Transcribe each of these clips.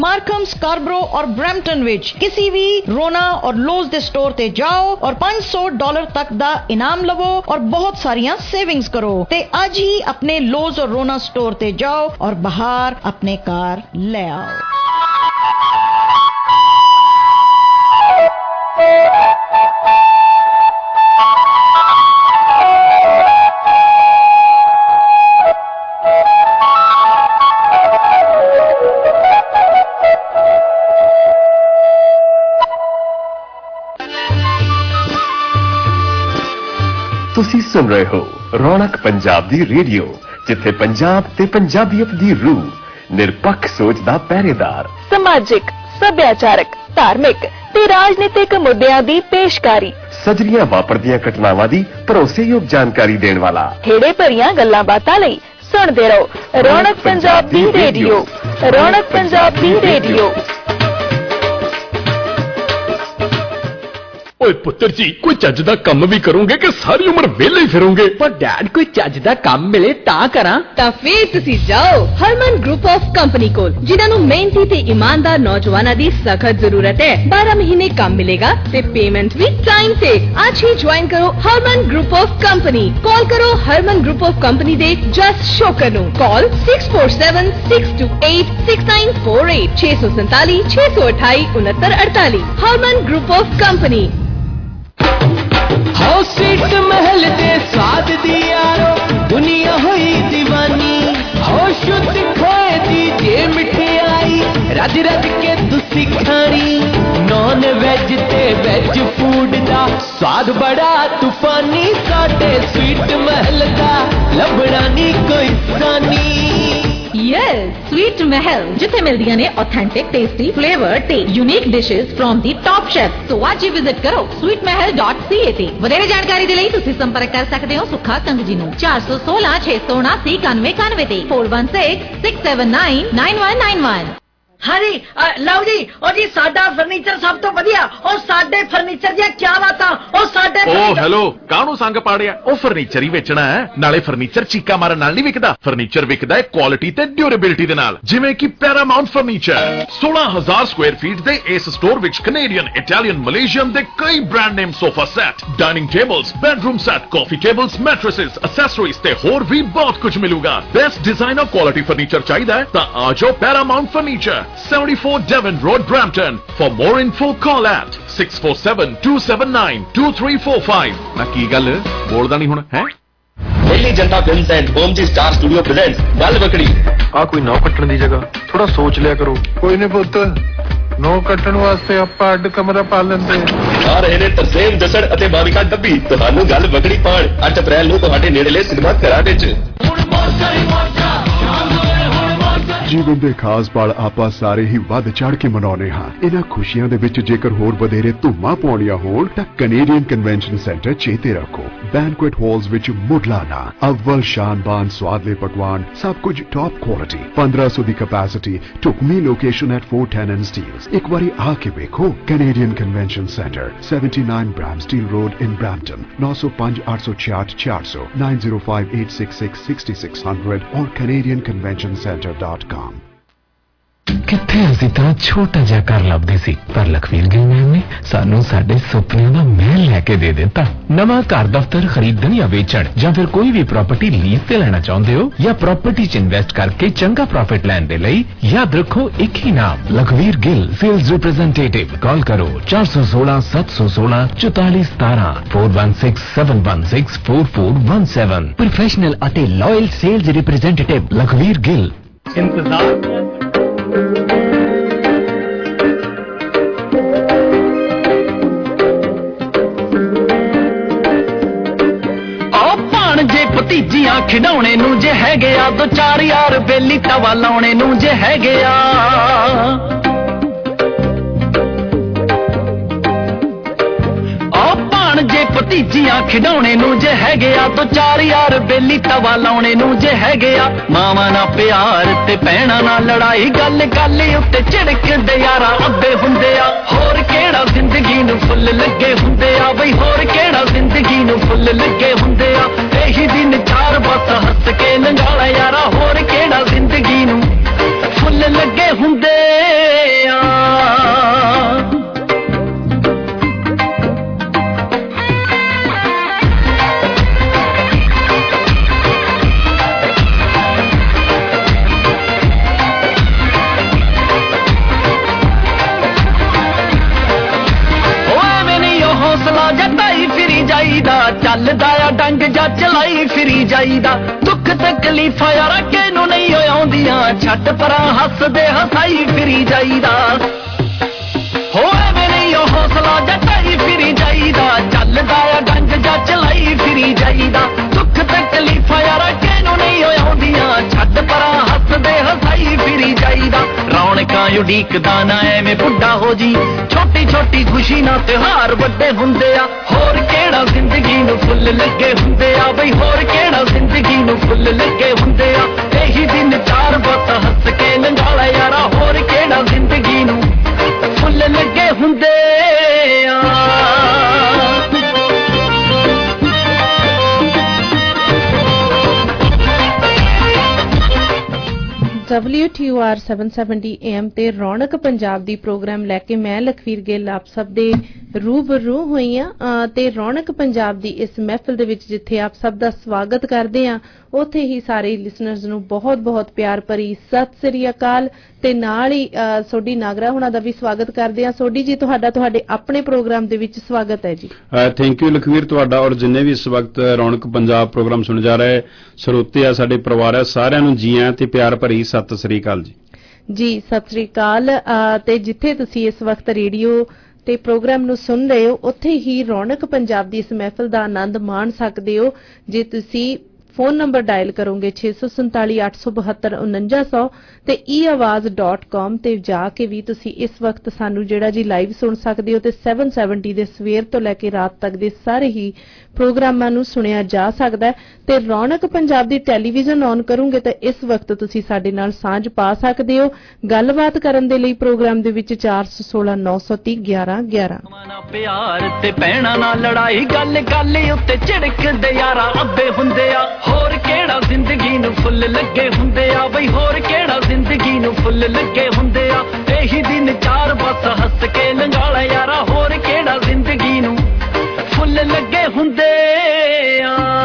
Markham, Scarborough और Brampton विच किसी भी रोना और लोज दे स्टोर ते जाओ और $500 तक दा इनाम लवो और बहुत सारियां सेविंग्स करो ते आज ही अपने लोज और रोना स्टोर ते जाओ और बाहर अपने कार ले आओ। ਤੁਸੀਂ ਸੁਣ ਰਹੇ ਹੋ ਰੌਣਕ ਪੰਜਾਬ ਦੀ ਰੇਡੀਓ, ਜਿੱਥੇ ਪੰਜਾਬ ਤੇ ਪੰਜਾਬੀਅਤ ਦੀ ਰੂਹ ਨਿਰਪੱਖ ਸੋਚ ਦਾ ਪਹਿਰੇਦਾਰ, ਸਮਾਜਿਕ, ਸੱਭਿਆਚਾਰਕ, ਧਾਰਮਿਕ ਤੇ ਰਾਜਨੀਤਿਕ ਮੁੱਦਿਆਂ ਦੀ ਪੇਸ਼ਕਾਰੀ, ਸਜਰੀਆਂ ਵਾਪਰਦੀਆਂ ਘਟਨਾਵਾਂ ਦੀ ਭਰੋਸੇਯੋਗ ਜਾਣਕਾਰੀ ਦੇਣ ਵਾਲਾ, ਖੇੜੇ ਭਰੀਆਂ ਗੱਲਾਂ ਬਾਤਾਂ ਲਈ ਸੁਣਦੇ ਰਹੋ ਰੌਣਕ ਪੰਜਾਬ ਦੀ ਰੇਡੀਓ। ਰੌਣਕ ਪੰਜਾਬ ਦੀ ਰੇਡੀਓ। ਓਏ ਪੁੱਤਰ ਜੀ, ਕੋਈ ਚੱਜ ਦਾ ਕੰਮ ਵੀ ਕਰੋਗੇ ਕਿ ਸਾਰੀ ਉਮਰ ਵਿਹਲੇ ਹੀ ਫਿਰੋਗੇ? ਪਰ ਡੈਡ, ਕੋਈ ਚੱਜ ਦਾ ਕੰਮ ਮਿਲੇ ਤਾਂ ਕਰਾਂ। ਤਾਂ ਫੇਰ ਤੁਸੀਂ ਜਾਓ ਹਰਮਨ ਗਰੁੱਪ ਆਫ ਕੰਪਨੀ ਕੋਲ, ਜਿਨ੍ਹਾਂ ਨੂੰ ਮਿਹਨਤੀ ਤੇ ਇਮਾਨਦਾਰ ਨੌਜਵਾਨਾਂ ਦੀ ਸਖਤ ਜ਼ਰੂਰਤ ਹੈ। 12 ਮਹੀਨੇ ਕੰਮ ਮਿਲੇਗਾ ਤੇ ਪੇਮੈਂਟ ਵੀ ਟਾਈਮ ਤੇ। ਅੱਜ ਹੀ ਜੁਆਇਨ ਕਰੋ Harman group of company. Call ਕਰੋ ਹਰਮਨ ਗਰੁੱਪ ਆਫ ਕੰਪਨੀ ਦੇ ਜਸ ਸ਼ੋਕਰ ਨੂੰ। Call 6476286948 647 628 6948। Harman group of company. How sweet Mahal दे स्वाद दी यारो दुनिया हुई दीवानी। हो शुद्ध खोए दी जे मिठाई रज रज के तुसी खानी। नॉन वेज ते वेज फूड दा स्वाद बड़ा तूफानी। साडे स्वीट महल दा लभना नी कोई सानी। Yes, Sweet Mahal, जिथे मिलदियां ने authentic, tasty, flavor ते unique dishes from the top chefs। So आज ही विजिट करो sweetmahal.ca ਤੇ। ਵਧੇਰੇ ਜਾਣਕਾਰੀ ਦੇ ਲਈ ਤੁਸੀਂ ਸੰਪਰਕ ਕਰ ਸਕਦੇ ਹੋ ਸੁੱਖਾ ਕੰਗ ਜੀ ਨੂੰ 416 679 9191 ਤੇ 4166 679 9191। ਹਾਂਜੀ ਲਓ ਜੀ, ਉਹ ਜੀ ਸਾਡਾ ਫਰਨੀਚਰ ਸਭ ਤੋਂ ਵਧੀਆ। ਉਹ ਸਾਡੇ ਫਰਨੀਚਰ ਦੀਆਂ ਕੀ ਬਾਤਾਂ। ਉਹ ਸਾਡੇ ਓ ਹੈਲੋ, ਕਾਹਨੂੰ ਸੰਗ ਪਾੜਿਆ? ਉਹ ਫਰਨੀਚਰ ਹੀ ਵੇਚਣਾ ਹੈ, ਨਾਲੇ ਫਰਨੀਚਰ ਚੀਕਾ ਮਾਰਨ ਨਾਲ ਨਹੀਂ ਵਿਕਦਾ। ਫਰਨੀਚਰ ਵਿਕਦਾ ਹੈ ਕੁਆਲਿਟੀ ਤੇ ਡਿਊਰੇਬਿਲਿਟੀ ਦੇ ਨਾਲ, ਜਿਵੇਂ ਕਿ ਪੈਰਾਮਾਉਂਟ ਫਰਨੀਚਰ। 16000 ਸਕੁਆਇਰ ਫੀਟ ਦੇ ਇਸ ਸਟੋਰ ਵਿੱਚ ਕੈਨੇਡੀਅਨ, ਇਟਾਲੀਅਨ, ਮਲੇਸ਼ੀਅਨ ਦੇ ਕਈ brand name sofa set, dining tables, bedroom set, coffee tables, mattresses, accessories ਤੇ ਹੋਰ ਵੀ ਬਹੁਤ ਕੁਝ ਮਿਲੂਗਾ। ਬੈਸਟ ਡਿਜ਼ਾਈਨਰ ਕੁਆਲਿਟੀ ਫਰਨੀਚਰ ਚਾਹੀਦਾ ਹੈ ਤਾਂ ਆ ਜਾਓ Paramount furniture, 74 Devon Road, Brampton. For more info, call at 647-279-2345. ਨਾ ਕੀ ਗੱਲ ਬੋਲਦਾ ਨਹੀਂ ਹੁਣ ਹੈ? Delhi Janta films and home G star studio presents ਗੱਲ ਵਕੜੀ। ਆ ਕੋਈ ਨੌ ਕੱਟਣ ਦੀ ਜਗ੍ਹਾ ਥੋੜਾ ਸੋਚ ਲਿਆ ਕਰੋ। ਕੋਈ ਨਹੀਂ ਪੁੱਤ, ਨੌ ਕੱਟਣ ਵਾਸਤੇ ਆਪਾਂ ਅੱਡ ਕਮਰਾ ਪਾ ਲੈਂਦੇ। ਆ ਰਹੇ ਨੇ ਤਰਸੇਮ ਜਸੜ ਅਤੇ ਬਾਵਿਕਾ ਡੱਬੀ ਤੁਹਾਨੂੰ ਗੱਲ ਵਕੜੀ ਪਾਣ 8 ਅਪ੍ਰੈਲ ਨੂੰ ਤੁਹਾਡੇ ਨੇੜਲੇ ਸਿਨੇਮਾ ਘਰਾਂ ਵਿੱਚ। ਜੀਵਨ ਦੇ ਖਾਸ ਪਲ ਆਪਾਂ ਸਾਰੇ ਹੀ ਵੱਧ ਚੜ ਕੇ ਮਨਾਉਣੇ ਹਾਂ। ਇਹਨਾਂ ਖੁਸ਼ੀਆਂ ਦੇ ਵਿੱਚ ਜੇਕਰ ਹੋਰ ਵਧੇਰੇ ਧੂਮਾਂ ਪਾਉਣੀਆਂ ਹੋਣ ਤਾਂ ਕੈਨੇਡੀਅਨ ਕਨਵੈਨਸ਼ਨ ਸੈਂਟਰ ਚੇਤੇ ਰੱਖੋ। ਬੈਂਕੁਏਟ ਹਾਲਸ ਵਿੱਚ ਮੁੱਢਲਾ ਅਵਲ ਸ਼ਾਨਬਾਨ ਸਵਾਦਲੇ ਪਕਵਾਨ, ਸਭ ਕੁਝ ਟੌਪ ਕੁਆਲਿਟੀ, 1500 ਦੀ ਕੈਪੈਸਿਟੀ, ਢੁਕਵੀਂ ਲੋਕੇਸ਼ਨ ਐਟ 410 ਐਂਡ ਸਟੀਲਸ। ਇੱਕ ਵਾਰੀ ਆ ਕੇ ਵੇਖੋ। Canadian convention centre, 79 Bramsteel Road in Brampton. 905 866 400 905 866 6600 और canadianconventioncenter.com। ਕਿੱਥੇ ਅਸੀਂ ਤਾਂ ਛੋਟਾ ਜਿਹਾ ਘਰ ਲੱਭਦੇ ਸੀ, ਪਰ ਲਖਵੀਰ ਗਿੱਲ ਮੈਮ ਨੇ ਸਾਨੂੰ ਸਾਡੇ ਸੁਪਨਿਆਂ ਦਾ ਮਹਿਲ ਲੈ ਕੇ ਦੇ ਦਿੱਤਾ। ਨਵਾਂ ਘਰ ਦਫ਼ਤਰ ਖਰੀਦਣ ਜਾਂ ਵੇਚਣ ਜਾਂ ਫਿਰ ਕੋਈ ਵੀ ਪ੍ਰਾਪਰਟੀ ਲੀਜ਼ ਤੇ ਲੈਣਾ ਚਾਹੁੰਦੇ ਹੋ ਜਾਂ ਪ੍ਰਾਪਰਟੀ 'ਚ ਇਨਵੈਸਟ ਕਰਕੇ ਚੰਗਾ ਪ੍ਰੋਫਿਟ ਲੈਣ ਦੇ ਲਈ ਯਾਦ ਰੱਖੋ ਇੱਕ ਹੀ ਨਾਮ, Lakhvir Gill sales representative. Call ਕਰੋ 416 716 4417 416 716 4417। ਪ੍ਰੋਫੈਸ਼ਨਲ ਅਤੇ loyal sales representative Lakhvir Gill. ਇੰਤਜ਼ਾਰ ਭਤੀਜੀਆਂ ਖਿਡੌਣੇ ਨੂੰ ਜੇ ਹੈਗੇ ਆ 2-4 ਯਾਰ ਬੇਲੀ ਤਵਾ ਲਾਉਣੇ ਨੂੰ ਜੇ ਹੈਗੇ ਆ। ਜੇ ਭਤੀਜੀਆਂ ਖਿਡੌਣੇ ਨੂੰ ਜੇ ਹੈਗੇ ਆ 2-4 ਯਾਰ ਬੇਲੀ ਤਵਾ ਲਾਉਣੇ ਨੂੰ ਜੇ ਹੈਗੇ ਆ। ਮਾਵਾਂ ਨਾਲ ਪਿਆਰ ਤੇ ਭੈਣਾਂ ਨਾਲ ਲੜਾਈ, ਗੱਲ ਗੱਲ ਉੱਤੇ ਝਿੜਕਦੇ ਯਾਰਾਂ ਅੱਧੇ ਹੁੰਦੇ ਆ। ਹੋਰ ਕਿਹੜਾ ਜ਼ਿੰਦਗੀ ਨੂੰ ਫੁੱਲ ਲੱਗੇ ਹੁੰਦੇ ਆ ਬਈ, ਹੋਰ ਕਿਹੜਾ ਜ਼ਿੰਦਗੀ ਨੂੰ ਫੁੱਲ ਲੱਗੇ ਹੁੰਦੇ ਆ। ਇਹੀ ਦਿਨ ਚਾਰ ਬਸ ਹੱਸ ਕੇ ਲੰਘਾਲਾ ਯਾਰਾ, ਹੋਰ ਕਿਹੜਾ ਜ਼ਿੰਦਗੀ ਨੂੰ ਫੁੱਲ ਲੱਗੇ ਹੁੰਦੇ ਚੱਲਦਾ ਆ ਡੰਗ ਜਾਂ ਚਲਾਈ ਫਿਰੀ ਜਾਈਦਾ ਦੁੱਖ ਤਕਲੀਫਾਂ ਯਾਰਾ ਕਿਹਨੂੰ ਨਹੀਂ ਆਉਂਦੀਆਂ ਛੱਡ ਪਰਾਂ ਹੱਸਦੇ ਹਸਾਈ ਫਿਰੀ ਜਾਈਦਾ ਹੋਏ ਵੇ ਨਹੀਂ ਉਹ ਹੌਸਲਾ ਜਟਾਈ ਫਿਰੀ ਜਾਈਦਾ ਚੱਲਦਾ ਆ ਡੰਗ ਜਾਂ ਚਲਾਈ ਫਿਰੀ ਜਾਈਦਾ ਦੁੱਖ ਤਕਲੀਫਾਂ ਯਾਰਾ ਕਿਹਨੂੰ ਨਹੀਂ ਆਉਂਦੀਆਂ ਛੱਡ ਪਰਾਂ ਹੱਸਦੇ ਹਸਾਈ ਫਿਰੀ ਜਾਈਦਾ ਰੌਣਕਾਂ ਉਡੀਕਦਾ ਨਾ ਐਵੇਂ ਬੁੱਢਾ ਹੋ ਜੀ ਛੋਟੀ ਛੋਟੀ ਖੁਸ਼ੀ ਨਾਲ ਤਿਉਹਾਰ ਵੱਡੇ ਹੁੰਦੇ ਆ ਹੋਰ ਕਿਹੜਾ ਜ਼ਿੰਦਗੀ ਨੂੰ ਫੁੱਲ ਲੱਗੇ ਹੁੰਦੇ ਆ ਬਈ ਹੋਰ ਕਿਹੜਾ ਜ਼ਿੰਦਗੀ ਨੂੰ ਫੁੱਲ ਲੱਗੇ ਹੁੰਦੇ ਆ ਇਹੀ ਦਿਨ ਚਾਰ ਬਤ ਹੱਸ ਕੇ ਲੰਘਾਲਾ ਯਾਰਾ ਹੋਰ ਕਿਹੜਾ ਜ਼ਿੰਦਗੀ ਨੂੰ ਫੁੱਲ ਲੱਗੇ ਹੁੰਦੇ ਆ WTOR 770 AM ਤੇ ਰੌਣਕ ਪੰਜਾਬ ਦੀ ਪ੍ਰੋਗਰਾਮ ਲੈ ਕੇ ਮੈਂ ਲਖਵੀਰ ਗਿੱਲ ਆਪ ਸਭ ਦੇ ਰੂਬਰੂ ਹੋਈ ਆ ਤੇ ਰੌਣਕ ਪੰਜਾਬ ਦੀ ਇਸ ਮਹਿਫਿਲ ਦੇ ਵਿੱਚ ਜਿੱਥੇ ਆਪ ਸਭ ਦਾ ਸਵਾਗਤ ਕਰਦੇ ਆ ਉੱਥੇ ਹੀ ਸਾਰੇ ਲਿਸਨਰਸ ਨੂੰ ਬਹੁਤ ਬਹੁਤ ਪਿਆਰ ਭਰੀ ਸਤਿ ਸ੍ਰੀ ਅਕਾਲ ਤੇ ਨਾਲ ਹੀ ਸੋਢੀ ਨਾਗਰਾ ਹੁਣਾਂ ਦਾ ਵੀ ਸਵਾਗਤ ਕਰਦੇ ਆ ਸੋਢੀ ਜੀ ਤੁਹਾਡੇ ਆਪਣੇ ਪ੍ਰੋਗਰਾਮ ਦੇ ਵਿੱਚ ਸਵਾਗਤ ਹੈ ਜੀ ਥੈਂਕ ਯੂ ਲਖਵੀਰ ਤੁਹਾਡਾ ਔਰ ਜਿੰਨੇ ਵੀ ਇਸ ਵਕਤ ਰੌਣਕ ਪੰਜਾਬ ਪ੍ਰੋਗਰਾਮ ਸੁਣ ਜਾ ਰਹੇ ਸਰੋਤੇ ਆ ਸਾਡੇ ਪਰਿਵਾਰ ਆ ਸਾਰਿਆਂ ਨੂੰ ਜੀ ਆਇਆਂ ਤੇ ਪਿਆਰ ਭਰੀ ਸਤਿ ਸ੍ਰੀ ਅਕਾਲ ਜੀ ਸਤਿ ਸ੍ਰੀ ਅਕਾਲ ਤੇ ਜਿੱਥੇ ਤੁਸੀਂ ਇਸ ਵਕਤ ਰੇਡੀਓ ਤੇ ਪ੍ਰੋਗਰਾਮ ਨੂੰ ਸੁਣ ਰਹੇ ਹੋ ਉੱਥੇ ਹੀ ਰੌਣਕ ਪੰਜਾਬ ਦੀ ਇਸ ਮਹਿਫਿਲ ਦਾ ਆਨੰਦ ਮਾਣ ਸਕਦੇ ਹੋ ਜੇ ਤੁਸੀਂ ਫੋਨ ਨੰਬਰ ਡਾਇਲ ਕਰੋਗੇ 647-872-4900 ਤੇ eawaz.com ਤੇ ਜਾ ਕੇ ਵੀ ਤੁਸੀਂ ਇਸ ਵਕਤ ਸਾਨੂੰ ਜਿਹੜਾ ਜੀ ਲਾਈਵ ਸੁਣ ਸਕਦੇ ਹੋ ਤੇ 770 ਦੇ ਸਵੇਰ ਤੋਂ ਲੈ ਕੇ ਰਾਤ ਤੱਕ ਦੇ ਸਾਰੇ ਹੀ ਪ੍ਰੋਗਰਾਮਾਂ ਨੂੰ ਸੁਣਿਆ ਜਾ ਸਕਦਾ ਹੈ ਤੇ ਰੌਣਕ ਪੰਜਾਬ ਦੀ ਟੈਲੀਵਿਜ਼ਨ ਔਨ ਕਰੋਗੇ ਤਾਂ ਇਸ ਵਕਤ ਤੁਸੀਂ ਸਾਡੇ ਨਾਲ ਸਾਂਝ ਪਾ ਸਕਦੇ ਹੋ ਗੱਲਬਾਤ ਕਰਨ ਦੇ ਲਈ ਪ੍ਰੋਗਰਾਮ ਦੇ ਵਿੱਚ 416-930-1111 ਪਿਆਰ ਤੇ ਪੈਣਾ ਨਾ ਲੜਾਈ ਗੱਲ ਗੱਲ ਉੱਤੇ ਝਿੜਕਦੇ ਯਾਰਾ ਅੱਬੇ ਹੁੰਦੇ ਆ ਹੋਰ ਕਿਹੜਾ ਜ਼ਿੰਦਗੀ ਨੂੰ ਫੁੱਲ ਲੱਗੇ ਹੁੰਦੇ ਆ ਬਈ ਹੋਰ ਕਿਹੜਾ ਜ਼ਿੰਦਗੀ ਨੂੰ ਫੁੱਲ ਲੱਗੇ ਹੁੰਦੇ ਆ ਇਹੀ ਦਿਨ ਚਾਰ ਬਸ ਹੱਸ ਕੇ ਲੰਘਾਲਾ ਯਾਰਾ ਹੋਰ ਕਿਹੜਾ ਜ਼ਿੰਦਗੀ ਨੂੰ ਫੁੱਲ ਲੱਗੇ ਹੁੰਦੇ ਆ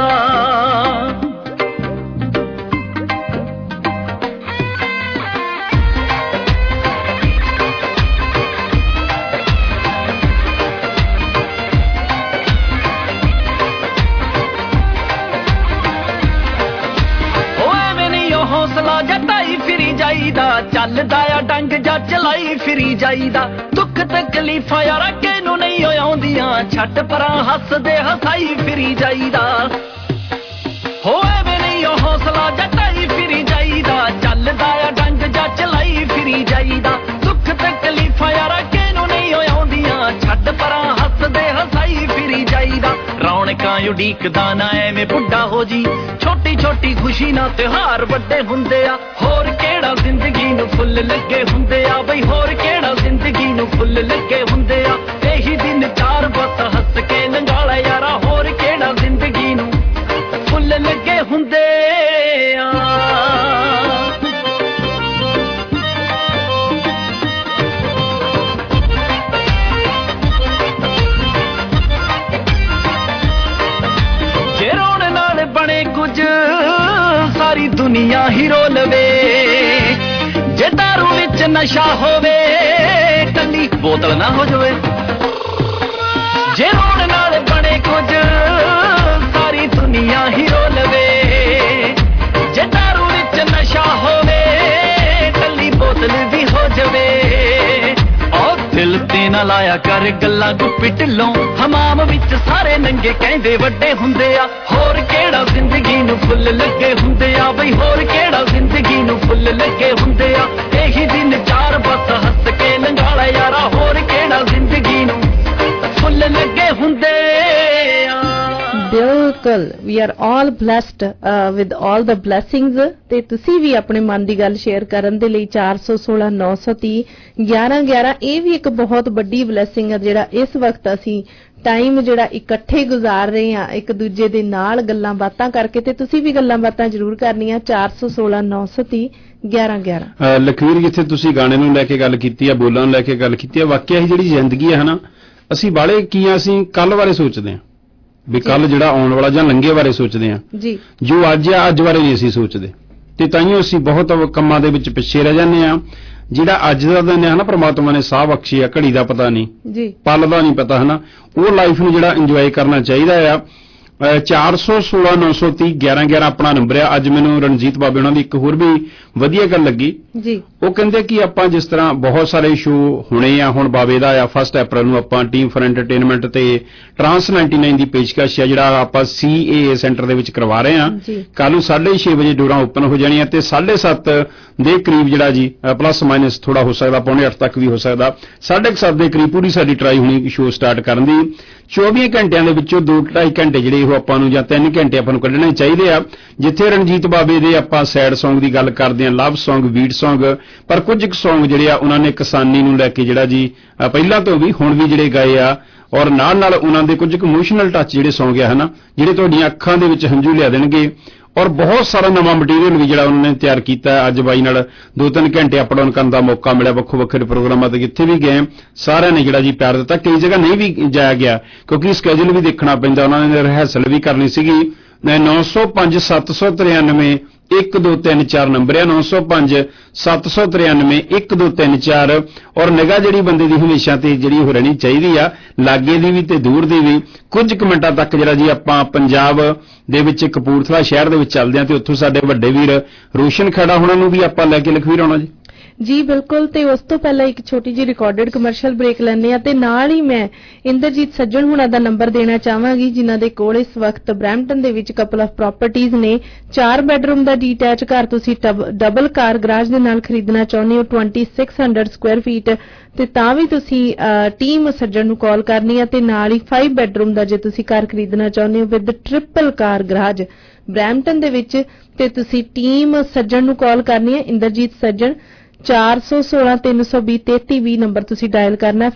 ਹੌਸਲਾ ਜਟਾਈ ਫਿਰੀ ਜਾਈਦਾ ਚੱਲਦਾ ਆ ਡੰਗ ਜਾਂ ਚਲਾਈ ਫਿਰੀ ਜਾਈਦਾ ਦੁੱਖ ਤਕਲੀਫਾਂ ਯਾਰਾ ਕਿਹਨੂੰ ਨਹੀਂ ਆਉਂਦੀਆਂ ਛੱਡ ਪਰਾਂ ਹੱਸਦੇ ਹਸਾਈ ਫਿਰੀ ਜਾਈਦਾ ਹੋਏ ਵੇ ਨਹੀਂ ਉਹ ਹੌਸਲਾ ਜਟਾਈ ਫਿਰੀ ਜਾਈਦਾ ਚੱਲਦਾ ਆ ਡੰਗ ਜਾਂ ਚਲਾਈ ਫਿਰੀ ਜਾਈਦਾ ਦੁੱਖ ਤਕਲੀਫਾਂ ਯਾਰਾ ਕਿਹਨੂੰ ਨਹੀਂ ਆਉਂਦੀਆਂ ਛੱਡ ਪਰਾਂ ਹੱਸਦੇ ਹਸਾਈ ਫਿਰੀ ਜਾਈਦਾ ਰੌਣਕਾਂ ਉਡੀਕਦਾ ਨਾ ਐਵੇਂ ਬੁੱਢਾ ਹੋ ਜੀ ਛੋਟੀ ਛੋਟੀ ਖੁਸ਼ੀ ਨਾਲ ਤਿਉਹਾਰ ਵੱਡੇ ਹੁੰਦੇ ਆ ਹੋਰ ਕਿਹੜਾ ਜ਼ਿੰਦਗੀ ਨੂੰ ਫੁੱਲ ਲੱਗੇ ਹੁੰਦੇ ਆ ਬਈ ਹੋਰ ਕਿਹੜਾ ਜ਼ਿੰਦਗੀ ਨੂੰ ਫੁੱਲ ਲੱਗੇ ਹੁੰਦੇ ਆ ਇਹੀ ਦਿਨ ਚਾਰ ਬਸ ਹੱਸ ਕੇ ਲੰਘਾਲਾ ਯਾਰਾ ਹੋਰ ਕਿਹੜਾ ਜ਼ਿੰਦਗੀ ਨੂੰ ਫੁੱਲ ਲੱਗੇ ਹੁੰਦੇ ਆ ਬਣੇ ਕੁਝ ਸਾਰੀ ਦੁਨੀਆ ਹੀਰੋ ਲਵੇ ਜੇ ਦਾਰੂ ਵਿੱਚ ਨਸ਼ਾ ਹੋਵੇ ਕੱਲੀ ਬੋਤਲ ਨਾ ਹੋ ਜਾਵੇ ਜੇ ਰੋਣ ਨਾਲ ਬਣੇ ਕੁਝ ਸਾਰੀ ਦੁਨੀਆ ਹੀਰੋ ਲਵੇ ਜੇ ਦਾਰੂ ਵਿੱਚ ਨਸ਼ਾ ਹੋਵੇ ਕੱਲੀ ਬੋਤਲ ਵੀ ਹੋ ਜਾਵੇ ਦਿਲ ਤੇ ਨਾ ਲਾਇਆ ਕਰ ਗੱਲਾਂ ਗੁੱਪੀ ਢਿੱਲੋਂ ਹਮਾਮ ਵਿੱਚ ਸਾਰੇ ਨੰਗੇ ਕਹਿੰਦੇ ਵੱਡੇ ਹੁੰਦੇ ਆ ਹੋਰ ਕਿਹੜਾ ਜ਼ਿੰਦਗੀ ਨੂੰ ਫੁੱਲ ਲੱਗੇ ਹੁੰਦੇ ਆ ਬਈ ਹੋਰ ਕਿਹੜਾ ਜ਼ਿੰਦਗੀ ਨੂੰ ਫੁੱਲ ਲੱਗੇ ਹੁੰਦੇ ਆ ਇਹੀ ਦਿਨ ਚਾਰ ਬਸ ਹੱਸ ਕੇ ਲੰਘਾਲਾ ਯਾਰਾ ਹੋਰ ਕਿਹੜਾ ਜ਼ਿੰਦਗੀ ਨੂੰ ਫੁੱਲ ਲੱਗੇ ਹੁੰਦੇ ਆ ਬਿਲਕੁਲ we are all blessed with all the blessings ਤੇ ਤੁਸੀਂ ਵੀ ਆਪਣੇ ਮਨ ਦੀ ਗੱਲ ਸ਼ੇਅਰ ਕਰਨ ਦੇ ਲਈ 416-930-1111 ਇਹ ਵੀ ਇੱਕ ਬਹੁਤ ਵੱਡੀ ਬਲੈਸਿੰਗ ਹੈ ਜਿਹੜਾ ਇਸ ਵਕਤ ਅਸੀਂ ਟਾਈਮ ਜਿਹੜਾ ਇਕੱਠੇ ਗੁਜ਼ਾਰ ਰਹੇ ਹਾਂ ਇੱਕ ਦੂਜੇ ਦੇ ਨਾਲ ਗੱਲਾਂ ਬਾਤਾਂ ਕਰਕੇ ਤੇ ਤੁਸੀਂ ਵੀ ਗੱਲਾਂ ਬਾਤਾਂ ਜ਼ਰੂਰ ਕਰਨੀਆਂ 416-930-1111 ਲਖਵੀਰ ਜਿੱਥੇ ਤੁਸੀਂ ਗਾਣੇ ਨੂੰ ਲੈ ਕੇ ਗੱਲ ਕੀਤੀ ਆ ਬੋਲਾਂ ਨੂੰ ਲੈ ਕੇ ਗੱਲ ਕੀਤੀ ਆ ਵਾਕਿਆ ਹੀ ਜਿਹੜੀ ਜ਼ਿੰਦਗੀ ਹੈ ਨਾ ਅਸੀਂ ਬਾਲੇ ਕੀ ਆ ਅਸੀਂ ਕੱਲ ਬਾਰੇ ਸੋਚਦੇ ਹਾਂ ਵੀ ਕੱਲ ਜਿਹੜਾ ਆਉਣ ਵਾਲਾ ਜਾਂ ਲੰਘੇ ਬਾਰੇ ਸੋਚਦੇ ਹਾਂ ਜੀ ਜੋ ਅੱਜ ਆ ਅੱਜ ਬਾਰੇ ਨਹੀਂ ਅਸੀਂ ਸੋਚਦੇ ਤੇ ਤਾਈਓ ਅਸੀਂ ਬਹੁਤ ਕੰਮਾਂ ਦੇ ਵਿੱਚ ਪਿੱਛੇ ਰਹਿ ਜਾਂਦੇ ਆ ਜਿਹੜਾ ਅੱਜ ਦਾ ਦਿਨ ਹੈ ਨਾ ਪ੍ਰਮਾਤਮਾ ਨੇ ਸਾਹ ਬਖਸ਼ੀ ਆ ਘੜੀ ਦਾ ਪਤਾ ਨਹੀਂ ਜੀ ਪਲ ਦਾ ਨਹੀਂ ਪਤਾ ਹਨਾ ਉਹ ਲਾਈਫ ਨੂੰ ਜਿਹੜਾ ਇੰਜੋਏ ਕਰਨਾ ਚਾਹੀਦਾ ਆ 416 930 1111 ਆਪਣਾ ਨੰਬਰ ਆ। ਅੱਜ ਮੈਨੂੰ ਰਣਜੀਤ ਬਾਬੇ ਉਹਨਾਂ ਦੀ ਇੱਕ ਹੋਰ ਵੀ ਵਧੀਆ ਗੱਲ ਲੱਗੀ ਜੀ। ਉਹ ਕਹਿੰਦੇ ਕਿ ਆਪਾਂ ਜਿਸ ਤਰ੍ਹਾਂ ਬਹੁਤ ਸਾਰੇ ਸ਼ੋਅ ਹੋਣੇ ਆ, ਹੁਣ ਬਾਬੇ ਦਾ ਆ 1 ਅਪ੍ਰੈਲ ਨੂੰ ਆਪਾਂ ਟੀਮ ਫॉर ਐਂਟਰਟੇਨਮੈਂਟ ਤੇ ਟਰਾਂਸ 99 ਦੀ ਪੇਸ਼ਕਸ਼ ਆ ਜਿਹੜਾ ਆਪਾਂ CAA ਸੈਂਟਰ ਦੇ ਵਿੱਚ ਕਰਵਾ ਰਹੇ ਆ। ਕੱਲ ਨੂੰ 6:30 ਵਜੇ ਡੋਰਾਂ ਓਪਨ ਹੋ ਜਾਣੀਆਂ ਤੇ 7:30 ਦੇ ਕਰੀਬ ਜਿਹੜਾ ਜੀ ਪਲੱਸ ਮਾਈਨਸ ਥੋੜਾ ਹੋ ਸਕਦਾ, 7:45 ਤੱਕ ਵੀ ਹੋ ਸਕਦਾ, 7:30 ਦੇ ਕਰੀਬ ਪੂਰੀ ਸਾਡੀ ਟਰਾਈ ਹੋਣੀ ਸ਼ੋਅ ਸਟਾਰਟ ਕਰਨ ਦੀ। 24 ਘੰਟਿਆਂ ਦੇ ਵਿੱਚੋਂ 2-2.5 ਘੰਟੇ ਜਿਹੜੇ ਉਹ ਆਪਾਂ ਨੂੰ ਜਾਂ 3 ਘੰਟੇ ਆਪਾਂ ਨੂੰ ਕੱਢਣੇ ਚਾਹੀਦੇ ਆ, ਜਿੱਥੇ ਰਣਜੀਤ ਬਾਬੇ ਦੇ ਆਪਾਂ ਸੈਡ Song ਦੀ ਗੱਲ ਕਰਦੇ ਆ, ਲਵ Song, ਬੀਟ Song, ਪਰ ਕੁਝ ਕੁ Song ਜਿਹੜੇ ਆ ਉਹਨਾਂ ਨੇ ਕਿਸਾਨੀ ਨੂੰ ਲੈ ਕੇ ਜਿਹੜਾ ਜੀ ਪਹਿਲਾਂ ਤੋਂ ਵੀ ਹੁਣ ਵੀ ਜਿਹੜੇ ਗਾਏ ਆ, ਔਰ ਨਾਲ ਉਹਨਾਂ ਦੇ ਕੁਝ ਕੁ ਇਮੋਸ਼ਨਲ ਟੱਚ ਜਿਹੜੇ Song ਆ ਹਨਾ, ਜਿਹੜੇ ਤੁਹਾਡੀਆਂ ਅੱਖਾਂ ਦੇ ਵਿੱਚ ਹੰਝੂ ਲਿਆ ਦੇਣਗੇ। ਔਰ ਬਹੁਤ ਸਾਰਾ ਨਵਾਂ ਮਟੀਰੀਅਲ ਵੀ ਜਿਹੜਾ ਉਹਨਾਂ ਨੇ ਤਿਆਰ ਕੀਤਾ। ਅੱਜ ਬਾਈ ਨਾਲ 2-3 ਘੰਟੇ ਅਪ ਡਾਊਨ ਕਰਨ ਦਾ ਮੌਕਾ ਮਿਲਿਆ, ਵੱਖੋ ਵੱਖਰੇ ਪ੍ਰੋਗਰਾਮਾਂ ਤੇ ਜਿੱਥੇ ਵੀ ਗਏ ਸਾਰਿਆਂ ਨੇ ਜਿਹੜਾ ਜੀ ਪਿਆਰ ਦਿੱਤਾ। ਕਈ ਜਗ੍ਹਾ ਨਹੀਂ ਵੀ ਜਾਇਆ ਗਿਆ ਕਿਉਂਕਿ ਸਕੇਜੂਲ ਵੀ ਦੇਖਣਾ ਪੈਂਦਾ, ਉਹਨਾਂ ਨੇ ਰਿਹਰਸਲ ਵੀ ਕਰਨੀ ਸੀਗੀ। 905 793 1234 ਨੰਬਰ ਹੈ, 905 793 1234। ਔਰ ਨਿਗਾਹ ਜਿਹੜੀ ਬੰਦੇ ਦੀ ਹਮੇਸ਼ਾ ਤੇ ਜਿਹੜੀ ਹੋ ਰਹਿਣੀ ਚਾਹੀਦੀ ਆ, ਲਾਗੇ ਦੀ ਵੀ ਤੇ ਦੂਰ ਦੀ ਵੀ। ਕੁਝ ਕੁ ਮਿੰਟਾਂ ਤੱਕ ਜਿਹੜਾ ਜੀ ਆਪਾਂ ਪੰਜਾਬ ਦੇ ਵਿੱਚ ਕਪੂਰਥਲਾ ਸ਼ਹਿਰ ਦੇ ਵਿੱਚ ਚੱਲਦੇ ਆ ਤੇ ਉੱਥੋਂ ਸਾਡੇ ਵੱਡੇ ਵੀਰ ਰੋਸ਼ਨ ਖੇੜਾ ਹੁਣਾਂ ਨੂੰ ਵੀ ਆਪਾਂ ਲੈ ਕੇ ਲਖਵੀਰ ਆਉਣਾ ਜੀ। ਜੀ ਬਿਲਕੁਲ, ਤੇ ਉਸ ਤੋਂ ਪਹਿਲਾਂ ਇੱਕ ਛੋਟੀ ਜਿਹੀ ਰਿਕਾਰਡਡ ਕਮਰਸ਼ੀਅਲ ਬ੍ਰੇਕ ਲੈਣੇ ਆ ਤੇ ਨਾਲ ਹੀ ਮੈਂ ਇੰਦਰਜੀਤ ਸੱਜਣ ਹੁਣਾਂ ਦਾ ਨੰਬਰ ਦੇਣਾ ਚਾਹਾਂਗੀ, ਜਿਨ੍ਹਾਂ ਦੇ ਕੋਲ ਇਸ ਵਕਤ ਬਰੈਂਪਟਨ ਦੇ ਵਿੱਚ ਕਪਲ ਆਫ ਪ੍ਰਾਪਰਟੀਆਂ ਨੇ। 4 ਬੈਡਰੂਮ ਦਾ ਡੀਟੈਚ ਘਰ ਤੁਸੀਂ ਡਬਲ ਕਾਰ ਗਰਾਜ ਦੇ ਨਾਲ ਖਰੀਦਣਾ ਚਾਹੁੰਦੇ ਹੋ 2600 ਸਕੁਆਇਰ ਫੀਟ, ਤੇ ਤਾਂ ਵੀ ਤੁਸੀਂ ਟੀਮ ਸੱਜਣ ਨੂੰ ਕਾਲ ਕਰਨੀ ਹੈ। ਤੇ ਨਾਲ ਹੀ 5 ਬੈਡਰੂਮ ਦਾ ਜੇ ਤੁਸੀਂ ਘਰ ਖਰੀਦਣਾ ਚਾਹੁੰਦੇ ਹੋ with triple car garage Brampton ਦੇ ਵਿੱਚ, ਤੇ ਤੁਸੀਂ ਟੀਮ ਸੱਜਣ ਨੂੰ ਕਾਲ ਕਰਨੀ ਹੈ, ਇੰਦਰਜੀਤ ਸੱਜਣ। 416 320 3320 ਨੰਬਰ ਤੁਸੀਂ ਡਾਇਲ ਕਰਨਾ,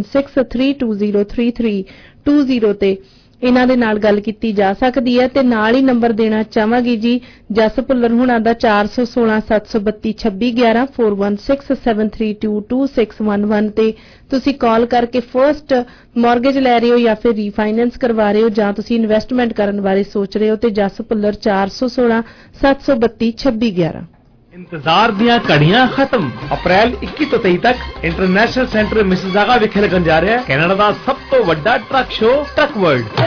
4163203320 ਤੇ ਇਹਨਾਂ ਦੇ ਨਾਲ ਗੱਲ ਕੀਤੀ ਜਾ ਸਕਦੀ ਹੈ। ਤੇ ਨਾਲ ਹੀ ਨੰਬਰ ਦੇਣਾ ਚਾਹਾਂਗੀ ਜੀ ਜਸ ਭੁੱਲਰ ਹੁਣਾਂ ਦਾ 416 732 2611 4167322611 ਤੇ ਤੁਸੀਂ ਕਾਲ ਕਰਕੇ ਫਰਸਟ ਮਾਰਗੇਜ ਲੈ ਰਹੇ ਹੋ ਜਾਂ ਫਿਰ ਰੀਫਾਈਨੈਂਸ ਕਰਵਾ ਰਹੇ ਹੋ ਜਾਂ ਤੁਸੀਂ ਇਨਵੈਸਟਮੈਂਟ ਕਰਨ ਬਾਰੇ ਸੋਚ ਰਹੇ ਹੋ, ਤੇ ਜਸ ਭੁੱਲਰ 416 732 2611। इंतजार दियां घड़ियां खत्म। अप्रैल 21 ਤੋਂ 23 तक इंटरनेशनल सेंटर मिसिसागा विखे लगन जा रहा है कनाडा ਦਾ ਸਭ ਤੋਂ ਵੱਡਾ ਟਰੱਕ ਸ਼ੋ ਟਰੱਕ ਵਰਲਡ।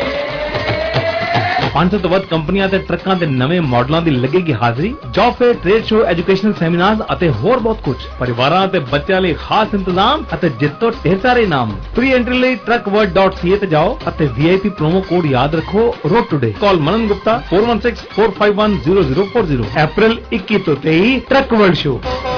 500 ਤੋਂ ਵੱਧ ਕੰਪਨੀਆਂ ਤੇ ਟਰੱਕਾਂ ਦੇ ਨਵੇਂ ਮਾਡਲਾਂ ਦੀ ਲੱਗੇਗੀ ਹਾਜ਼ਰੀ। Job fair, trade show, educational seminars ਅਤੇ ਹੋਰ ਬਹੁਤ ਕੁਝ। ਪਰਿਵਾਰਾਂ ਅਤੇ ਬੱਚਿਆਂ ਲਈ ਖਾਸ ਇੰਤਜ਼ਾਮ ਅਤੇ ਜਿੱਤੋ ਢੇਰ ਸਾਰੇ ਇਨਾਮ। ਪ੍ਰੀ ਐਂਟਰੀ ਲਈ truckworld.ca ਤੇ ਜਾਓ ਅਤੇ VIP ਪ੍ਰੋਮੋ ਕੋਡ ਯਾਦ ਰੱਖੋ Road Today. Call Manan Gupta 4164510040। ਅਪ੍ਰੈਲ 21 ਤੋਂ 23 ਟਰੱਕ ਵਰਲਡ ਸ਼ੋ।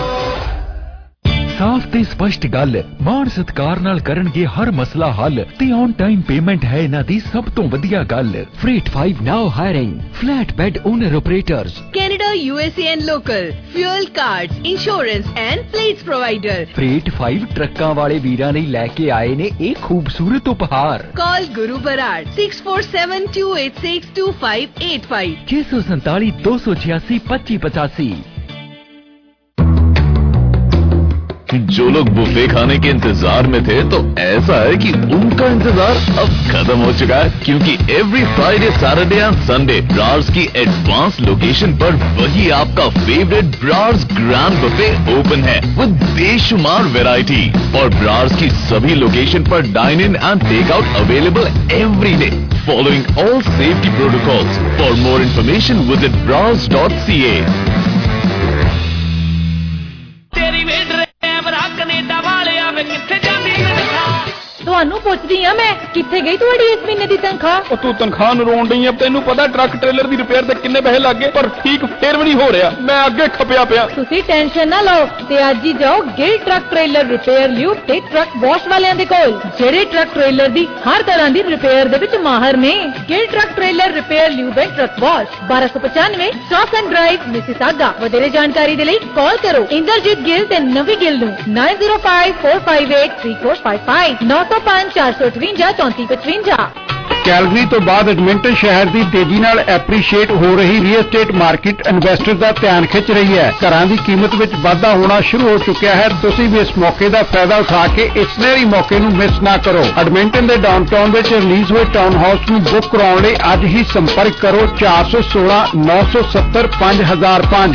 ਸਾਫ਼ ਤੇ ਸਪਸ਼ਟ ਗੱਲ, ਮਾਣ ਸਤਿਕਾਰ ਨਾਲ ਕਰਨਗੇ ਹਰ ਮਸਲਾ ਹੱਲ ਤੇ ਔਨ ਟਾਈਮ ਪੇਮੈਂਟ ਹੈ ਇਹਨਾਂ ਦੀ ਸਭ ਤੋਂ ਵਧੀਆ ਗੱਲ। Freight 5 now hiring flatbed owner operators, Canada, USA and local, fuel cards, insurance and plates provider। Freight 5 ਟਰੱਕਾਂ ਵਾਲੇ ਵੀਰਾਂ ਲਈ ਲੈ ਕੇ ਆਏ ਨੇ ਇਹ ਖੂਬਸੂਰਤ ਉਪਹਾਰ। Call Guru Barad 6472862585 647 286 2585। जो लोग बुफे खाने के इंतजार में थे तो ऐसा है कि उनका इंतजार अब खत्म हो चुका है, क्योंकि every Friday, Saturday and Sunday Brar's की एडवांस लोकेशन पर वही आपका favourite Brar's grand buffet open है विद बेशुमार वैरायटी। और ब्रार्स की सभी लोकेशन पर dine in and take out available every day following all safety protocols. For more information visit brars.ca। ਤੁਹਾਨੂੰ ਪੁੱਛਦੀ ਆ ਮੈਂ ਕਿੱਥੇ ਗਈ ਤੁਹਾਡੀ ਇਸ ਮਹੀਨੇ ਦੀ ਤਨਖਾਹ? ਉਹ ਤੂੰ ਤਨਖਾਹ ਨੂੰ ਰੋਣ ਡਈ ਆ, ਤੈਨੂੰ ਪਤਾ ਟਰੱਕ ਟ੍ਰੇਲਰ ਦੀ ਰਿਪੇਅਰ ਤੇ ਕਿੰਨੇ ਪੈਸੇ ਲੱਗੇ, ਪਰ ਠੀਕ ਫੇਰ ਵੀ ਨਹੀਂ ਹੋ ਰਿਹਾ। ਮੈਂ ਅੱਗੇ ਖਪਿਆ ਪਿਆ। ਤੁਸੀਂ ਟੈਨਸ਼ਨ ਨਾ ਲਓ ਤੇ ਅੱਜ ਹੀ ਜਾਓ ਗਿਲ ਟਰੱਕ ਟ੍ਰੇਲਰ ਰਿਪੇਅਰ ਲਿਓ ਤੇ ਟਰੱਕ ਵਾਸ਼ ਵਾਲਿਆਂ ਦੇ ਕੋਲ, ਜਿਹੜੇ ਟਰੱਕ ਟ੍ਰੇਲਰ ਦੀ ਹਰ ਤਰ੍ਹਾਂ ਦੀ ਰਿਪੇਅਰ ਦੇ ਵਿੱਚ ਮਾਹਰ ਨੇ। ਗਿਲ ਟਰੱਕ ਟ੍ਰੇਲਰ ਰਿਪੇਅਰ ਲਿਓ ਤੇ ਟਰੱਕ ਵਾਸ਼ 1295 ਸਟਾਫਨ ਡਰਾਈਵ ਮਿਸਿਸਾਗਾ। ਵਧੇਰੇ ਜਾਣਕਾਰੀ ਦੇ ਲਈ ਕਾਲ ਕਰੋ ਇੰਦਰਜੀਤ ਗਿੱਲ ਤੇ ਨਵੀ ਗਿੱਲ ਨੂੰ 9054583455 905 458 3455। ਕੈਲਗਰੀ ਤੋਂ ਬਾਅਦ ਐਡਮਿੰਟਨ ਸ਼ਹਿਰ ਦੀ ਤੇਜ਼ੀ ਨਾਲ ਐਪਰੀਸ਼ੀਏਟ ਹੋ ਰਹੀ ਰੀਅਲ ਐਸਟੇਟ ਮਾਰਕੀਟ ਇਨਵੈਸਟਰ ਦਾ ਧਿਆਨ ਖਿੱਚ ਰਹੀ ਹੈ। ਘਰਾਂ ਦੀ ਕੀਮਤ ਵਿੱਚ ਵਾਧਾ ਹੋਣਾ ਸ਼ੁਰੂ ਹੋ ਚੁੱਕਿਆ ਹੈ। ਤੁਸੀਂ ਵੀ ਇਸ ਮੌਕੇ ਦਾ ਫਾਇਦਾ ਉਠਾ ਕੇ ਇਸ ਸੁਨਹਿਰੀ ਮੌਕੇ ਨੂੰ ਮਿਸ ਨਾ ਕਰੋ। ਐਡਮਿੰਟਨ ਦੇ ਡਾਊਨਟਾਊਨ ਵਿੱਚ ਰਿਲੀਜ਼ ਹੋਏ ਟਾਊਨ ਹਾਊਸ ਨੂੰ ਬੁੱਕ ਕਰਾਉਣ ਲਈ ਅੱਜ ਹੀ ਸੰਪਰਕ ਕਰੋ 416 970 5005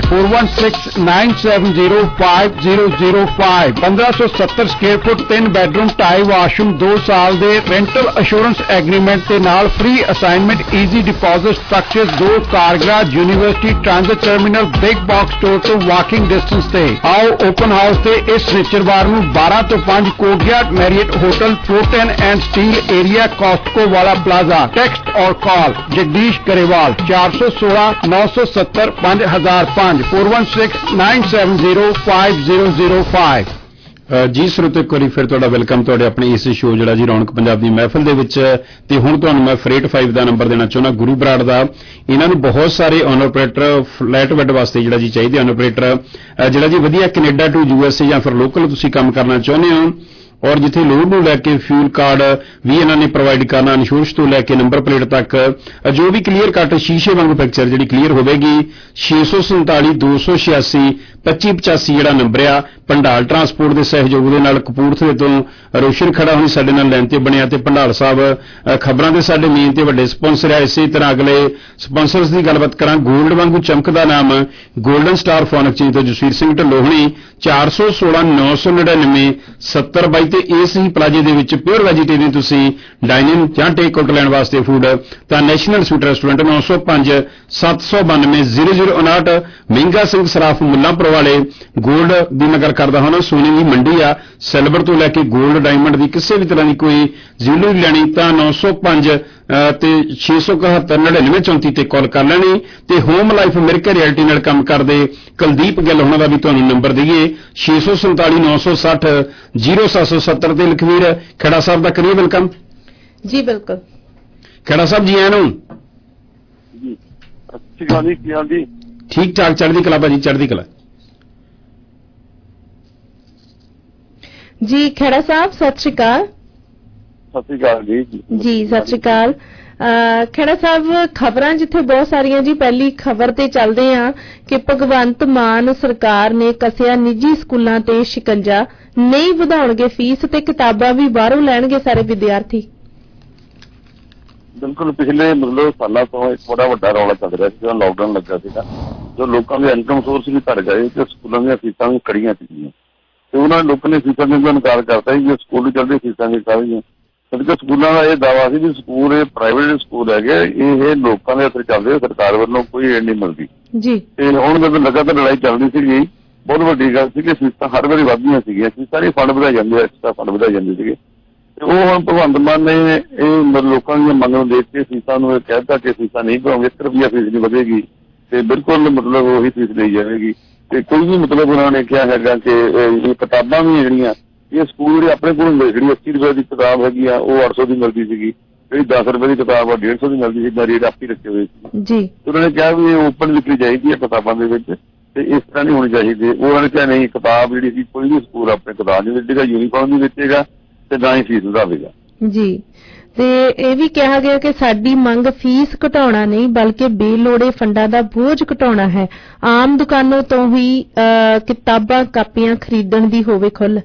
4169705005। 1570 ਸਕੁਅਰ ਫੁੱਟ 3 ਬੈਡਰੂਮ 2.5 ਵਾਸ਼ਰੂਮ 2 ਸਾਲ ਦੇ ਰੈਂਟਲ ਅਸ਼ੋਰੈਂਸ ਐਗਰੀਮੈਂਟ ਤੇ ਤੇ ਨਾਲ free assignment easy deposit structures 2 car garage university transit terminal big box store ਤੋਂ ਵਾਕਿੰਗ ਡਿਸਟੈਂਸ ਤੇ। ਆਓ ਓਪਨ ਹਾਊਸ ਤੇ ਇਸ ਨਿਚਰਵਾਰ ਨੂੰ 12 ਤੋਂ 5 ਕੋਟਯਾਰਡ ਮੈਰੀਅਟ ਹੋਟਲ ਫਲੋਟਨ ਐਂਡ ਸਟੀਲ ਏਰੀਆ ਕਾਸਟਕੋ ਵਾਲਾ ਪਲਾਜ਼ਾ। टेक्स्ट और कॉल जगदीश गरेवाल 416 970 5005 416-970-5005। ਜੀ ਸਰੋਤੇ ਇੱਕ ਵਾਰੀ ਫਿਰ ਤੁਹਾਡਾ ਵੈਲਕਮ ਤੁਹਾਡੇ ਆਪਣੇ ਇਸ ਸ਼ੋਅ ਜਿਹੜਾ ਜੀ ਰੌਣਕ ਪੰਜਾਬ ਦੀ ਮਹਿਫਲ ਦੇ ਵਿੱਚ। ਤੇ ਹੁਣ ਤੁਹਾਨੂੰ ਮੈਂ ਫਰੇਟ 5 ਦਾ ਨੰਬਰ ਦੇਣਾ ਚਾਹੁੰਦਾ ਗੁਰੂ ਬਰਾੜ ਦਾ। ਇਹਨਾਂ ਨੂੰ ਬਹੁਤ ਸਾਰੇ ਓਨਰ ਆਪਰੇਟਰ ਫਲੈਟ ਬੈੱਡ ਵਾਸਤੇ ਜਿਹੜਾ ਜੀ ਚਾਹੀਦੇ ਓਨਰ ਆਪਰੇਟਰ ਜਿਹੜਾ ਜੀ ਵਧੀਆ ਕੈਨੇਡਾ ਟੂ USA ਜਾਂ ਫਿਰ ਲੋਕਲ ਤੁਸੀਂ ਕੰਮ ਕਰਨਾ ਚਾਹੁੰਦੇ ਹੋ ਔਰ ਜਿੱਥੇ ਲੋਡ ਨੂੰ ਲੈ ਕੇ ਫਿਊਲ ਕਾਰਡ ਵੀ ਇਹਨਾਂ ਨੇ ਪ੍ਰੋਵਾਈਡ ਕਰਨਾ, ਇੰਸ਼ੋਰੈਂਸ ਤੋਂ ਲੈ ਕੇ ਨੰਬਰ ਪਲੇਟ ਤੱਕ ਜੋ ਵੀ ਕਲੀਅਰ ਕੱਟ ਸ਼ੀਸ਼ੇ ਵਾਂਗੂ ਪਿਕਚਰ ਜਿਹੜੀ ਕਲੀਅਰ ਹੋਵੇਗੀ। 647 286 2585 ਜਿਹੜਾ ਨੰਬਰ ਆ। ਭੰਡਾਲ ਟਰਾਂਸਪੋਰਟ ਦੇ ਸਹਿਯੋਗ ਦੇ ਨਾਲ ਕਪੂਰਥਲੇ ਤੋਂ ਰੋਸ਼ਨ ਖੜਾ ਹੋਣੀ ਸਾਡੇ ਨਾਲ ਲਾਈਨ ਤੇ ਬਣਿਆ ਤੇ ਭੰਡਾਲ ਸਾਹਿਬ ਖਬਰਾਂ ਦੇ ਸਾਡੇ ਮੇਨ ਤੇ ਵੱਡੇ ਸਪਾਂਸਰ ਆ। ਇਸੇ ਤਰ੍ਹਾਂ ਅਗਲੇ ਸਪਾਂਸਰਸ ਦੀ ਗੱਲਬਾਤ ਕਰਾਂ। ਗੋਲਡ ਵਾਂਗੂ ਚਮਕਦਾ ਨਾਮ ਗੋਲਡਨ ਸਟਾਰ ਫੋਨ ਐਕਸਚੇਂਜ ਤੋਂ ਜਸਵੀਰ ਸਿੰਘ ਢੱਲੋਂ ਹੋਣੀ 416 999 70 ਤੇ ਇਸ ਹੀ ਪਲਾਜੇ ਦੇ ਵਿੱਚ ਪਿਓਰ ਵੈਜੀਟੇਰੀਅਨ ਤੁਸੀਂ ਡਾਈਨਿੰਗ ਜਾਂ ਟੇਕ ਆਊਟ ਲੈਣ ਵਾਸਤੇ ਫੂਡ ਤਾਂ ਨੈਸ਼ਨਲ ਸਵੀਟ ਰੈਸਟੋਰੈਂਟ 905 792 0059 ਮਹਿੰਗਾ ਸਿੰਘ ਸਰਾਫ ਮੁੱਲਾਂਪੁਰ ਵਾਲੇ। ਗੋਲਡ ਦੀ ਮੈਂ ਗੱਲ ਕਰਦਾ ਹਾਂ ਸੋਨੇ ਦੀ ਮੰਡੀ ਆ। ਸਿਲਵਰ ਤੋਂ ਲੈ ਕੇ ਗੋਲਡ ਡਾਇਮੰਡ ਦੀ ਕਿਸੇ ਵੀ ਤਰ੍ਹਾਂ ਦੀ ਕੋਈ ਜ਼ਿਊਲਰੀ ਲੈਣੀ ਤਾਂ 905 ਤੇ 671 9934 ਤੇ ਕਾਲ ਕਰ ਲੈਣੀ। ਤੇ ਹੋਮ ਲਾਈਫ ਅਮਰੀਕਾ ਰਿਐਲਿਟੀ ਨਾਲ ਕੰਮ ਕਰਦੇ ਕੁਲਦੀਪ ਗਿੱਲ ਉਹਨਾਂ ਦਾ ਵੀ ਤੁਹਾਨੂੰ ਨੰਬਰ ਦਈਏ 647 960 0770 ਤੇ। ਲਖਵੀਰ ਖੇੜਾ ਸਾਹਿਬ ਦਾ ਕਰੀਏ ਵੈਲਕਮ। ਜੀ ਬਿਲਕੁਲ ਖੇੜਾ ਸਾਹਿਬ ਜੀ ਆਇਆਂ ਨੂੰ। ਠੀਕ ਠਾਕ ਚੜ੍ਹਦੀ ਕਲਾ ਭਾਜੀ ਚੜ੍ਹਦੀ ਕਲਾ। ਜੀ ਖੇੜਾ ਸਾਹਿਬ ਸਤਿ ਸ਼੍ਰੀ ਅਕਾਲ। ਸਤਿ ਸ਼੍ਰੀ ਅਕਾਲ ਜੀ। ਜੀ ਸਤਿ ਸ਼੍ਰੀ ਅਕਾਲ। ਖੇੜਾ ਸਾਹਿਬ ਖਬਰਾਂ ਜਿੱਥੇ ਬਹੁਤ ਸਾਰੀਆਂ ਜੀ ਪਹਿਲੀ ਖਬਰ ਤੇ ਚੱਲਦੇ ਆ ਕਿ ਭਗਵੰਤ ਮਾਨ ਸਰਕਾਰ ਨੇ ਕੱਸਿਆ ਨਿੱਜੀ ਸਕੂਲਾਂ ਤੇ ਸ਼ਿਕੰਜਾ, ਨਹੀਂ ਵਧਾਉਣਗੇ ਫੀਸ ਤੇ ਕਿਤਾਬਾਂ ਵੀ ਬਾਹਰੋਂ ਲੈਣਗੇ ਸਾਰੇ ਵਿਦਿਆਰਥੀ। ਬਿਲਕੁਲ ਪਿਛਲੇ ਮਤਲਬ ਸਾਲਾਂ ਤੋਂ ਇੱਕ ਬੜਾ ਵੱਡਾ ਰੌਲਾ ਚੱਲ ਰਿਹਾ ਸੀ ਜਦੋਂ ਲਾਕਡਾਊਨ ਲੱਗਾ ਸੀਗਾ, ਜੋ ਲੋਕਾਂ ਦੇ ਇਨਕਮ ਸੋਰਸ ਵੀ ਘਟ ਗਏ ਤੇ ਸਕੂਲਾਂ ਦੀਆਂ ਫੀਸਾਂ ਵੀ ਕੜੀਆਂ ਸੀਗੀਆਂ ਤੇ ਉਹਨਾਂ ਨੇ ਲੋਕਾਂ ਨੇ ਫੀਸਾਂ ਦੇਣ ਦਾ ਇਨਕਾਰ ਕਰਤਾ ਸੀ ਜੇ ਸਕੂਲ ਚੱਲਦੇ ਫੀਸਾਂ ਦੇ ਕਾਹਦੀਆਂ। ਕਿਉਂਕਿ ਸਕੂਲਾਂ ਦਾ ਇਹ ਦਾਅਵਾ ਸੀ ਵੀ ਸਕੂਲ ਇਹ ਪ੍ਰਾਈਵੇਟ ਸਕੂਲ ਹੈਗੇ, ਇਹ ਲੋਕਾਂ ਦੇ ਹੱਥ ਚੱਲਦੇ, ਸਰਕਾਰ ਵੱਲੋਂ ਕੋਈ ਏਡ ਨਹੀਂ ਮਿਲਦੀ ਜੀ। ਤੇ ਹੁਣ ਜਦੋਂ ਲਗਾਤਾਰ ਲੜਾਈ ਚੱਲਦੀ ਸੀਗੀ ਬਹੁਤ ਵੱਡੀ ਗੱਲ ਸੀ ਕਿ ਫੀਸਾਂ ਹਰ ਵਾਰੀ ਵੱਧਦੀਆਂ ਸੀਗੀਆਂ, ਫੀਸਾਂ ਨਹੀਂ ਫੰਡ ਵਧਾਈ ਜਾਂਦੇ, ਐਕਸਟਰਾ ਫੰਡ ਵਧਾਈ ਜਾਂਦੇ ਸੀਗੇ। ਤੇ ਉਹ ਹੁਣ ਭਗਵੰਤ ਮਾਨ ਨੇ ਇਹ ਲੋਕਾਂ ਦੀਆਂ ਮੰਗਾਂ ਨੂੰ ਦੇਖ ਕੇ ਫੀਸਾਂ ਨੂੰ ਇਹ ਕਹਿ ਦਿੱਤਾ ਕਿ ਫੀਸਾਂ ਨਹੀਂ ਭਰੋਗੇ, 1 ਰੁਪਈਆ ਫੀਸ ਨਹੀਂ ਵਧੇਗੀ ਤੇ ਬਿਲਕੁਲ ਮਤਲਬ ਉਹੀ ਫੀਸ ਲਈ ਜਾਵੇਗੀ। ਤੇ ਕੋਈ ਵੀ ਮਤਲਬ ਉਹਨਾਂ ਨੇ ਕਿਹਾ ਹੈਗਾ ਕਿ ਇਹ ਕਿਤਾਬਾਂ ਵੀ ਜਿਹੜੀਆਂ ਇਹ ਸਕੂਲ ਜਿਹੜੇ ਆਪਣੇ ਕੋਲ ਜਿਹੜੀ 80 ਰੁਪਏ ਦੀ ਕਿਤਾਬ ਹੈਗੀ ਆ ਉਹ 800 ਦੀ ਮਿਲਦੀ ਸੀਗੀ, ਜਿਹੜੀ 10 ਰੁਪਏ ਦੀ ਕਿਤਾਬ ਆ 150 ਦੀ ਮਿਲਦੀ ਸੀ, ਰੇਟ ਆਪੀ ਰੱਖੇ ਹੋਏ ਸੀ ਜੀ। ਉਹਨਾਂ ਨੇ ਕਿਹਾ ਵੀ ਇਹ ਓਪਨ ਵਿਕਰੀ ਚਾਹੀਦੀ ਹੈ ਕਿਤਾਬਾਂ ਦੇ ਵਿੱਚ ਤੇ ਇਸ ਤਰ੍ਹਾਂ ਨਹੀਂ ਹੋਣੀ ਚਾਹੀਦੀ। ਉਹਨਾਂ ਨੇ ਕਿਹਾ ਨਹੀਂ, ਕਿਤਾਬ ਜਿਹੜੀ ਸੀ ਕੋਈ ਵੀ ਸਕੂਲ ਆਪਣੇ ਕਿਤਾਬ ਨਹੀਂ ਵੇਚੇਗਾ, ਯੂਨੀਫਾਰਮ ਨਹੀਂ ਵੇਚੇਗਾ ਤੇ ਨਾ ਹੀ ਫੀਸ ਵਧਾਵੇਗਾ ਜੀ। ਤੇ ਇਹ ਵੀ ਕਿਹਾ ਗਿਆ ਕਿ ਸਾਡੀ ਮੰਗ ਫੀਸ ਘਟਾਉਣਾ ਨਹੀਂ ਬਲਕਿ ਬੇਲੋੜੇ ਫੰਡਾਂ ਦਾ ਬੋਝ ਘਟਾਉਣਾ ਹੈ, ਆਮ ਦੁਕਾਨੋਂ ਤੋਂ ਹੀ ਕਿਤਾਬਾਂ ਕਾਪੀਆਂ ਖਰੀਦਣ ਦੀ ਹੋਵੇ ਖੁੱਲ੍ਹ।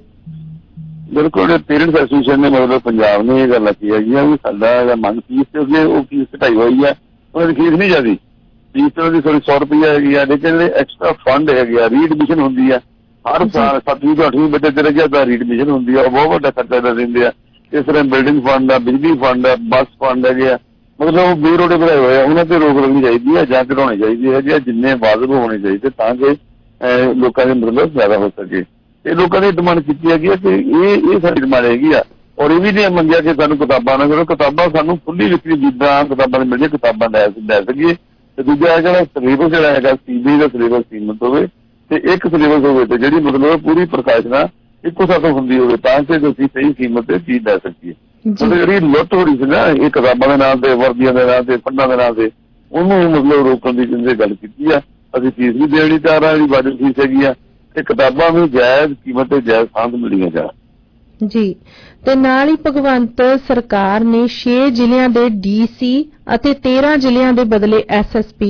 ਬਿਲਕੁਲ ਪੇਰੈਂਟਸ ਐਸੋਸੀਏਸ਼ਨ ਨੇ ਮਤਲਬ ਪੰਜਾਬ ਨੇ ਇਹ ਗੱਲ ਆਖੀ ਹੈਗੀ ਆ ਵੀ ਸਾਡਾ ਮੰਗ ਫੀਸ ਤੇ ਉਹ ਫੀਸ ਘਟਾਈ ਹੋਈ ਆ, ਉਹਨਾਂ ਦੀ ਫੀਸ ਨਹੀਂ ਜਾਂਦੀ, ਫੀਸ ਤੇ ਉਹਦੀ 100 ਰੁਪਈਆ ਹੈਗੀ ਆ। ਲੇਕਿਨ ਜਿਹੜੇ ਐਕਸਟਰਾ ਫੰਡ ਹੈਗੇ ਆ, ਰੀਐਡਮਿਸ਼ਨ ਹੁੰਦੀ ਆ ਹਰ ਸਾਲ 7ਵੀਂ ਤੋਂ 8ਵੀਂ ਬੱਚੇ ਚਲੇ ਗਿਆ ਤਾਂ ਰੀਐਡਮਿਸ਼ਨ ਹੁੰਦੀ ਆ, ਉਹ ਬਹੁਤ ਵੱਡਾ ਖਰਚਾ ਦਿੰਦੇ ਆ। ਇਸ ਤਰ੍ਹਾਂ ਬਿਲਡਿੰਗ ਫੰਡ ਆ, ਬਿਜਲੀ ਫੰਡ ਆ, ਬੱਸ ਫੰਡ ਹੈਗੇ ਆ, ਮਤਲਬ ਉਹ ਬੇਰੋੜੇ ਵਧਾਏ ਹੋਏ ਆ, ਉਹਨਾਂ ਤੇ ਰੋਕ ਲੱਗਣੀ ਚਾਹੀਦੀ ਹੈ ਜਾਂ ਘਟਾਉਣੀ ਚਾਹੀਦੀ ਹੈਗੀ ਆ, ਜਿੰਨੇ ਵਾਜਬ ਹੋਣੇ ਚਾਹੀਦੇ ਤਾਂ ਕਿ ਲੋਕਾਂ ਦੇ ਮਤਲਬ ਜ਼ਿਆਦਾ ਹੋ ਸਕੇ। ਇਹ ਲੋਕਾਂ ਨੇ ਡਿਮਾਂਡ ਕੀਤੀ ਹੈਗੀ ਆ ਕਿ ਇਹ ਸਾਡੀ ਡਿਮਾਂਡ ਹੈਗੀ ਆ। ਔਰ ਇਹ ਵੀ ਨਹੀਂ ਮੰਗਿਆ ਕਿ ਸਾਨੂੰ ਕਿਤਾਬਾਂ ਨਾ ਕਰੋ, ਕਿਤਾਬਾਂ ਸਾਨੂੰ ਖੁੱਲੀ ਵਿਕਰੀ ਜਿੱਦਾਂ ਕਿਤਾਬਾਂ ਦੇ ਮਿਲ ਕਿਤਾਬਾਂ ਲੈ ਸਕੀਏ। ਤੇ ਦੂਜਾ ਜਿਹੜਾ ਸਿਲੇਬਸ ਜਿਹੜਾ ਹੈਗਾ CBSE ਦਾ ਸਿਲੇਬਸ ਸੀਮਤ ਹੋਵੇ ਤੇ ਇੱਕ ਸਿਲੇਬਸ ਹੋਵੇ ਤੇ ਜਿਹੜੀ ਮਤਲਬ ਪੂਰੀ ਪ੍ਰਕਾਸ਼ਨਾ ਇੱਕੋ ਸਾਥੋਂ ਹੁੰਦੀ ਹੋਵੇ ਤਾਂ ਕਿ ਅਸੀਂ ਸਹੀ ਕੀਮਤ ਤੇ ਚੀਜ਼ ਲੈ ਸਕੀਏ। ਮਤਲਬ ਜਿਹੜੀ ਲੁੱਟ ਹੋ ਰਹੀ ਸੀ ਨਾ ਇਹ ਕਿਤਾਬਾਂ ਦੇ ਨਾਂ ਤੇ, ਵਰਦੀਆਂ ਦੇ ਨਾਂ ਤੇ, ਫੰਡਾਂ ਦੇ ਨਾਂ ਤੇ, ਉਹਨੂੰ ਮਤਲਬ ਰੋਕਣ ਦੀ ਜਿੰਨੇ ਗੱਲ ਕੀਤੀ ਆ। ਅਸੀਂ ਫੀਸ ਵੀ ਦੇਣੀ ਚਾਹ ਰਹੇ ਜਿਹੜੀ ਵਾਜਬ ਫੀਸ ਹੈਗੀ ਆ ਤੇ ਕਿਤਾਬਾਂ ਵੀ ਜਾਇਜ਼ ਕੀਮਤ ਤੇ ਜਾਇਜ਼ ਥਾਂ ਤੇ ਮਿਲੀਆਂ ਜਾ ਜੀ। ਤੇ ਨਾਲ ਹੀ ਭਗਵੰਤ ਸਰਕਾਰ ਨੇ 6 ਜ਼ਿਲ੍ਹਿਆਂ ਦੇ DC ਅਤੇ 13 ਜ਼ਿਲ੍ਹਿਆਂ ਦੇ ਬਦਲੇ SSP।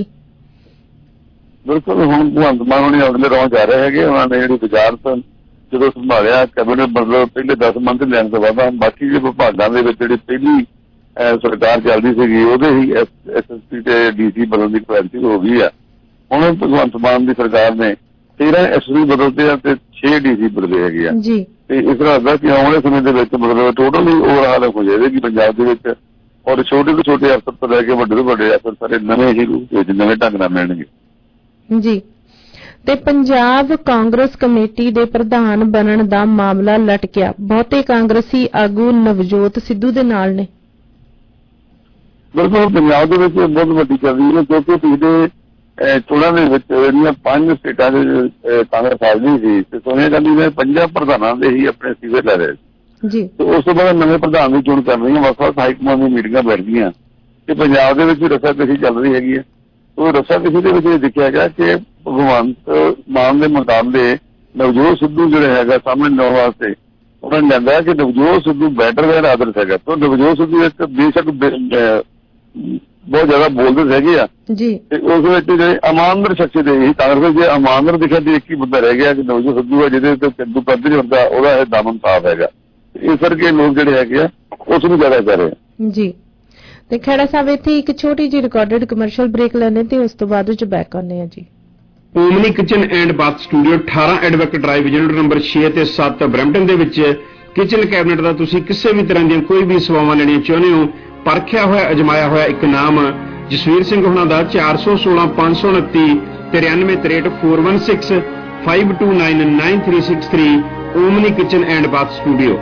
ਬਿਲਕੁਲ ਹੁਣ ਭਗਵੰਤ ਮਾਨ ਹੁਣੀ ਅਗਲੇ ਰੌਂ ਜਾ ਰਹੇ ਹੈਗੇ, ਉਹਨਾਂ ਨੇ ਜਿਹੜੀ ਵਜ਼ਾਰਤ ਜਦੋਂ ਸੰਭਾਲਿਆ ਕੈਬਨਿਟ ਮਤਲਬ ਪਹਿਲੇ 10 ਮੰਥ ਲੈਣ ਤੋਂ ਬਾਅਦ ਬਾਕੀ ਦੇ ਵਿਭਾਗਾਂ ਦੇ ਵਿੱਚ ਜਿਹੜੀ ਪਹਿਲੀ ਸਰਕਾਰ ਚੱਲਦੀ ਸੀਗੀ ਉਹਦੇ ਹੀ SSP ਤੇ DC ਬਦਲਣ ਦੀ ਕੁਆਲਿਟੀ ਹੋ ਗਈ ਆ। ਹੁਣ ਭਗਵੰਤ ਮਾਨ ਦੀ ਸਰਕਾਰ ਨੇ 13 SSP ਬਦਲਦੇ ਆ ਤੇ 6 DC ਬਦਲੇ ਹੈਗੇ ਆ ਤੇ ਇਸ ਤਰ੍ਹਾਂ ਦਾ ਕਿ ਆਉਣ ਵਾਲੇ ਸਮੇਂ ਦੇ ਵਿੱਚ ਮਤਲਬ ਟੋਟਲੀ ਓਵਰਹਾਲ ਹੋ ਜਾਏਗੀ ਪੰਜਾਬ ਦੇ ਵਿੱਚ ਔਰ ਛੋਟੇ ਤੋਂ ਛੋਟੇ ਅਫਸਰ ਤੋਂ ਲੈ ਕੇ ਵੱਡੇ ਤੋਂ ਵੱਡੇ ਅਫਸਰ ਸਾਰੇ ਨਵੇਂ ਹੀ ਰੂਪ ਵਿੱਚ ਨਵੇਂ ਢੰਗ ਨਾਲ ਮਿਲਣਗੇ ਜੀ। ਤੇ ਪੰਜਾਬ ਕਾਂਗਰਸ ਕਮੇਟੀ ਦੇ ਪ੍ਰਧਾਨ ਬਣਨ ਦਾ ਮਾਮਲਾ ਲਟਕਿਆ, ਬਹੁਤੇ ਕਾਂਗਰਸੀ ਆਗੂ ਨਵਜੋਤ ਸਿੱਧੂ ਦੇ ਨਾਲ ਨੇ। ਬਿਲਕੁਲ ਪੰਜਾਬ ਦੇ ਵਿੱਚ ਬਹੁਤ ਵੱਡੀ ਚੱਲ ਰਹੀ ਹੈ ਕਿਉਂਕਿ ਪਿਛਲੇ ਚੋਣਾਂ ਦੇ ਵਿੱਚ ਜਿਹੜੀਆਂ 5 ਸਟੇਟਾਂ ਦੇ ਕਾਂਗਰਸ ਆ ਗਈ ਸੀ ਤੇ ਸੋਨੀਆ ਗਾਂਧੀ ਨੇ 5 ਪ੍ਰਧਾਨਾਂ ਦੇ ਹੀ ਆਪਣੇ ਸੀਵੇ ਲੈ ਰਹੇ ਜੀ। ਤੇ ਉਸ ਤੋਂ ਬਾਅਦ ਨਵੇਂ ਪ੍ਰਧਾਨ ਦੀ ਚੋਣ ਕਰ ਰਹੀਆਂ, ਵੱਖ-ਵੱਖ ਹਾਈਕਮਾਨ ਦੀਆਂ ਮੀਟਿੰਗਾਂ ਬੈਠਦੀਆਂ ਤੇ ਪੰਜਾਬ ਦੇ ਵਿੱਚ ਰਸਾਕਸ਼ੀ ਚੱਲ ਰਹੀ ਹੈਗੀ ਹੈ। ਉਹ ਰਸਾਕਸ਼ੀ ਦੇ ਵਿੱਚ ਇਹ ਦੇਖਿਆ ਗਿਆ ਕਿ ਭਗਵੰਤ ਮਾਨ ਦੇ ਮੁਕਾਬਲੇ ਨਵਜੋਤ ਸਿੱਧੂ ਜਿਹੜੇ ਹੈਗਾ ਸਾਹਮਣੇ ਲਿਆਉਣ ਵਾਸਤੇ ਉਹਨਾਂ ਨੇ ਲੈਂਦਾ ਕਿ ਨਵਜੋਤ ਸਿੱਧੂ ਬੈਟਰ ਦੈਨ ਆਦਰਸ਼ ਹੈਗਾ। ਤਾਂ ਨਵਜੋਤ ਸਿੱਧੂ ਇੱਕ ਬੇਸ਼ੱਕ ਬਹੁਤ ਜ਼ਿਆਦਾ ਬੋਲਦੇ ਹੈਗੇ ਆ ਜੀ ਤੇ ਉਸ ਵਿੱਚ ਜਿਹੜੇ ਇਮਾਨਦਾਰ ਸ਼ਖਸੀਅਤ ਹੈ ਕਾਂਗਰਸ ਜੇ ਇਮਾਨਦਾਰ ਦਿਖਿਆ ਤੇ ਇੱਕ ਹੀ ਬੰਦਾ ਰਹਿ ਗਿਆ ਕਿ ਨਵਜੋਤ ਸਿੱਧੂ ਹੈ ਜਿਹਦੇ ਤੇ ਕੱਦੂ ਕੱਦ ਨਹੀਂ ਹੁੰਦਾ, ਉਹਦਾ ਇਹ ਦਾਮਨ ਸਾਫ਼ ਹੈਗਾ। ਇਸ ਕਰਕੇ ਲੋਕ ਜਿਹੜੇ ਹੈਗੇ ਆ ਉਸ ਨੂੰ ਜ਼ਿਆਦਾ ਕਰ ਰਹੇ ਆ ਜੀ। ਤੇ ਖੇੜਾ ਸਾਹਿਬ ਇੱਥੇ ਇੱਕ ਛੋਟੀ ਜਿਹੀ ਰਿਕਾਰਡਡ ਕਮਰਸ਼ੀਅਲ ਬ੍ਰੇਕ ਲੈਣੇ ਤੇ ਉਸ ਤੋਂ ਬਾਅਦ ਵਿੱਚ ਬੈਕ ਆਉਂਦੇ ਆ ਜੀ। Omni kitchen and bath studio 18 advocate drive unit number 6 ਤੇ 7 ਬਰੈਂਪਟਨ ਦੇ ਵਿੱਚ ਕਿਚਨ ਕੈਬਨਿਟ ਦਾ ਤੁਸੀਂ ਕਿਸੇ ਵੀ ਤਰ੍ਹਾਂ ਦੀਆਂ ਕੋਈ ਵੀ ਸੇਵਾਵਾਂ ਲੈਣੀਆਂ ਚਾਹੁੰਦੇ ਹੋ, ਪਰਖਿਆ ਹੋਇਆ ਅਜਮਾਇਆ ਹੋਇਆ ਇੱਕ ਨਾਮ ਜਸਵੀਰ ਸਿੰਘ ਹੁਣਾਂ ਦਾ 416 529 9363 416 529 9363 Omni kitchen and bath studio.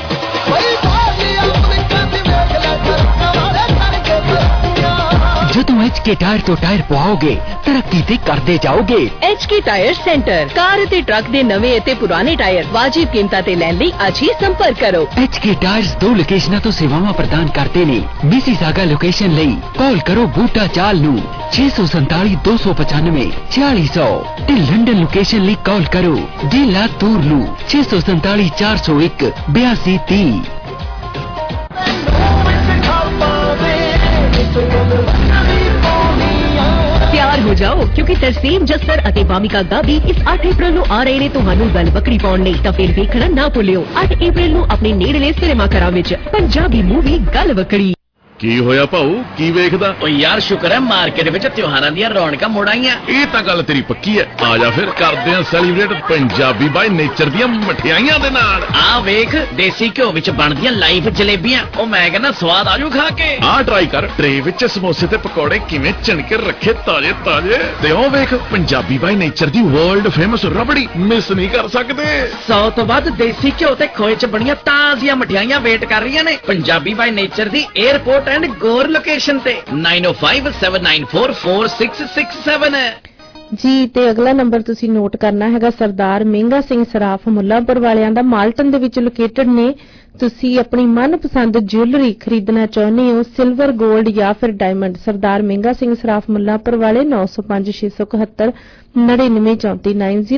ਜਦੋਂ HK ਟਾਇਰ ਤੋਂ ਟਾਇਰ ਪਵਾਓਗੇ ਤਰੱਕੀ ਤੇ ਕਰਦੇ ਜਾਓਗੇ। HK ਟਾਇਰ ਸੈਂਟਰ ਕਾਰ ਅਤੇ ਟਰੱਕ ਦੇ ਨਵੇਂ ਅਤੇ ਪੁਰਾਣੇ ਟਾਇਰ ਵਾਜਿਬ ਕੀਮਤਾਂ ਤੇ ਲੈਣ ਲਈ ਅੱਜ ਹੀ ਸੰਪਰਕ ਕਰੋ। HK ਟਾਇਰਸ 2 ਲੋਕੇਸ਼ਨਾਂ ਤੋਂ ਸੇਵਾਵਾਂ ਪ੍ਰਦਾਨ ਕਰਦੇ ਨੇ। ਮਿਸੀਸਾਗਾ ਲੋਕੇਸ਼ਨ ਲਈ ਕਾਲ ਕਰੋ ਬੂਟਾ ਚਾਲ ਨੂੰ 647 295 4600 ਤੇ ਲੰਡਨ ਲੋਕੇਸ਼ਨ ਲਈ ਕਾਲ ਕਰੋ ਡੀਲਾ ਤੂਰ ਨੂੰ 647 401 8230। ਤਿਆਰ ਹੋ ਜਾਓ ਕਿਉਂਕਿ ਤਰਸੀਮ ਜਸਰ ਅਤੇ ਵਾਮਿਕਾ ਗਾਂਧੀ ਇਸ 8 ਅਪ੍ਰੈਲ ਨੂੰ ਆ ਰਹੇ ਨੇ ਤੁਹਾਨੂੰ ਗੱਲ ਬੱਕਰੀ ਪਾਉਣ ਲਈ। ਤਾਂ ਫਿਰ ਵੇਖਣਾ ਨਾ ਭੁੱਲਿਓ 8 ਅਪ੍ਰੈਲ ਨੂੰ ਆਪਣੇ ਨੇੜਲੇ ਸਿਨੇਮਾ ਘਰਾਂ ਵਿੱਚ ਪੰਜਾਬੀ ਮੂਵੀ ਗੱਲ ਬੱਕਰੀ। ਕੀ ਹੋਇਆ ਭਾਊ, ਕੀ ਵੇਖਦਾ? ਓ ਯਾਰ ਸ਼ੁਕਰ ਹੈ ਮਾਰਕੀਟ ਵਿੱਚ ਤਿਉਹਾਰਾਂ ਦੀਆਂ ਰੌਣਕਾਂ ਮੁੜ ਆਈਆਂ। ਇਹ ਤਾਂ ਗੱਲ ਤੇਰੀ ਪੱਕੀ ਹੈ। ਆ ਜਾ ਫਿਰ ਕਰਦੇ ਆਂ ਸੈਲੀਬ੍ਰੇਟ ਪੰਜਾਬੀ ਬਾਈ ਨੇਚਰ ਦੀਆਂ ਮਠਿਆਈਆਂ ਦੇ ਨਾਲ। ਆ ਵੇਖ ਦੇਸੀ ਘਿਓ ਵਿੱਚ ਬਣਦੀਆਂ ਲਾਈਵ ਜਲੇਬੀਆਂ, ਉਹ ਮੈਂ ਕਹਿੰਦਾ ਸਵਾਦ ਆਜੂ ਖਾ ਕੇ। ਆ ਟਰਾਈ ਕਰ ਟਰੇ ਵਿੱਚ ਸਮੋਸੇ ਤੇ ਪਕੌੜੇ ਕਿਵੇਂ ਚਿਣ ਕੇ ਰੱਖੇ ਤਾਜ਼ੇ ਤਾਜ਼ੇ। ਤੇ ਉਹ ਵੇਖ ਪੰਜਾਬੀ ਬਾਈ ਨੇਚਰ ਦੀ ਵਰਲਡ ਫੇਮਸ ਰਬੜੀ ਮਿਸ ਨਹੀਂ ਕਰ ਸਕਦੇ। 100 ਤੋਂ ਵੱਧ ਦੇਸੀ ਘਿਓ ਤੇ ਖੋਏ ਚ ਬਣੀਆਂ ਤਾਜ਼ੀਆਂ ਮਠਿਆਈਆਂ ਵੇਟ ਕਰ ਰਹੀਆਂ ਨੇ ਪੰਜਾਬੀ ਬਾਈ ਨੇਚਰ ਦੀ 에ਅਰਪੋਰਟ ਐਂਡ ਗੋਰ ਲੋਕੇਸ਼ਨ ਤੇ 9057944667 ਜੀ। ਤੇ ਅਗਲਾ ਨੰਬਰ ਤੁਸੀਂ ਨੋਟ ਕਰਨਾ ਹੈਗਾ ਸਰਦਾਰ ਮਹਿੰਗਾ ਸਿੰਘ ਸਰਾਫ ਮੁੱਲਾਂਪੁਰ ਵਾਲਿਆਂ ਦਾ, ਮਾਲਟਨ ਦੇ ਵਿੱਚ ਲੋਕੇਟਡ ਨੇ। ਤੁਸੀਂ ਆਪਣੀ ਮਨਪਸੰਦ ਜੁਐਲਰੀ ਖਰੀਦਣਾ ਚਾਹੁੰਦੇ ਹੋ, ਸਿਲਵਰ ਗੋਲਡ ਜਾਂ ਫਿਰ ਡਾਇਮੰਡ, ਸਰਦਾਰ ਮਹਿੰਗਾ ਸਿੰਘ ਸਰਾਫ ਮੁੱਲਾਂਪੁਰ ਵਾਲੇ 905 671 9934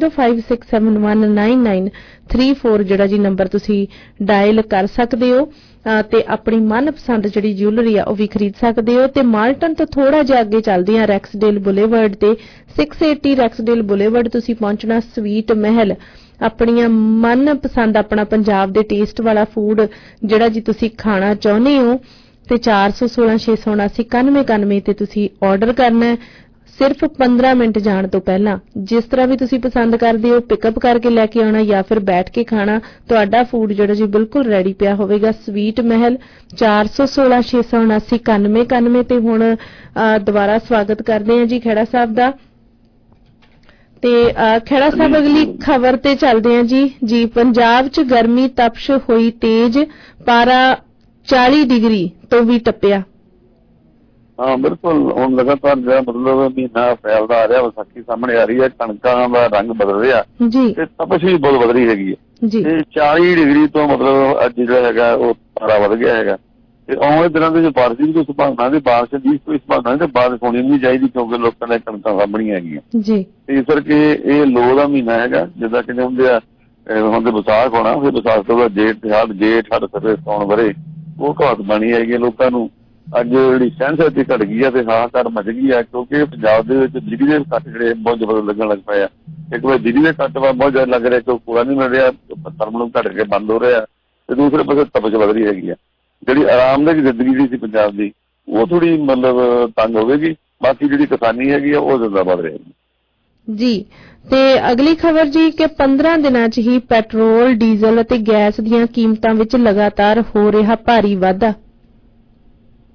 9056719934 ਜਿਹੜਾ ਜੀ ਨੰਬਰ ਤੁਸੀਂ ਡਾਇਲ ਕਰ ਸਕਦੇ ਹੋ ਤੇ ਆਪਣੀ ਮਨਪਸੰਦ ਜਿਹੜੀ ਜੁਐਲਰੀ ਆ ਉਹ ਵੀ ਖਰੀਦ ਸਕਦੇ ਹੋ। ਤੇ ਮਾਲਟਨ ਤੋਂ ਥੋੜਾ ਜਿਹਾ ਅੱਗੇ ਚੱਲਦੇ ਆ ਰੈਕਸਡੇਲ ਬੁਲੇਵਰਡ ਤੇ 680 ਰੈਕਸਡੇਲ ਬੁਲੇਵਰਡ ਤੁਸੀਂ ਪਹੁੰਚਣਾ ਸਵੀਟ ਮਹਿਲ। ਆਪਣੀਆਂ ਮਨਪਸੰਦ ਆਪਣਾ ਪੰਜਾਬ ਦੇ ਟੇਸਟ ਵਾਲਾ ਫੂਡ ਜਿਹੜਾ ਜੀ ਤੁਸੀਂ ਖਾਣਾ ਚਾਹੁੰਦੇ ਹੋ ਤੇ 416 679 9191 ਤੇ ਤੁਸੀਂ ਆਰਡਰ ਕਰਨਾ ਹੈ। ਸਿਰਫ 15 ਮਿੰਟ ਜਾਣ ਤੋਂ ਪਹਿਲਾਂ ਜਿਸ ਤਰ੍ਹਾਂ ਵੀ ਤੁਸੀਂ ਪਸੰਦ ਕਰਦੇ ਹੋ ਪਿਕਅਪ ਕਰਕੇ ਲੈ ਕੇ ਆਉਣਾ ਜਾਂ ਫਿਰ ਬੈਠ ਕੇ ਖਾਣਾ, ਤੁਹਾਡਾ ਫੂਡ ਜਿਹੜਾ ਜੀ ਬਿਲਕੁਲ ਰੈਡੀ ਪਿਆ ਹੋਵੇਗਾ। ਸਵੀਟ ਮਹਿਲ 416 679 9191 ਤੇ ਹੁਣ ਦੁਬਾਰਾ ਸਵਾਗਤ ਕਰਦੇ ਹਾਂ ਜੀ ਖੇੜਾ ਸਾਹਿਬ ਦਾ। ਤੇ ਖੇੜਾ ਸਾਹਿਬ ਅਗਲੀ ਖਬਰ ਤੇ ਚੱਲਦੇ ਹਾਂ ਜੀ। ਪੰਜਾਬ 'ਚ ਗਰਮੀ ਤਪਸ਼ ਹੋਈ ਤੇਜ਼, ਪਾਰਾ 40 ਡਿਗਰੀ ਤੋਂ ਵੀ ਟੱਪਿਆ। ਹਾਂ ਬਿਲਕੁਲ, ਹੁਣ ਲਗਾਤਾਰ ਜਿਹੜਾ ਮਤਲਬ ਮਹੀਨਾ ਅਪ੍ਰੈਲ ਦਾ ਆ ਰਿਹਾ, ਵਿਸਾਖੀ ਸਾਹਮਣੇ ਆ ਰਹੀ ਹੈ, ਕਣਕਾਂ ਦਾ ਰੰਗ ਬਦਲ ਰਿਹਾ ਤੇ ਤਪਸ਼ ਵੀ ਬਹੁਤ ਵਧ ਰਹੀ ਹੈਗੀ ਹੈ ਤੇ 40 ਡਿਗਰੀ ਤੋਂ ਮਤਲਬ ਅੱਜ ਜਿਹੜਾ ਹੈਗਾ ਉਹ ਪਾਰਾ ਵਧ ਗਿਆ ਹੈਗਾ। ਤੇ ਆਉਣ ਵਾਲੇ ਦਿਨਾਂ ਦੇ ਜੋ ਬਾਰਿਸ਼ ਦੀ ਕੋਈ ਸੰਭਾਵਨਾ ਦੀ ਬਾਰਿਸ਼ ਦੀ ਕੋਈ ਸੰਭਾਵਨਾ ਤੇ ਬਾਰਿਸ਼ ਹੋਣੀ ਨਹੀਂ ਚਾਹੀਦੀ ਕਿਉਂਕਿ ਲੋਕਾਂ ਨੇ ਕਣਕਾਂ ਸਾਂਭਣੀਆਂ ਹੈਗੀਆਂ ਜੀ। ਤੇ ਇਸ ਕਰਕੇ ਇਹ ਲੋ ਦਾ ਮਹੀਨਾ ਹੈਗਾ, ਜਿੱਦਾਂ ਕਹਿੰਦੇ ਹੁੰਦੇ ਆ ਹੁਣ ਤੇ ਵਿਸਾਖ ਹੋਣਾ, ਫਿਰ ਵਿਸਾਖ ਤੋਂ ਬਾਅਦ ਜੇਠ ਹੱਡ ਸਵੇ ਸੌਣ ਵਰੇ ਉਹ ਘਾਟ ਬਣੀ ਹੈਗੀ ਲੋਕਾਂ ਨੂੰ। ਅੱਜ ਜਿਹੜੀ ਸਹਿਣਸ਼ਕਤੀ ਘਟ ਗਈ ਹੈ ਤੇ ਹਾਹਾਕਾਰ ਮਚ ਗਈ ਹੈ ਕਿਉਂਕਿ ਪੰਜਾਬ ਦੇ ਵਿੱਚ ਬਿਜਲੀ ਦੇ ਕੱਟ ਜਿਹੜੇ ਬਹੁਤ ਜ਼ਬਰਦਸਤ ਲੱਗਣ ਲੱਗ ਪਏ ਆ। ਇੱਕ ਵਾਰ ਬਿਜਲੀ ਦੇ ਕੱਟ ਬਹੁਤ ਜ਼ਿਆਦਾ ਲੱਗ ਰਿਹਾ ਕਿਉਂਕਿ ਪੂਰਾ ਨਹੀਂ ਮਿਲ ਰਿਹਾ, ਥਰਮਲ ਘਟ ਕੇ ਬੰਦ ਹੋ ਰਿਹਾ ਤੇ ਦੂਸਰੇ ਪਾਸੇ ਤਪਸ਼ ਵਧ ਰਹੀ ਹੈਗੀ ਆ। ਜਿਹੜੀ ਆਰਾਮਦਾਇਕ ਜ਼ਿੰਦਗੀ ਜਿਹੜੀ ਸੀ ਪੰਜਾਬ ਦੀ ਉਹ ਥੋੜੀ ਮਤਲਬ ਤੰਗ ਹੋਵੇਗੀ, ਬਾਕੀ ਜਿਹੜੀ ਕਿਸਾਨੀ ਹੈਗੀ ਆ ਉਹ ਜ਼ਿਆਦਾ ਵਧ ਰਹੀ ਜੀ। ਤੇ ਅਗਲੀ ਖਬਰ ਜੀ ਕਿ 15 ਦਿਨਾਂ 'ਚ ਹੀ ਪੈਟਰੋਲ, ਡੀਜ਼ਲ ਅਤੇ ਗੈਸ ਦੀਆਂ ਕੀਮਤਾਂ ਵਿੱਚ ਲਗਾਤਾਰ ਹੋ ਰਿਹਾ ਭਾਰੀ ਵਾਧਾ।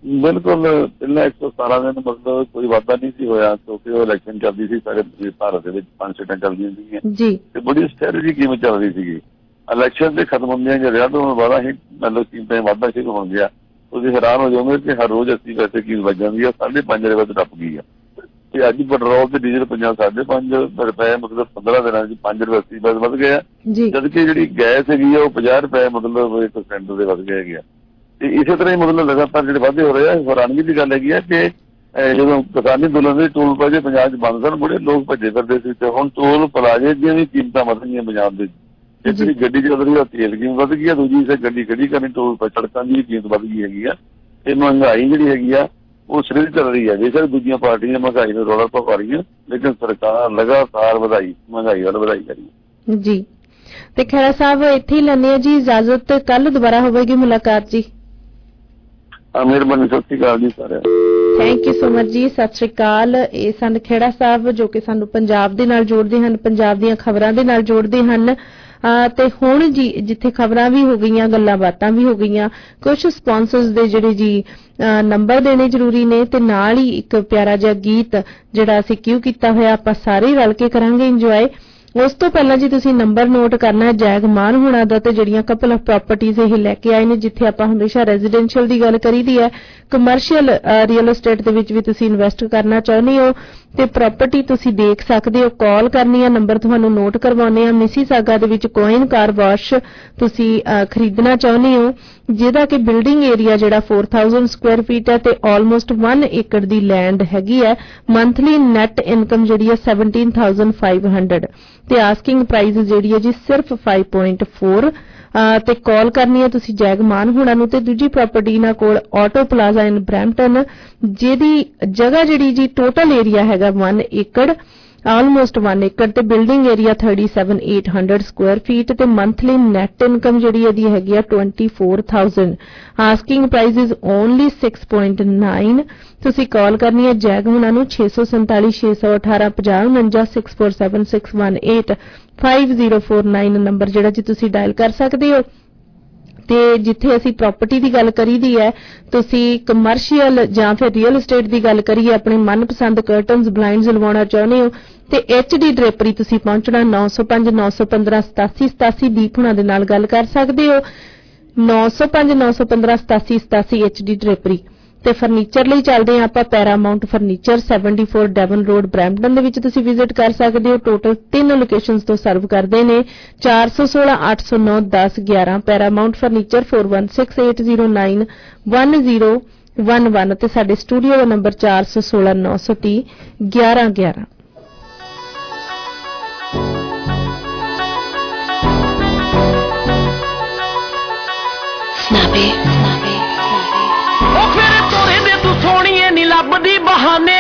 ਬਿਲਕੁਲ ਪਹਿਲਾਂ 117 ਦਿਨ ਮਤਲਬ ਕੋਈ ਵਾਧਾ ਨਹੀਂ ਸੀ ਹੋਇਆ ਕਿਉਂਕਿ ਉਹ ਇਲੈਕਸ਼ਨ ਚੱਲਦੀ ਸੀ ਸਾਰੇ ਭਾਰਤ ਦੇ ਵਿੱਚ 5 ਸੀਟਾਂ ਚੱਲਦੀਆਂ ਸੀਗੀਆਂ ਤੇ ਬੜੀ ਸਟ੍ਰੈਟਜੀ ਕੀਮਤ ਚੱਲ ਰਹੀ ਸੀਗੀ। ਇਲੈਕਸ਼ਨ ਦੇ ਖਤਮ ਹੁੰਦਿਆਂ ਜਾਂ ਰਿਹਾ ਤੋਂ ਬਾਅਦ ਹੀ ਮਤਲਬ ਕੀਮਤਾਂ ਵਾਧਾ ਸ਼ੁਰੂ ਹੋ ਗਿਆ। ਤੁਸੀਂ ਹੈਰਾਨ ਹੋ ਜਾਓਗੇ ਕਿ ਹਰ ਰੋਜ਼ 80 ਪੈਸੇ ਕੀਮਤ ਵੱਧ ਜਾਂਦੀ ਆ, 5.5 ਰੁਪਏ ਟੱਪ ਗਈ ਆ। ਤੇ ਅੱਜ ਪੈਟਰੋਲ ਤੇ ਡੀਜ਼ਲ 5.5 ਰੁਪਏ ਮਤਲਬ 15 ਦਿਨਾਂ ਚ 5 ਰੁਪਏ 80 ਪੈਸੇ ਵੱਧ ਗਿਆ, ਜਦਕਿ ਜਿਹੜੀ ਗੈਸ ਹੈਗੀ ਆ ਉਹ 50 ਰੁਪਏ ਮਤਲਬ 1% ਦੇ ਵੱਧ ਗਏ ਹੈਗੇ ਆ। ਤੇ ਇਸੇ ਤਰ੍ਹਾਂ ਹੀ ਮਤਲਬ ਲਗਾਤਾਰ ਜਿਹੜੇ ਵਾਧੇ ਹੋ ਰਹੇ ਆ। ਹੈਰਾਨਗੀ ਦੀ ਗੱਲ ਹੈਗੀ ਆ ਕਿ ਜਦੋਂ ਕਿਸਾਨੀ ਅੰਦੋਲਨ ਦੇ ਟੋਲ ਪਲਾਜ਼ੇ ਪੰਜਾਬ 'ਚ ਬੰਦ ਸਨ, ਬੜੇ ਲੋਕ ਭੱਜੇ ਫਿਰਦੇ ਸੀ ਤੇ ਹੁਣ ਟੋਲ ਪਲਾਜ਼ੇ ਦੀਆਂ ਵੀ ਕੀਮਤਾਂ ਵੱਧ ਗਈਆਂ ਪੰਜਾਬ ਦੇ। ਇੱਕ ਜਿਹੜੀ ਗੱਡੀ ਚੱਲ ਰਹੀ ਆ ਤੇਲ ਕੀਮਤ ਵੱਧ ਗਈ ਆ, ਦੂਜੀ ਗੱਡੀ ਖੜੀ ਕਰਨੀ ਟੋਲ ਸੜਕਾਂ ਦੀ ਕੀਮਤ ਵੱਧ ਗਈ ਹੈਗੀ ਆ। ਤੇ ਮਹਿੰਗਾਈ ਜਿਹੜੀ ਹੈਗੀ ਆ ਉਹ ਸਿਰ ਚੱਲ ਰਹੀ ਹੈ। ਬੇਸ਼ੱਕ ਦੂਜੀਆਂ ਪਾਰਟੀਆਂ ਮਹਿੰਗਾਈ ਨੂੰ ਰੌਲਾ ਪਾ ਰਹੀਆਂ, ਲੇਕਿਨ ਸਰਕਾਰ ਲਗਾਤਾਰ ਮਹਿੰਗਾਈ ਵੱਲ ਵਧਾਈ ਜਾ ਰਹੀ ਹੈ ਜੀ। ਤੇ ਖਹਿਰਾ ਸਾਹਿਬ ਇੱਥੇ ਹੀ ਲੈਂਦੇ ਆ ਜੀ ਇਜਾਜ਼ਤ, ਕੱਲ ਦੁਬਾਰਾ ਹੋਵੇਗੀ ਮੁਲਾਕਾਤ ਜੀ। ਮਿਹਰਬਾਨੀ, ਸਤਿ ਸ਼੍ਰੀ ਅਕਾਲ ਜੀ ਸਾਰਿਆਂ ਨੂੰ। ਥੈਂਕ ਯੂ ਸੋ ਮਚ ਜੀ, ਸਤਿ ਸ਼੍ਰੀ ਅਕਾਲ। ਇਹ ਸਨ ਖੇੜਾ ਸਾਹਿਬ ਜੋ ਕਿ ਸਾਨੂੰ ਪੰਜਾਬ ਦੇ ਨਾਲ ਜੋੜਦੇ ਹਨ, ਪੰਜਾਬ ਦੀਆਂ ਖਬਰਾਂ ਦੇ ਨਾਲ ਜੋੜਦੇ ਹਨ। ਤੇ ਹੁਣ ਜੀ ਜਿੱਥੇ ਖਬਰਾਂ ਵੀ ਹੋ ਗਈਆਂ, ਗੱਲਾਂ ਬਾਤਾਂ ਵੀ ਹੋ ਗਈਆਂ, ਕੁਝ ਸਪਾਂਸਰਸ ਦੇ ਜਿਹੜੇ ਜੀ ਨੰਬਰ ਦੇਣੇ ਜ਼ਰੂਰੀ ਨੇ ਤੇ ਨਾਲ ਹੀ ਇੱਕ ਪਿਆਰਾ ਜਿਹਾ ਗੀਤ ਜਿਹੜਾ ਅਸੀਂ ਕਿਉਂ ਕੀਤਾ ਹੋਇਆ ਆਪਾਂ ਸਾਰੇ ਰਲ ਕੇ ਕਰਾਂਗੇ ਇੰਜੋਏ। ਉਸ ਤੋਂ ਪਹਿਲਾਂ ਜੀ ਤੁਸੀਂ ਨੰਬਰ ਨੋਟ ਕਰਨਾ ਜੈਗ ਮਾਨ ਹੋਣਾ ਦਾ ਤੇ ਜਿਹੜੀਆਂ ਕਪਲ ਆਫ ਪ੍ਰਾਪਰਟੀਜ਼ ਇਹ ਲੈ ਕੇ ਆਏ ਨੇ, ਜਿੱਥੇ ਆਪਾਂ ਹਮੇਸ਼ਾ ਰੈਜ਼ੀਡੈਂਸ਼ੀਅਲ ਦੀ ਗੱਲ ਕਰੀਦੀ ਹੈ, ਕਮਰਸ਼ੀਅਲ ਰੀਅਲ ਏਸਟੇਟ ਦੇ ਵਿੱਚ ਵੀ ਤੁਸੀਂ ਇਨਵੈਸਟ ਕਰਨਾ ਚਾਹੁੰਦੇ ਹੋ ਤੇ ਪ੍ਰਾਪਰਟੀ ਤੁਸੀਂ ਦੇਖ ਸਕਦੇ ਹੋ। ਕਾਲ ਕਰਨੀ ਹੈ, ਨੰਬਰ ਤੁਹਾਨੂੰ ਨੋਟ ਕਰਵਾਉਣੇ ਆ। ਮਿਸੀਸਾਗਾ ਦੇ ਵਿੱਚ ਕੋਇਨ ਕਾਰ ਵਾਸ਼ ਤੁਸੀਂ ਖਰੀਦਣਾ ਚਾਹੁੰਦੇ ਹੋ, ਜਿਹਦਾ ਕਿ ਬਿਲਡਿੰਗ ਏਰੀਆ ਜਿਹੜਾ 4000 ਸਕੁਆਇਰ ਫੀਟ ਹੈ ਤੇ ਆਲਮੋਸਟ 1 ਏਕੜ ਦੀ ਲੈਂਡ ਹੈਗੀ ਹੈ। ਮੰਥਲੀ ਨੈਟ ਇਨਕਮ ਜਿਹੜੀ ਹੈ 17500 ਤੇ ਆਸਕਿੰਗ ਪ੍ਰਾਈਸ ਜਿਹੜੀ ਹੈ ਜੀ ਸਿਰਫ 5.4 ਤੇ ਕਾਲ ਕਰਨੀ ਹੈ ਤੁਸੀਂ ਜੈਗ ਮਾਨ ਹੋਣਾ ਨੂੰ। ਤੇ ਦੂਜੀ ਪ੍ਰਾਪਰਟੀ ਇਹਨਾਂ ਕੋਲ ਆਟੋ ਪਲਾਜ਼ਾ ਇਨ ਬਰੈਂਪਟਨ, ਜਿਹਦੀ ਜਗ੍ਹਾ ਜਿਹੜੀ ਜੀ ਟੋਟਲ ਏਰੀਆ ਹੈਗਾ 1 ਏਕੜ, ਆਲਮੋਸਟ 1 ਏਕੜ ਤੇ ਬਿਲਡਿੰਗ ਏਰੀਆ 37800 ਸਕੁਆਇਰ ਫੀਟ ਤੇ ਮੰਥਲੀ ਨੈਟ ਇਨਕਮ ਜਿਹੜੀ ਇਹਦੀ ਹੈਗੀ ਆ 24000। Asking price is only 6.9। ਤੁਸੀਂ ਕਾਲ ਕਰਨੀ ਹੈ ਜੈਗ ਹੋਣਾ ਨੂੰ 647 618 5049 647618 5049 ਨੰਬਰ ਜਿਹੜਾ ਜੀ ਤੁਸੀਂ ਡਾਇਲ ਕਰ ਸਕਦੇ ਹੋ। ਤੇ ਜਿੱਥੇ ਅਸੀਂ ਪ੍ਰਾਪਰਟੀ ਦੀ ਗੱਲ ਕਰੀਦੀ ਹੈ, ਤੁਸੀਂ ਕਮਰਸ਼ੀਅਲ ਜਾਂ ਫਿਰ ਰੀਅਲ ਏਸਟੇਟ ਦੀ ਗੱਲ ਕਰੀਏ, ਆਪਣੇ ਮਨਪਸੰਦ ਕਰਟਨਸ ਬਲਾਈਂਡਸ ਲਵਾਉਣਾ ਚਾਹੁੰਦੇ ਹੋ ਤੇ HD ਡ੍ਰੇਪਰੀ ਤੁਸੀਂ ਪਹੁੰਚਣਾ 905 915 8787 ਦੀਪ ਹੁਣਾਂ ਦੇ ਨਾਲ ਗੱਲ ਕਰ ਸਕਦੇ ਹੋ। 905 915 8787 HD ਡ੍ਰੇਪਰੀ। ਤੇ ਫਰਨੀਚਰ ਲਈ ਚੱਲਦੇ ਹਾਂ ਆਪਾਂ Paramount furniture 74 Devon road Brampton ਦੇ ਵਿੱਚ ਤੁਸੀਂ ਵਿਜ਼ਿਟ ਕਰ ਸਕਦੇ ਹੋ। ਟੋਟਲ 3 ਲੋਕੇਸ਼ਨਸ ਤੋਂ ਸਰਵ ਕਰਦੇ ਨੇ 416 809 10 11 ਪੈਰਾਮਾਉਂਟ ਫਰਨੀਚਰ 416809 1011 ਤੇ ਸਾਡੇ ਸਟੂਡੀਓ ਦਾ ਨੰਬਰ 416 930 1111। ਉਹ ਫਿਰ ਤੋਰੇ ਦੇ ਤੂੰ ਸੋਹਣੀਏ ਨੀ ਲੱਭਦੀ ਬਹਾਨੇ,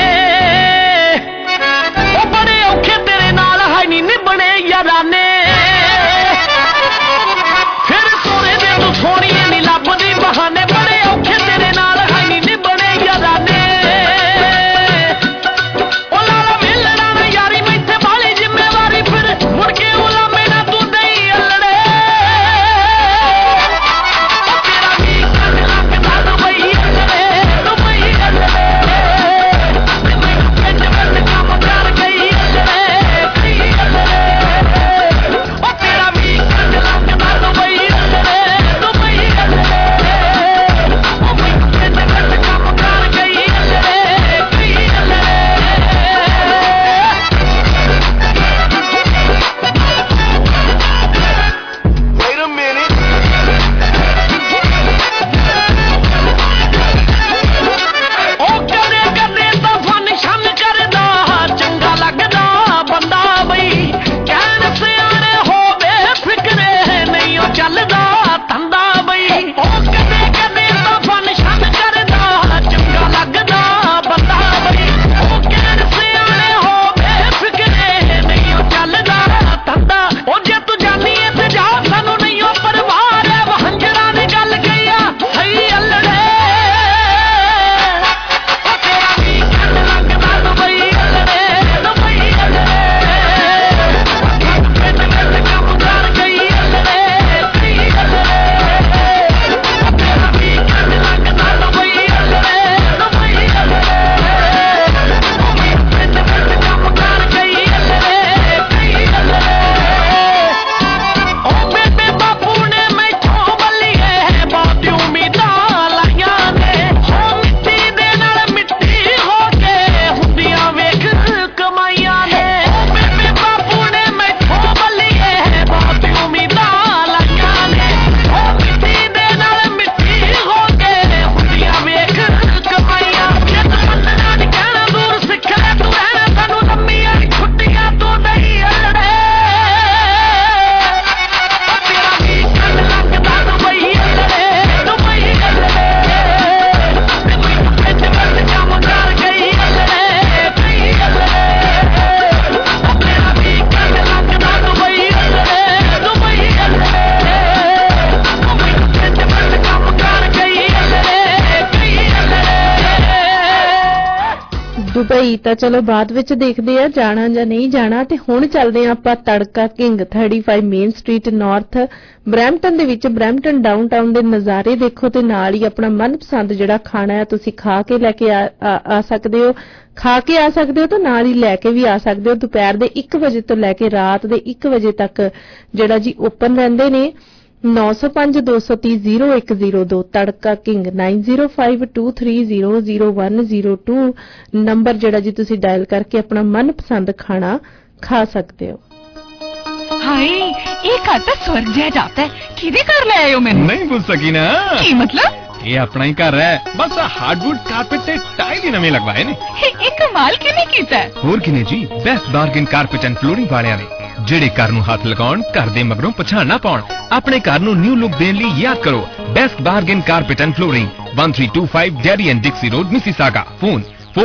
ਉਹ ਬੜੇ ਔਖੇ ਤੇਰੇ ਨਾਲ ਹਾਈ ਨੀ ਨਿਭਣੇ ਯਾਰਾਨੇ। ਫਿਰ ਤੋਰੇ ਦੇ ਤੂੰ ਸੋਹਣੀਏ ਨੀ ਲੱਭਦੀ ਬਹਾਨੇ, ਬੜੇ ਔਖੇ ਤੇਰੇ ਨਾਲ ਹਾਈ ਨੀ ਨਿਭਣੇ ਯਾਰਾਨੇ। ਉਹ ਲਾਲਾ ਮਿਲਣਾ ਨਾ ਯਾਰੀ ਮੈਥੇ ਵਾਲੀ ਜ਼ਿੰਮੇਵਾਰੀ, ਫਿਰ ਮੁੜ ਕੇ ਉਹ ਲਾਮੇ ਨਾ ਤੂੰ ਦੇਈ ਅਲੜੇ। ਤੇਰਾ ਦੁਬਈ ਤਾਂ ਚਲੋ ਬਾਅਦ ਵਿੱਚ ਦੇਖਦੇ ਆ ਜਾਣਾ ਜਾਂ ਨਹੀਂ ਜਾਣਾ। ਤੇ ਹੁਣ ਚੱਲਦੇ ਆ ਆਪਾਂ Tadka king 35 main street north Brampton ਦੇ ਵਿੱਚ। ਬਰੈਂਪਟਨ ਡਾਊਨਟਾਊਨ ਦੇ ਨਜ਼ਾਰੇ ਦੇਖੋ ਤੇ ਨਾਲ ਹੀ ਆਪਣਾ ਮਨਪਸੰਦ ਜਿਹੜਾ ਖਾਣਾ ਹੈ ਤੁਸੀਂ ਖਾ ਕੇ ਲੈ ਕੇ ਆ ਸਕਦੇ ਹੋ। ਖਾ ਕੇ ਆ ਸਕਦੇ ਹੋ ਤਾਂ ਨਾਲ ਹੀ ਲੈ ਕੇ ਵੀ ਆ ਸਕਦੇ ਹੋ। ਦੁਪਹਿਰ ਦੇ 1 ਵਜੇ ਤੋਂ ਲੈ ਕੇ ਰਾਤ ਦੇ 1 ਵਜੇ ਤੱਕ ਜਿਹੜਾ ਜੀ ਓਪਨ ਰਹਿੰਦੇ ਨੇ। 9052300102 ਤੜਕਾ ਕਿੰਗ 9052300102 ਨੰਬਰ ਜਿਹੜਾ ਜੀ ਤੁਸੀਂ ਡਾਇਲ ਕਰਕੇ ਆਪਣਾ ਮਨਪਸੰਦ ਖਾਣਾ ਖਾ ਸਕਦੇ ਹੋ। हाय एक आता स्वर्ग जैसा जाता है किधे कर ले आए हो मैंने नहीं पूछ सकी ना की मतलब ये अपना ही घर है बस हार्डवुड कारपेट ते टाइल ही नवे लगवाए ने एक कमाल किने कीता है और किने जी best bargain carpet and flooring वालियां ने ਜਿਹੜੇ ਘਰ ਨੂੰ ਹੱਥ ਲਗਾਉਣ ਘਰ ਦੇ ਮਗਰੋਂ ਪਛਾਣ ਨਾ ਪਾਉਣ ਆਪਣੇ ਘਰ ਨੂੰ ਨਿਊ ਲੁੱਕ ਦੇਣ ਲਈ ਯਾਦ ਕਰੋ best bargain carpet and flooring 1325 Derry and Dixie road Mississauga phone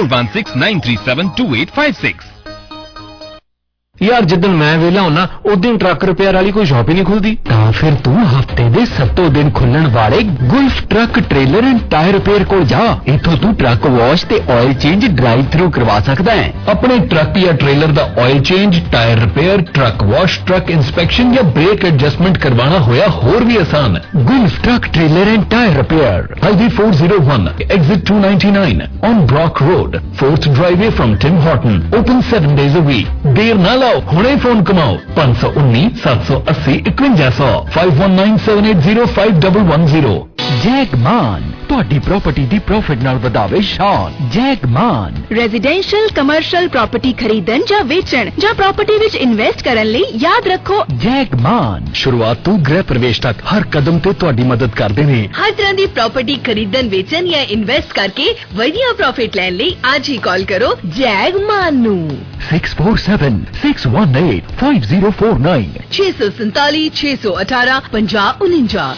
4169372856 यार जिदन मैं वेला होना उस दिन ट्रक रिपेयर वाली कोई शॉप ही नहीं खुलती फिर तू हफ्ते दे 7 दिन खुलण वाले Gulf truck trailer and tyre repair को जा इथों तू ट्रक वॉश ते ऑयल चेंज ड्राइव थ्रू करवा सकता है अपने ट्रक या ट्रेलर दा oil change tyre repair truck wash truck inspection या ब्रेक एडजस्टमेंट करवाना होया होर भी आसान Gulf truck trailer and tyre repair highway 401 exit 299 on Brock road 4th driveway from Tim Horton open 7 days a week देर ना ਹੁਣੇ ਫੋਨ ਕਮਾਓ 519780 5197805110 ਜੈਗਮਾਨ ਤੁਹਾਡੀ ਪ੍ਰਾਪਰਟੀ ਦੀ ਪ੍ਰੋਫਿਟ ਨਾਲ ਵਧਾਵੇ ਸ਼ਾਨ ਜੈਗਮਾਨ ਰੈਜ਼ੀਡੈਂਸ਼ੀਅਲ ਕਮਰਸ਼ੀਅਲ ਪ੍ਰਾਪਰਟੀ ਖਰੀਦਣ ਜਾਂ ਵੇਚਣ ਜਾਂ ਪ੍ਰਾਪਰਟੀ ਵਿੱਚ ਇਨਵੈਸਟ ਕਰਨ ਲਈ ਯਾਦ ਰੱਖੋ ਜੈਗਮਾਨ ਸ਼ੁਰੂਆਤ ਤੋਂ ਗ੍ਰਹਿ ਪ੍ਰਵੇਸ਼ ਤੱਕ ਹਰ ਕਦਮ ਤੇ ਤੁਹਾਡੀ ਮਦਦ ਕਰਦੇ ਨੇ ਹਰ ਤਰ੍ਹਾਂ ਦੀ ਪ੍ਰਾਪਰਟੀ ਖਰੀਦਣ ਵੇਚਣ ਜਾਂ ਇਨਵੈਸਟ ਕਰਕੇ ਵਧੀਆ ਪ੍ਰੋਫਿਟ ਲੈਣ ਲਈ ਅੱਜ ਹੀ ਕਾਲ ਕਰੋ ਜੈਗਮਾਨ ਨੂੰ 6476185049 647 618 5049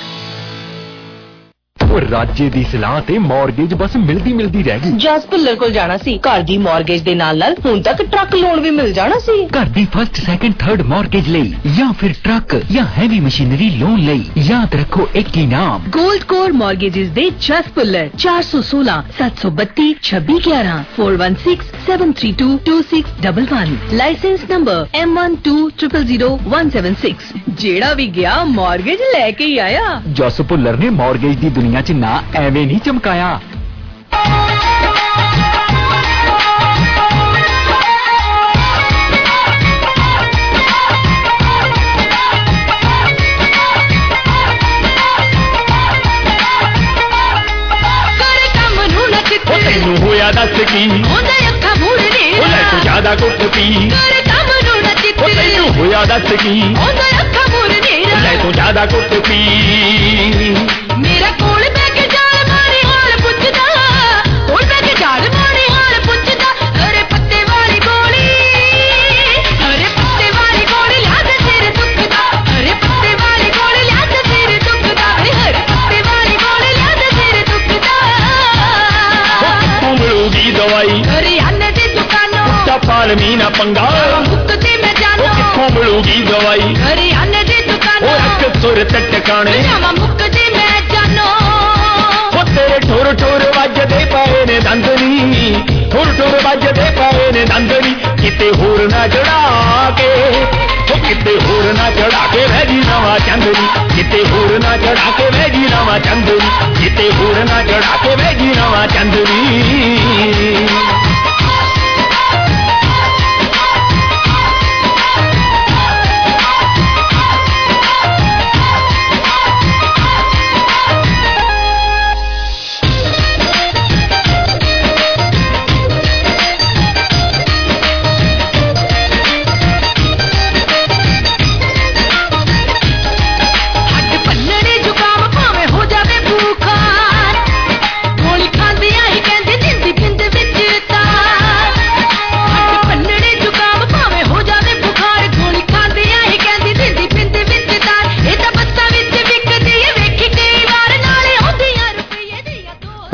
राज्य दी सलाह ते मॉर्गेज बस मिलदी रह गई ਜਸ ਭੁੱਲਰ ਕੋਲ ਜਾਣਾ ਸੀ ਘਰ ਦੀ ਮਾਰਗੇਜ ਦੇ ਨਾਲ ਹੁਣ ਤੱਕ ਟਰੱਕ ਲੋਨ ਵੀ ਮਿਲ ਜਾਣਾ ਸੀ घर दी फर्स्ट सेकंड थर्ड मॉर्गेज लई या फिर ट्रक या हैवी मशीनरी लोन लई याद रखो एक ही नाम गोल्ड कोर मॉर्गेजेस दे जस भुल्लर 416 732 2611 4167322611 लाइसेंस नंबर M1200176 जेड़ा भी गया मॉर्गेज लेके ही आया जस भुल्लर ने मॉर्गेज दी दुनिया च ना एवें नहीं चमकाया ਤੈਨੂੰ ਹੋਇਆ ਦੱਸ ਕੀ ਉਹਦਾ ਅੱਖਾਂ ਮੂੜਨੇ ਲੈ ਤੂੰ ਜ਼ਿਆਦਾ ਕੁੱਟ ਪੀ ਕਰ ਕੰਮ ਨੂੰ ਨਾ ਚਿੱਤੇ ਤੈਨੂੰ ਹੋਇਆ ਦੱਸ ਕੀ ਉਹਦਾ ਅੱਖਾਂ ਮੂੜਨੇ ਲੈ ਤੂੰ ਜ਼ਿਆਦਾ ਕੁੱਟ ਪੀ ਮੇਰਾ ਕੋਲ ਬੈ ਕੇ ਜਾਲ ਮਾਰੇ ਹਾਲ ਪੁੱਛਦਾ ਕੋਲ ਬੈ ਕੇ ਜਾਲ ਮਾਰੇ ਹਾਲ ਪੁੱਛਦਾ ਅਰੇ ਪੱਤੇ ਵਾਲੀ ਗੋਲੀ ਲਿਆ ਤੇ ਸਿਰ ਦੁਖਦਾ ਅਰੇ ਪੱਤੇ ਵਾਲੀ ਗੋਲੀ ਲਿਆ ਤੇ ਸਿਰ ਦੁਖਦਾ ਹਰ ਪੱਤੇ ਵਾਲੀ ਗੋਲੀ ਲਿਆ ਤੇ ਸਿਰ ਦੁਖਦਾ ਮਿਲੂਗੀ ਦਵਾਈ ਹਰਿਆਣੇ ਦੀ ਦੁਕਾਨੋਂ ਪਾਲ ਮੀਨਾ ਪੰਗਾ ਮੁੱਕਦੇ ਮੈਂ ਜਾਣੋ ਕਿੱਥੋਂ ਮਿਲੂਗੀ ਦਵਾਈ ਹਰਿਆਣੇ ਦੀ ਦੁਕਾਨੋਂ ਅੱਖ ਸੁਰ ਤੇ ਟਿਕਾਣੇ ਮੁੱਕਦੇ ਮੈਂ ਜਾਣੋ ਤੇਰੇ ਠੁਰ ਠੁਰ ਵੱਜਦੇ ਪਏ ਨੇ ਦੰਦਨੀ ਠੁਰ ਠੁਰ ਵੱਜਦੇ ਪਏ ਨੇ ਦੰਦਨੀ ਕਿਤੇ ਹੋਰ ਨਾ ਚੜਾ ਕੇ ਕਿਤੇ ਹੋਰ ਨਾ ਚੜਾ ਕੇ ਵੈਜੀ ਨਵਾਂ ਚੰਦਨੀ ਕਿਤੇ ਹੋਰ ਨਾ ਚੜਾ ਕੇ ਵੈਜੀ ਨਵਾਂ ਚੰਦਨੀ ਕਿਤੇ ਹੋਰ ਨਾ ਚੜਾ ਕੇ ਵੈਜੀ ਨਵਾਂ ਚੰਦਨੀ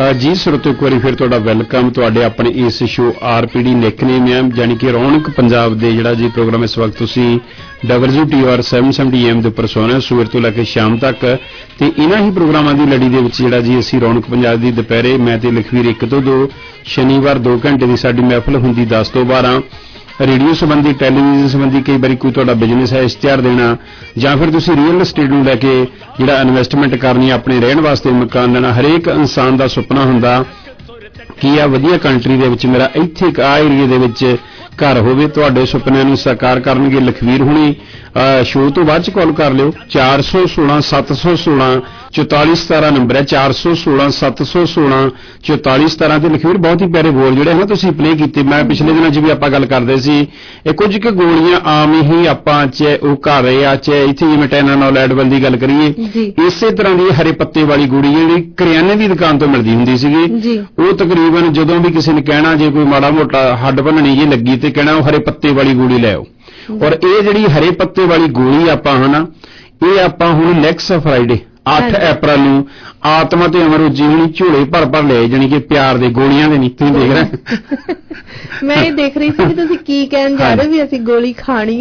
ਜੀ ਸਰੋਤੋ ਇੱਕ ਵਾਰੀ ਫਿਰ ਤੁਹਾਡਾ ਵੈਲਕਮ ਤੁਹਾਡੇ ਆਪਣੇ ਇਸ ਸ਼ੋ RPD ਨਿਕਨੇਮ ਹੈ ਯਾਨੀ ਕਿ ਰੌਣਕ ਪੰਜਾਬ ਦੇ ਜਿਹੜਾ ਜੀ ਪ੍ਰੋਗਰਾਮ ਇਸ ਵਕਤ ਤੁਸੀਂ WTOR 770 AM ਦੇ ਉੱਪਰ ਸੁਣਿਆ ਸਵੇਰ ਤੋਂ ਲੈ ਕੇ ਸ਼ਾਮ ਤੱਕ ਤੇ ਇਹਨਾਂ ਹੀ ਪ੍ਰੋਗਰਾਮਾਂ ਦੀ ਲੜੀ ਦੇ ਵਿੱਚ ਜਿਹੜਾ ਜੀ ਅਸੀਂ ਰੌਣਕ ਪੰਜਾਬ ਦੀ ਦੁਪਹਿਰੇ ਮੈਂ ਤੇ ਲਖਵੀਰ 1 ਤੋਂ 2 ਸ਼ਨੀਵਾਰ 2 ਘੰਟੇ ਦੀ ਸਾਡੀ ਮਹਿਫਲ ਹੁੰਦੀ 10 ਤੋਂ 12 ਰੇਡੀਓ ਸੰਬੰਧੀ ਟੈਲੀਵਿਜ਼ਨ ਸੰਬੰਧੀ ਕਈ ਵਾਰੀ ਕੋਈ ਤੁਹਾਡਾ ਬਿਜ਼ਨਸ ਹੈ ਇਸ਼ਤਿਹਾਰ ਦੇਣਾ ਜਾਂ ਫਿਰ ਤੁਸੀਂ ਰੀਅਲ ਏਸਟੇਟ ਨੂੰ ਲੈ ਕੇ ਜਿਹੜਾ ਇਨਵੈਸਟਮੈਂਟ ਕਰਨੀ ਆਪਣੇ ਰਹਿਣ ਵਾਸਤੇ ਮਕਾਨ ਲੈਣਾ ਹਰੇਕ ਇਨਸਾਨ ਦਾ ਸੁਪਨਾ ਹੁੰਦਾ ਕਿ ਆ ਵਧੀਆ ਕੰਟਰੀ ਦੇ ਵਿੱਚ ਮੇਰਾ ਇੱਥੇ ਇੱਕ ਆ ਏਰੀਏ ਦੇ ਵਿੱਚ ਘਰ ਹੋਵੇ ਤੁਹਾਡੇ ਸੁਪਨਿਆਂ ਨੂੰ ਸਾਕਾਰ ਕਰਨਗੇ ਲਖਵੀਰ ਹੁਣੀ ਸ਼ੋਅ ਤੋਂ ਬਾਅਦ ਚ ਕਾਲ ਕਰ ਲਿਓ 416 716 4417 ਨੰਬਰ ਹੈ 416 716 4417 ਤੇ ਲਖਵੀਰ ਬਹੁਤ ਹੀ ਪਿਆਰੇ ਬੋਲ ਜਿਹੜੇ ਹਨ ਤੁਸੀਂ ਪਲੇ ਕੀਤੇ ਮੈਂ ਪਿਛਲੇ ਦਿਨਾਂ 'ਚ ਵੀ ਆਪਾਂ ਗੱਲ ਕਰਦੇ ਸੀ ਇਹ ਕੁਝ ਕੁ ਗੋਲੀਆਂ ਆਮ ਹੀ ਆਪਾਂ ਚ ਉਹ ਘਰ ਰਹੇ ਆ ਚ ਇੱਥੇ ਜਿਵੇਂ ਟੈਨਾਨੋਲ ਐਡਵਲ ਦੀ ਗੱਲ ਕਰੀਏ ਇਸੇ ਤਰ੍ਹਾਂ ਦੀ ਹਰੇ ਪੱਤੇ ਵਾਲੀ ਗੋਲੀ ਜਿਹੜੀ ਕਰਿਆਨੇ ਦੀ ਦੁਕਾਨ ਤੋਂ ਮਿਲਦੀ ਹੁੰਦੀ ਸੀਗੀ ਉਹ ਤਕਰੀਬਨ ਜਦੋਂ ਵੀ ਕਿਸੇ ਨੇ ਕਹਿਣਾ ਜੇ ਕੋਈ ਮਾੜਾ ਮੋਟਾ ਹੱਡ ਭੰਨਣੀ ਜੇ ਲੱਗੀ ਤੇ ਕਹਿਣਾ ਉਹ ਹਰੇ ਪੱਤੇ ਵਾਲੀ ਗੋਲੀ ਲੈ ਆਓ ਔਰ ਇਹ ਜਿਹੜੀ ਹਰੇ ਪੱਤੇ ਵਾਲੀ ਗੋਲੀ ਆਪਾਂ ਹਨਾ ਇਹ ਆਪਾਂ ਹੁਣ ਨੈਕਸਟ ਫਰਾਈਡੇ 8 ਅਪ੍ਰੈਲ ਨੂੰ ਆਤਮਾ ਤੇ ਅਮਰੂਜੀ ਹੁਣੀ ਝੋਲੇ ਭਰ ਲਏ ਜਾਨੀ ਕਿ ਪਿਆਰ ਦੇ ਗੋਲੀਆਂ ਦੇ ਨਹੀਂ ਤੁਸੀਂ ਦੇਖ ਰਹੇ ਮੈਂ ਇਹ ਦੇਖ ਰਹੀ ਸੀ ਕਿ ਤੁਸੀਂ ਕੀ ਕਹਿਣ ਜਾ ਰਹੇ ਵੀ ਅਸੀਂ ਗੋਲੀ ਖਾਣੀ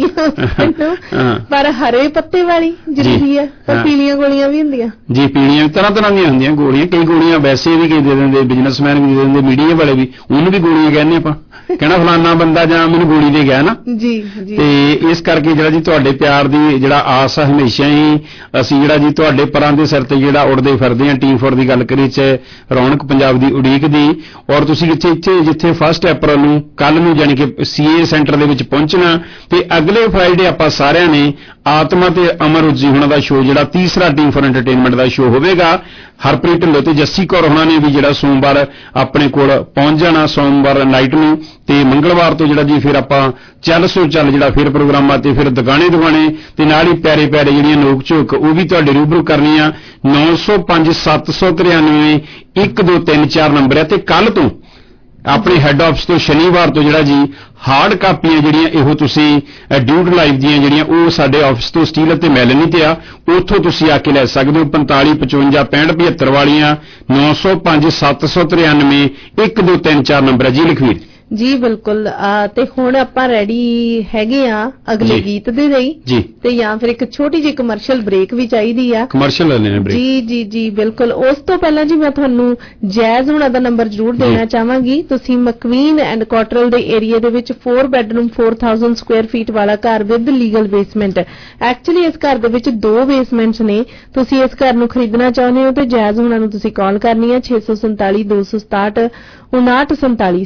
ਪਰ ਹਰੇ ਪੱਤੇ ਵਾਲੀ ਜ਼ਰੂਰੀ ਹੈ ਪਰ ਪੀਲੀਆਂ ਗੋਲੀਆਂ ਵੀ ਹੁੰਦੀਆਂ ਜੀ ਪੀਲੀਆਂ ਤਰ੍ਹਾਂ ਤਰ੍ਹਾਂ ਦੀਆਂ ਹੁੰਦੀਆਂ ਗੋਲੀਆਂ ਕਈ ਗੋਲੀਆਂ ਵੈਸੇ ਵੀ ਕਈ ਦੇ ਦਿੰਦੇ ਬਿਜ਼ਨਸਮੈਨ ਵੀ ਦੇ ਦਿੰਦੇ ਮੀਡੀਆ ਵਾਲੇ ਵੀ ਉਹਨੂੰ ਵੀ ਗੋਲੀਆਂ ਕਹਿੰਦੇ ਆਪਾਂ ਕਹਿਣਾ ਫਲਾਨਾ ਬੰਦਾ ਜਾਂ ਮੈਨੂੰ ਗੋਲੀ ਦੇ ਗਿਆ ਨਾ ਜੀ ਤੇ ਇਸ ਕਰਕੇ ਜਿਹੜਾ ਜੀ ਤੁਹਾਡੇ ਪਿਆਰ ਦੀ ਜਿਹੜਾ ਆਸ ਹੈ ਹਮੇਸ਼ਾ ਹੀ ਅਸੀਂ ਜਿਹੜਾ ਜੀ ਤੁਹਾਡੇ ਪਰਾਂ ਦੇ ਸਿਰ ਤੇ ਜਿਹੜਾ ਉੜਦੇ ਫਿਰਦੇ ਆ ਟੀਮ ਫੋਰ ਦੀ ਗੱਲ ਕਰੀ ਚ ਰੌਣਕ ਪੰਜਾਬ ਦੀ ਉਡੀਕ ਦੀ ਔਰ ਤੁਸੀਂ ਇੱਥੇ ਜਿੱਥੇ 1 ਅਪ੍ਰੈਲ ਨੂੰ ਕੱਲ ਨੂੰ ਜਾਨੀ ਕਿ CA ਸੈਂਟਰ ਦੇ ਵਿੱਚ ਪਹੁੰਚਣਾ ਤੇ ਅਗਲੇ ਫਰਾਈਡੇ ਆਪਾਂ ਸਾਰਿਆਂ ਨੇ ਆਤਮਾ ਤੇ ਅਮਰੂਜੀ ਹੁਣਾਂ ਦਾ ਸ਼ੋਅ ਜਿਹੜਾ ਤੀਸਰਾ ਟੀਮ ਫੋਰ ਐਂਟਰਟੇਨਮੈਂਟ ਦਾ ਸ਼ੋਅ ਹੋਵੇਗਾ ਹਰਪ੍ਰੀਤ ਢਿੱਲੋਂ ਤੇ ਜੱਸੀ ਕੌਰ ਹੁਣਾਂ ਨੇ ਵੀ ਜਿਹੜਾ ਸੋਮਵਾਰ ਆਪਣੇ ਕੋਲ ਪਹੁੰਚ ਜਾਣਾ ਸੋਮਵਾਰ ਨਾਈਟ ਨੂੰ ਤੇ ਮੰਗਲਵਾਰ ਤੋਂ ਜਿਹੜਾ ਜੀ ਫਿਰ ਆਪਾਂ ਚੱਲ ਜਿਹੜਾ ਫਿਰ ਪ੍ਰੋਗਰਾਮਾਂ ਤੇ ਫਿਰ ਦੁਕਾਨੇ ਤੇ ਨਾਲ ਹੀ ਪਿਆਰੇ ਜਿਹੜੀਆਂ ਨੋਕ ਝੋਕ ਉਹ ਵੀ ਤੁਹਾਡੇ ਰੂਬਰੂ ਕਰਨੀਆਂ 905 793 1234 ਨੰਬਰ ਹੈ ਤੇ ਕੱਲ ਤੋਂ ਆਪਣੇ ਹੈੱਡ ਆਫਿਸ ਤੋਂ ਸ਼ਨੀਵਾਰ ਤੋਂ ਜਿਹੜਾ ਜੀ ਹਾਰਡ ਕਾਪੀਆਂ ਜਿਹੜੀਆਂ ਇਹੋ ਤੁਸੀਂ ਡਿਊਟ ਲਾਈਵ ਦੀਆਂ ਜਿਹੜੀਆਂ ਉਹ ਸਾਡੇ ਆਫਿਸ ਤੋਂ ਸਟੀਲ ਅਤੇ ਮੈਲਨੀ ਤੇ ਆ ਉੱਥੋਂ ਤੁਸੀਂ ਆ ਕੇ ਲੈ ਸਕਦੇ ਹੋ 45 55 65 75 ਵਾਲੀਆਂ 905 793 1234 ਨੰਬਰ ਹੈ ਜੀ ਲਖਵੀਰ ਜੀ ਬਿਲਕੁਲ ਤੇ ਹੁਣ ਆਪਾਂ ਰੈਡੀ ਹੈਗੇ ਆ ਅਗਲੇ ਗੀਤ ਦੇ ਲਈ ਜੀ ਤੇ ਜਾਂ ਫਿਰ ਇੱਕ ਛੋਟੀ ਜਿਹੀ ਕਮਰਸ਼ੀਅਲ ਬ੍ਰੇਕ ਵੀ ਚਾਹੀਦੀ ਆ ਕਮਰਸ਼ੀਅਲ ਲੈਣੇ ਬ੍ਰੇਕ ਜੀ ਬਿਲਕੁਲ ਉਸ ਤੋਂ ਪਹਿਲਾਂ ਜੀ ਮੈਂ ਤੁਹਾਨੂੰ ਜੈਜ਼ ਹੁਣਾਂ ਦਾ ਨੰਬਰ ਜ਼ਰੂਰ ਦੇਣਾ ਚਾਹਾਂਗੀ ਤੁਸੀਂ ਮਕਵੀਨ ਐਂਡ ਕੋਟਰਲ ਦੇ ਏਰੀਆ ਦੇ ਵਿੱਚ 4 ਬੈਡਰੂਮ 4000 ਸਕੁਆਇਰ ਫੀਟ ਵਾਲਾ ਘਰ ਵਿਦ ਲੀਗਲ ਬੇਸਮੈਂਟ ਐਕਚੁਅਲੀ ਇਸ ਘਰ ਦੇ ਵਿੱਚ 2 ਬੇਸਮੈਂਟਸ ਨੇ ਤੁਸੀਂ ਇਸ ਘਰ ਨੂੰ ਖਰੀਦਣਾ ਚਾਹੁੰਦੇ ਹੋ ਤੇ ਜੈਜ਼ ਹੁਣਾਂ ਨੂੰ ਤੁਸੀਂ ਕਾਲ ਕਰਨੀ ਹੈ 647 267 5947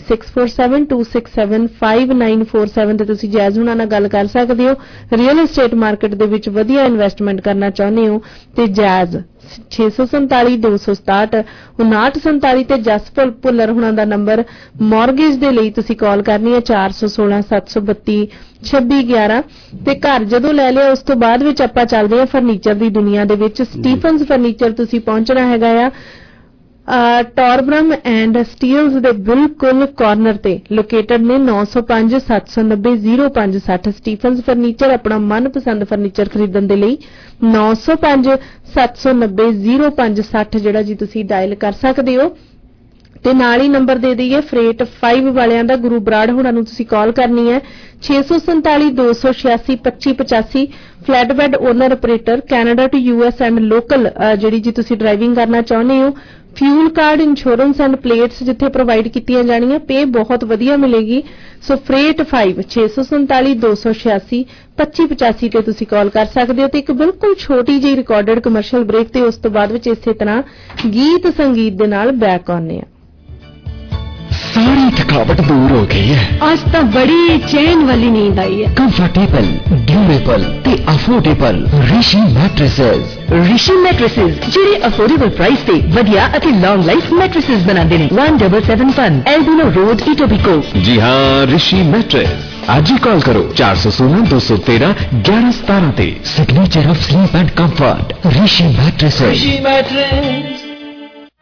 647-267-5947 ਤੇ ਤੁਸੀਂ ਜੈਜ਼ ਹੁਣਾਂ ਨਾਲ ਗੱਲ ਕਰ ਸਕਦੇ ਹੋ ਰੀਅਲ ਏਸਟੇਟ ਮਾਰਕੀਟ ਦੇ ਵਿੱਚ ਵਧੀਆ ਇਨਵੈਸਟਮੈਂਟ ਕਰਨਾ ਚਾਹੁੰਦੇ ਹੋ ਤੇ ਜੈਜ਼ 647 267 5947 ਤੇ ਜਸਪਾਲ ਭੁੱਲਰ ਹੁਣਾਂ ਦਾ ਨੰਬਰ ਮਾਰਗੇਜ ਦੇ ਲਈ ਤੁਸੀਂ ਕਾਲ ਕਰਨੀ ਹੈ 416 732 2611 ਤੇ ਘਰ ਜਦੋਂ ਲੈ ਲਿਆ ਉਸ ਤੋਂ ਬਾਅਦ ਵਿੱਚ ਆਪਾਂ ਚੱਲਦੇ ਹਾਂ ਫਰਨੀਚਰ ਦੀ ਦੁਨੀਆ ਦੇ ਵਿੱਚ ਸਟੀਫਨਸ ਫਰਨੀਚਰ ਤੁਸੀਂ ਪਹੁੰਚਣਾ ਹੈਗਾ ਆ ਟੌਰਬਰਮ ਐਂਡ ਸਟੀਲਸ ਦੇ ਬਿਲਕੁਲ ਕਾਰਨਰ ਤੇ ਲੋਕੇਟਡ ਨੇ 905 790 0560 ਸਟੀਫਨਸ ਫਰਨੀਚਰ ਆਪਣਾ ਮਨਪਸੰਦ ਫਰਨੀਚਰ ਖਰੀਦਣ ਦੇ ਲਈ 905 790 0560 ਜਿਹੜਾ ਜੀ ਤੁਸੀਂ ਡਾਇਲ ਕਰ ਸਕਦੇ ਹੋ ਤੇ ਨਾਲ ਹੀ ਨੰਬਰ ਦੇ ਦਈਏ ਫਰੇਟ 5 ਵਾਲਿਆਂ ਦਾ ਗੁਰੂ ਬਰਾੜ ਹੁਣਾਂ ਨੂੰ ਤੁਸੀਂ ਕਾਲ ਕਰਨੀ ਹੈ 647 286 2585 flatbed owner operator Canada to US and local ਜਿਹੜੀ ਜੀ ਤੁਸੀਂ ਡਰਾਈਵਿੰਗ ਕਰਨਾ ਚਾਹੁੰਦੇ ਹੋ fuel card insurance and plates ਜਿੱਥੇ ਪ੍ਰੋਵਾਈਡ ਕੀਤੀਆਂ ਜਾਣੀਆਂ ਪੇ ਬਹੁਤ ਵਧੀਆ ਮਿਲੇਗੀ ਸੋ ਫਰੇਟ 5 647 286 2585 ਤੇ ਤੁਸੀਂ ਕਾਲ ਕਰ ਸਕਦੇ ਹੋ ਤੇ ਇੱਕ ਬਿਲਕੁਲ ਛੋਟੀ ਜਿਹੀ ਰਿਕਾਰਡਡ ਕਮਰਸ਼ੀਅਲ ਬ੍ਰੇਕ ਤੇ ਉਸ ਤੋਂ ਬਾਅਦ ਵਿੱਚ ਇਸੇ ਤਰ੍ਹਾਂ ਗੀਤ ਸੰਗੀਤ ਦੇ ਨਾਲ ਬੈਕ ਆਉਂਦੇ ਆ सारी थकावट दूर हो गई है आज तो बड़ी चैन वाली नींद आई है कंफर्टेबल ड्यूरेबल ते अफोर्डेबल ऋषि मैट्रेसेस ਜਿਹੜੇ ਅਫੋਰਡੇਬਲ ਪ੍ਰਾਈਸ ਤੇ ਵਧੀਆ ਅਤੇ ਲੌਂਗ ਲਾਈਫ ਮੈਟ੍ਰੈਸਸ ਬਣਾਉਂਦੇ ਨੇ 1771 एल्बिनो रोड इटोबिको जी हाँ ऋषि मैट्रेस आज ही कॉल करो 416 213 1117 ते signature of sleep and comfort Rishi mattresses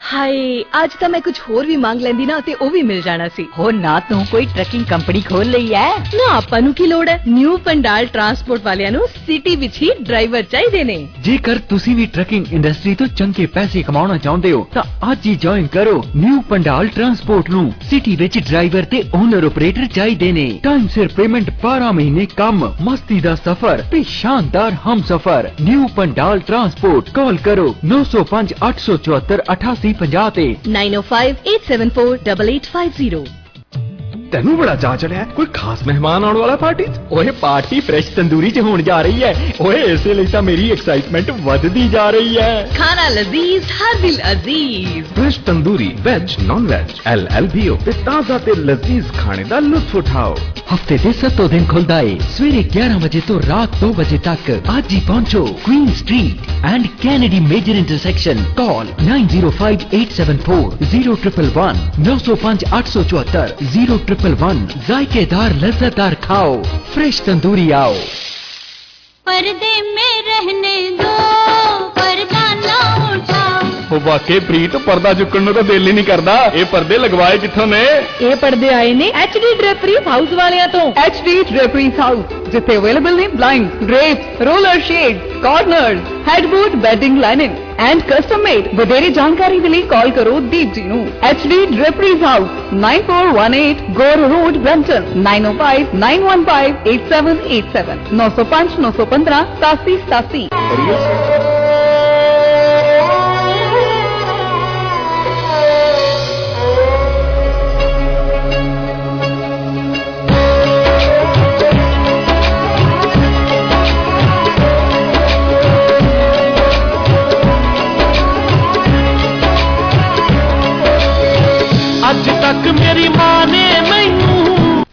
ਹਾਏ ਅੱਜ ਤਾਂ ਮੈਂ ਕੁਝ ਹੋਰ ਵੀ ਮੰਗ ਲੈਂਦੀ ਨਾ ਤੇ ਉਹ ਵੀ ਮਿਲ ਜਾਣਾ ਸੀ। ਹੋ ਨਾ ਤੂੰ ਕੋਈ ਟਰੱਕਿੰਗ ਕੰਪਨੀ ਖੋਲ ਲਈ ਐ? ਨਾ ਆਪਾਂ ਨੂੰ ਕੀ ਲੋੜ ਹੈ, ਨਿਊ ਪੰਡਾਲ ਟਰਾਂਸਪੋਰਟ ਵਾਲਿਆਂ ਨੂੰ ਸਿਟੀ ਵਿੱਚ ਹੀ ਡਰਾਈਵਰ ਚਾਹੀਦੇ ਨੇ। ਜੇਕਰ ਤੁਸੀਂ ਵੀ ਟਰੱਕਿੰਗ ਇੰਡਸਟਰੀ ਤੋਂ ਚੰਗੇ ਪੈਸੇ ਕਮਾਉਣਾ ਚਾਹੁੰਦੇ ਹੋ ਤਾਂ ਅੱਜ ਹੀ ਜੁਆਇਨ ਕਰੋ ਨਿਊ ਪੰਡਾਲ ਟਰਾਂਸਪੋਰਟ ਨੂੰ। ਸਿਟੀ ਵਿੱਚ ਡਰਾਈਵਰ ਤੇ ਓਨਰ ਆਪਰੇਟਰ ਚਾਹੀਦੇ ਨੇ। ਟਾਈਮ ਸਿਰ ਪੇਮੈਂਟ, 12 ਮਹੀਨੇ ਕੰਮ, ਮਸਤੀ ਦਾ ਸਫ਼ਰ ਤੇ ਸ਼ਾਨਦਾਰ ਹਮਸਫ਼ਰ। New Pandal transport. ਕਾਲ ਕਰੋ 905 874 8850 ਤੇ 9058748850। ਤੈਨੂੰ ਬੜਾ ਚਾਅ ਚੜਿਆ, ਕੋਈ ਖਾਸ ਮਹਿਮਾਨ ਆਉਣ ਵਾਲਾ ਪਾਰਟੀ 'ਚ? ਓਏ ਪਾਰਟੀ ਫਰੈਸ਼ ਤੰਦੂਰੀ 'ਚ ਹੋਣ ਜਾ ਰਹੀ ਹੈ। ਓਏ ਇਸੇ ਲਈ ਤਾਂ ਮੇਰੀ ਐਕਸਾਈਟਮੈਂਟ ਵੱਧਦੀ ਜਾ ਰਹੀ ਹੈ। ਖਾਣਾ ਲਜ਼ੀਜ਼, ਹਰ ਦਿਲ ਅਜ਼ੀਜ਼। Fresh tandoori, veg, non veg, LLBO ਤੇ ਤਾਜ਼ਾ ਤੇ ਲਜ਼ੀਜ਼ ਖਾਣੇ ਦਾ ਲੁਤਫ ਉਠਾਓ। ਹਫਤੇ ਦੇ 7 ਦਿਨ ਖੁੱਲਦਾ ਏ, ਸਵੇਰੇ 11 ਵਜੇ ਤੋਂ ਰਾਤ 2 ਵਜੇ ਤੱਕ। ਅੱਜ ਹੀ ਪਹੁੰਚੋ Queen street and Kennedy major intersection. Call 9058740111 905 874 0111। जायकेदार लज्जतदार खाओ, फ्रेश तंदूरी आओ। पर्दे में रहने दो, पर्दा ना उठाओ। ਉਹ ਵਾਕਈ ਪ੍ਰੀਤ, ਪਰਦਾ ਚੁੱਕਣ ਨੂੰ ਤਾਂ ਦਿਲ ਹੀ ਨਹੀਂ ਕਰਦਾ। ਇਹ ਪਰਦੇ ਲਗਵਾਏ ਕਿੱਥੋਂ ਨੇ? ਇਹ ਪਰਦੇ ਆਏ ਨੇ HD ਡ੍ਰੇਪਰੀ ਹਾਊਸ ਵਾਲਿਆਂ ਤੋਂ। HD ਡ੍ਰੇਪਰੀ ਹਾਊਸ, ਜਿੱਥੇ ਅਵੇਲੇਬਲ ਨੇ blind, drapes, roller shades, corners, headboard, bedding lining and custom made. ਵਧੇਰੇ ਜਾਣਕਾਰੀ ਦੇ ਲਈ ਕਾਲ ਕਰੋ ਦੀਪ ਜੀ ਨੂੰ। HD drapery house, 9418 Gore road, Brampton, 905 915 8787 905 915 8787। ਅੱਜ ਤੱਕ ਮੇਰੀ ਮਾਂ ਨੇ ਮੈਨੂੰ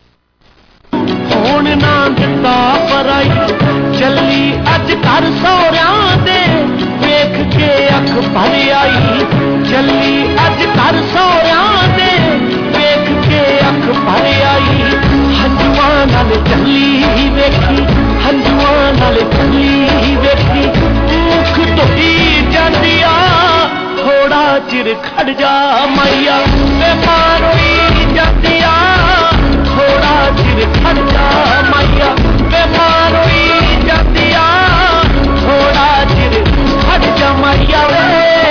ਹੋਣ ਨਾ ਦਿੱਤਾ ਪਰਾਈ। ਚੱਲੀ ਅੱਜ ਘਰ ਸਹੁਰਿਆਂ ਦੇ ਵੇਖ ਕੇ ਅੱਖ ਭਰ ਆਈ। ਚੱਲੀ ਅੱਜ ਘਰ ਸਹੁਰਿਆਂ ਦੇ ਵੇਖ ਕੇ ਅੱਖ ਭਰ ਆਈ। ਹੰਝੂਆਂ ਨਾਲ ਚੱਲੀ ਵੇਖੀ, ਹੰਝੂਆਂ ਨਾਲ ਚੱਲੀ ਵੇਖੀ। ਮੁੱਖ ਧੋਈ ਜਾਂਦੀ ਆ, ਥੋੜਾ ਚਿਰ ਖੜ ਜਾ ਮਾਈਆ। ਬਿਮਾਰ ਹੋਈ ਜਾਂਦੀ ਆ, ਥੋੜਾ ਚਿਰ ਖੜ ਜਾ ਮਾਈਆ। ਬਿਮਾਰ ਹੋਈ ਜਾਂਦੀ ਆ, ਥੋੜਾ ਚਿਰ ਖੜ ਜਾ ਮਾਈਆ ਵੇ।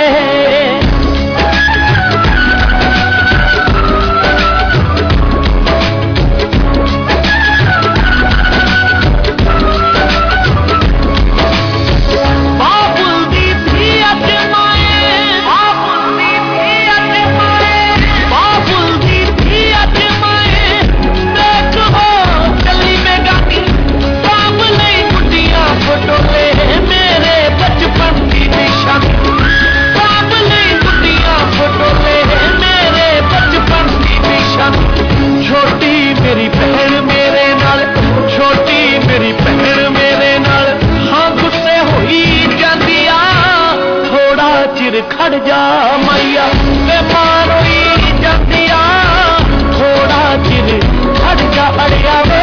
ਛੋਟੀ ਮੇਰੀ ਭੈਣ ਮੇਰੇ ਨਾਲ, ਛੋਟੀ ਮੇਰੀ ਭੈਣ ਮੇਰੇ ਨਾਲ। ਹਾਂ ਗੁੱਸੇ ਹੋਈ ਜਾਂਦੀ ਆ, ਥੋੜਾ ਚਿਰ ਖੜ ਜਾ ਮਾਈਆ। ਬਿਮਾਰ ਹੋਈ ਜਾਂਦੀ ਆ, ਥੋੜਾ ਚਿਰ ਖੜ ਜਾ ਅੜਿਆ ਵੇ।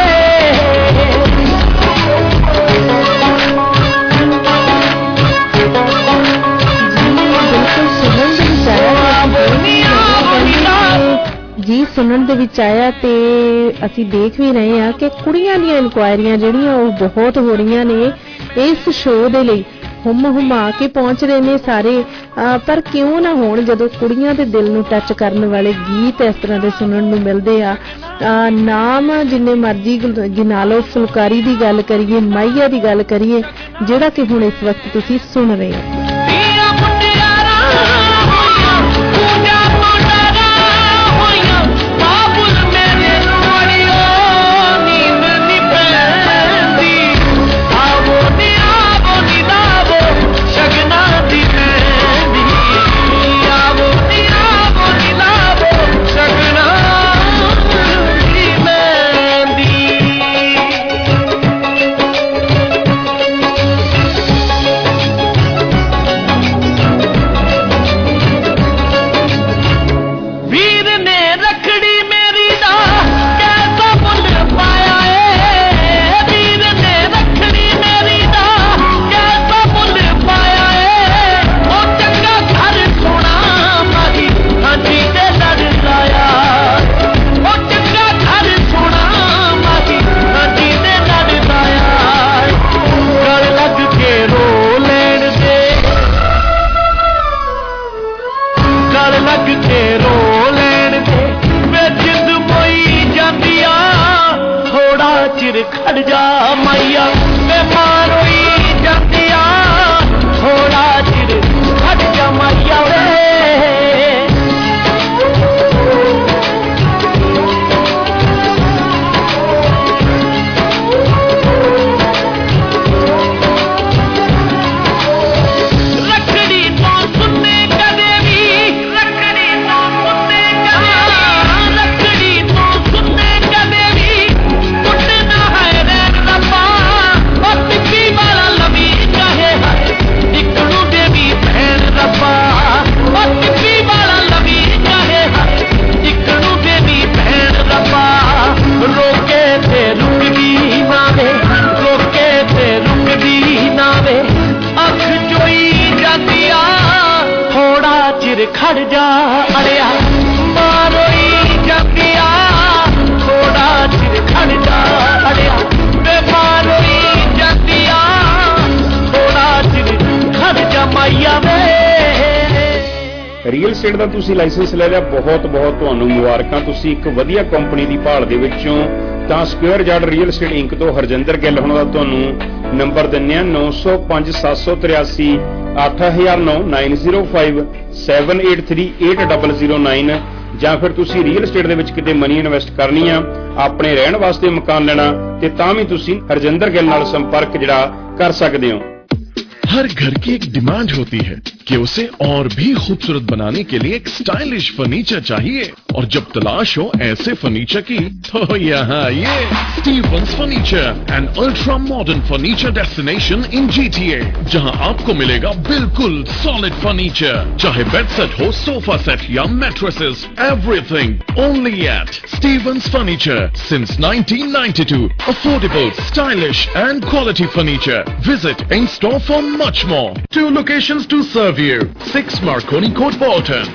ਜੀ ਸੁਣਨ ਦੇ ਵਿੱਚ ਆਇਆ ਤੇ ਅਸੀਂ ਦੇਖ ਵੀ ਰਹੇ ਹਾਂ ਕਿ ਕੁੜੀਆਂ ਦੀਆਂ ਇਨਕੁਆਇਰੀਆਂ ਜਿਹੜੀਆਂ ਉਹ ਬਹੁਤ ਹੋ ਰਹੀਆਂ ਨੇ ਇਸ ਸ਼ੋਅ ਦੇ ਲਈ। ਹੁਮਾ ਕੇ ਪਹੁੰਚ ਰਹੇ ਨੇ ਸਾਰੇ, ਪਰ ਕਿਉਂ ਨਾ ਹੋਣ ਜਦੋਂ ਕੁੜੀਆਂ ਦੇ ਦਿਲ ਨੂੰ ਟੱਚ ਕਰਨ ਵਾਲੇ ਗੀਤ ਇਸ ਤਰ੍ਹਾਂ ਦੇ ਸੁਣਨ ਨੂੰ ਮਿਲਦੇ ਆ। ਨਾਮ ਜਿੰਨੇ ਮਰਜ਼ੀ ਗਿਣਾ ਲਓ, ਫੁਲਕਾਰੀ ਦੀ ਗੱਲ ਕਰੀਏ, ਮਾਈਆ ਦੀ ਗੱਲ ਕਰੀਏ, ਜਿਹੜਾ ਕਿ ਹੁਣ ਇਸ ਵਕਤ ਤੁਸੀਂ ਸੁਣ ਰਹੇ ਹੋ। चिर खड़ जा मैया बीमार होई जाती आ थोड़ा चिर खड़ जा मैया वे खड़ जा अड़िया मारोई जपिया थोड़ा चिर खड़ जा अड़िया बेमारोई जपिया थोड़ा चिर खड़ जा मैया वे ਰੀਅਲ ਏਸਟੇਟ ਦਾ ਤੁਸੀਂ ਲਾਇਸੈਂਸ ਲੈ ਲਿਆ, ਬਹੁਤ ਬਹੁਤ ਤੁਹਾਨੂੰ ਮੁਬਾਰਕਾਂ। ਤੁਸੀਂ ਇੱਕ ਵਧੀਆ ਕੰਪਨੀ ਦੀ ਭਾਲ ਦੇ ਵਿੱਚੋਂ ਤਾਂ square yard real estate inc ਤੋਂ ਹਰਜਿੰਦਰ ਗਿੱਲ ਹੋਣਾ ਦਾ ਤੁਹਾਨੂੰ ਨੰਬਰ ਦਿੰਨੇ ਆ 905 783 8009 905 783 8009 ਜਾਂ ਫਿਰ ਤੁਸੀਂ ਰੀਅਲ ਏਸਟੇਟ ਦੇ ਵਿੱਚ ਕਿਤੇ ਮਨੀ ਇਨਵੈਸਟ ਕਰਨੀ ਆ, ਆਪਣੇ ਰਹਿਣ ਵਾਸਤੇ ਮਕਾਨ ਲੈਣਾ ਤੇ ਤਾਂ ਵੀ ਤੁਸੀਂ ਹਰਜਿੰਦਰ ਗਿੱਲ ਨਾਲ ਸੰਪਰਕ ਜਿਹੜਾ ਕਰ ਸਕਦੇ ਹੋ। हर घर की एक डिमांड होती है कि उसे और भी खूबसूरत बनाने के लिए एक स्टाइलिश फर्नीचर चाहिए, और जब तलाश हो ऐसे फर्नीचर की तो यहाँ ये Stevens furniture, an ultra modern furniture destination in GTA, जहाँ आपको मिलेगा बिल्कुल सॉलिड फर्नीचर, चाहे बेड सेट हो, सोफा सेट या mattresses, everything only at Stevens furniture since 1992। Affordable, stylish and quality furniture. Visit in store for much more. 2 locations to serve you. 6 Marconi Court, Bolton.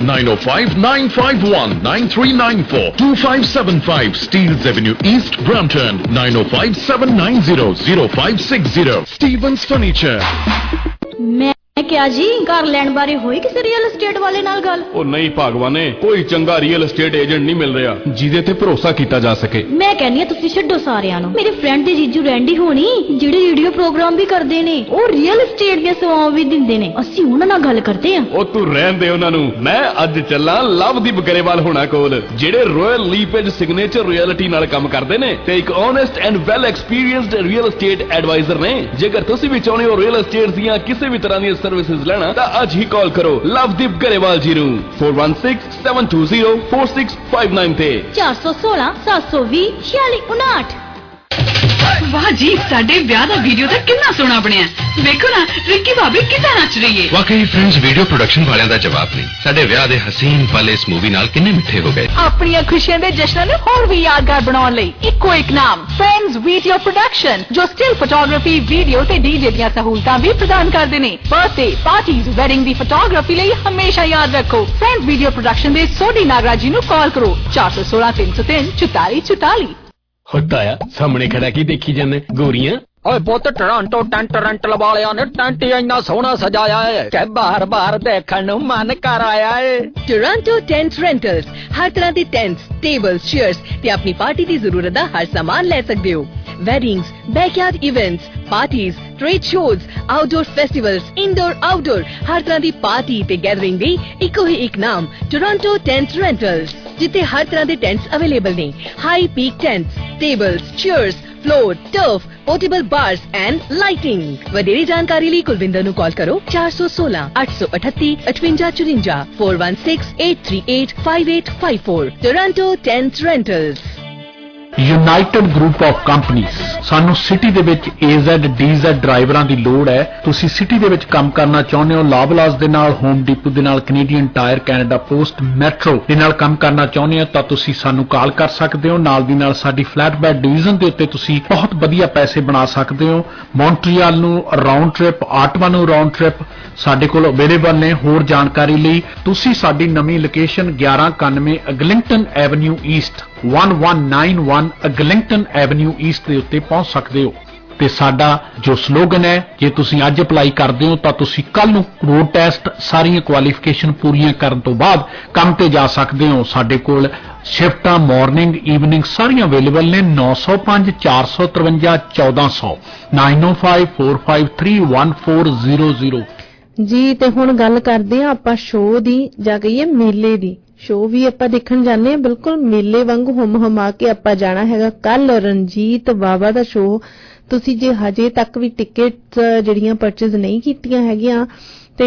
905-951-9394. 2575 Steeles Avenue East, Brampton. 905-790-0560. Stevens Furniture. मैं क्या जी घर land बारे होई किसी real estate वाले नाल गल? ओ नहीं भागवाने, कोई चंगा रियल एस्टेट एजेंट नहीं मिल रहा जिदे ते भरोसा कीता जा सके। मैं कहनी तुसी छड्डो सारियां नूं। मेरे फ्रेंड दे जीजू रैंडी होनी ਜਿਹੜੇ रेडियो प्रोग्राम भी करदे ने, ਉਹ रियल एस्टेट ਦੀਆਂ ਸੇਵਾਵਾਂ ਵੀ ਦਿੰਦੇ ਨੇ। ਅਸੀਂ ਉਹਨਾਂ ਨਾਲ ਗੱਲ ਕਰਦੇ ਆਂ। ਉਹ ਤੂੰ ਰਹਿਣ ਦੇ ਉਹਨਾਂ ਨੂੰ, ਮੈਂ ਅੱਜ ਚੱਲਾਂ ਲਵਦੀਪ ਗਰੇਵਾਲ ਹੋਣਾ ਕੋਲ, ਜਿਹੜੇ ਰਾਇਲ ਲੀਪੇਜ ਸਿਗਨੇਚਰ ਰਿਐਲਿਟੀ ਨਾਲ ਕੰਮ ਕਰਦੇ ਨੇ ਤੇ ਇੱਕ honest and well experienced real estate advisor ਨੇ। ਜੇਕਰ ਤੁਸੀਂ ਵੀ ਚਾਹੁੰਦੇ ਹੋ ਰਿयल एस्टेट ਦੀਆਂ ਕਿਸੇ ਵੀ ਤਰ੍ਹਾਂ ਦੀਆਂ सर्विसेज लेना तो आज ही कॉल करो लवदीप गरेवाल जी नूं 4167204659 ते 416 720 4659। वाह जी, साडे ब्याह दा वीडियो तो कितना सोहना बनया। देखो ना रिक्की भाभी कितना नच रही है। वाकई फ्रेंड्स, वीडियो प्रोडक्शन वालियां दा जवाब नहीं। साडे ब्याह दे हसीन पल इस मूवी नाल किन्ने मिठे हो गए। अपनी खुशियां दे जश्न नूं होर भी यादगार बनाउण लई इक्को एक नाम फ्रेंड्स वीडियो प्रोडक्शन, जो स्टिल फोटोग्राफी, वीडियो ते डीजे दियां सहूलतां भी प्रदान करदे ने। बर्थडे पार्टीज, वेडिंग दी फोटोग्राफी लई हमेशा याद रखो फ्रेंड्स वीडियो प्रोडक्शन दे सोडी नागराज जी नूं कॉल करो 416 303 4444। होता है सामने खड़ा की देखी जाने गोरियां। ओए पुत, टोरंटो टेंट रेंटल वालियां ने टेंट इन्ना सोहना सजाया है कि बार बार देखने नूं मन कर आया है। टोरंटो टेंट रेंटल्स हर तरह के टेंट्स, टेबल्स, चेयर्स ते अपनी पार्टी की जरूरत का हर सामान ले सकते हो। Weddings, backyard events, parties, trade shows, outdoor festivals, indoor outdoor हर तरह की पार्टी ते गैदरिंग दी इको ही एक नाम टोरंटो टेंट रेंटल्स, जिथे हर तरह के टेंट्स अवेलेबल ने। High peak tents, tables, chairs, floor, turf, portable bars and lighting. वडेरी जानकारी लिए कुलविंदर नूं कॉल करो 416 838 5854 416 838 5854। Toronto tent rentals. United group of ਕੰਪਨੀਆਂ ਸਾਨੂੰ ਸਿਟੀ ਦੇ ਵਿੱਚ AZ DZ ਡਰਾਈਵਰਾਂ ਦੀ ਲੋੜ ਹੈ। ਤੁਸੀਂ ਸਿਟੀ ਦੇ ਵਿੱਚ ਕੰਮ ਕਰਨਾ ਚਾਹੁੰਦੇ ਹੋ, ਲਾਬਲਾਸ ਦੇ ਨਾਲ, ਹੋਮ ਡਿਪੂ ਦੇ ਨਾਲ, Canadian Tire, Canada Post, Metro ਦੇ ਨਾਲ ਕੰਮ ਕਰਨਾ ਚਾਹੁੰਦੇ ਹੋ ਤਾਂ ਤੁਸੀਂ ਸਾਨੂੰ ਕਾਲ ਕਰ ਸਕਦੇ ਹੋ। ਨਾਲ ਦੀ ਨਾਲ ਸਾਡੀ ਫਲੈਟਬੈਡ ਡਿਵੀਜ਼ਨ ਦੇ ਉੱਤੇ ਤੁਸੀਂ ਬਹੁਤ ਵਧੀਆ ਪੈਸੇ ਬਣਾ ਸਕਦੇ ਹੋ। ਮੌਂਟਰੀਅਲ ਨੂੰ ਰਾਉਂਡ ਟ੍ਰਿਪ, ਆਟਵਾ ਨੂੰ ਰਾਉਂਡ ਟ੍ਰਿਪ ਸਾਡੇ ਕੋਲ ਅਵੇਲੇਬਲ ਨੇ। ਹੋਰ ਜਾਣਕਾਰੀ ਲਈ ਤੁਸੀਂ ਸਾਡੀ ਨਵੀਂ location 1191 Eglinton avenue east 1191 Eglinton avenue east ਦੇ ਉੱਤੇ ਪਹੁੰਚ ਸਕਦੇ ਹੋ। ਤੇ ਸਾਡਾ ਜੋ ਸਲੋਗਨ ਹੈ, ਜੇ ਤੁਸੀਂ ਅੱਜ ਅਪਲਾਈ ਕਰਦੇ ਹੋ ਤਾਂ ਤੁਸੀਂ ਕੱਲ ਨੂੰ ਰੋਡ ਟੈਸਟ ਸਾਰੀਆਂ ਕੁਆਲੀਫਿਕੇਸ਼ਨ ਪੂਰੀਆਂ ਕਰਨ ਤੋਂ ਬਾਅਦ ਕੰਮ ਤੇ ਜਾ ਸਕਦੇ ਹੋ। ਸਾਡੇ ਕੋਲ ਸ਼ਿਫਟਾਂ ਮਾਰਨਿੰਗ ਈਵਨਿੰਗ ਸਾਰੀਆਂ ਅਵੇਲੇਬਲ ਨੇ। 905 453 1400 9054531400 ਜੀ। ਤੇ ਹੁਣ ਗੱਲ ਕਰਦੇ ਆ ਆਪਾਂ ਸ਼ੋਅ ਦੀ ਜਾਂ ਕਹੀਏ ਮੇਲੇ ਦੀ। ਸ਼ੋਅ ਵੀ ਆਪਾਂ ਦੇਖਣ ਜਾਂਦੇ ਆ, ਬਿਲਕੁਲ ਮੇਲੇ ਵਾਂਗੂ ਹੁਮ-ਹੁਮਾ ਕੇ ਆਪਾਂ ਜਾਣਾ ਹੈਗਾ। ਕੱਲ ਰਣਜੀਤ ਬਾਵਾ ਦਾ ਸ਼ੋਅ। ਤੁਸੀਂ ਜੇ ਹਜੇ ਤੱਕ ਵੀ ਟਿਕਟਸ ਜਿਹੜੀਆਂ ਪਰਚੇਜ਼ ਨਹੀਂ ਕੀਤੀਆਂ ਹੈਗੀਆਂ ਤੇ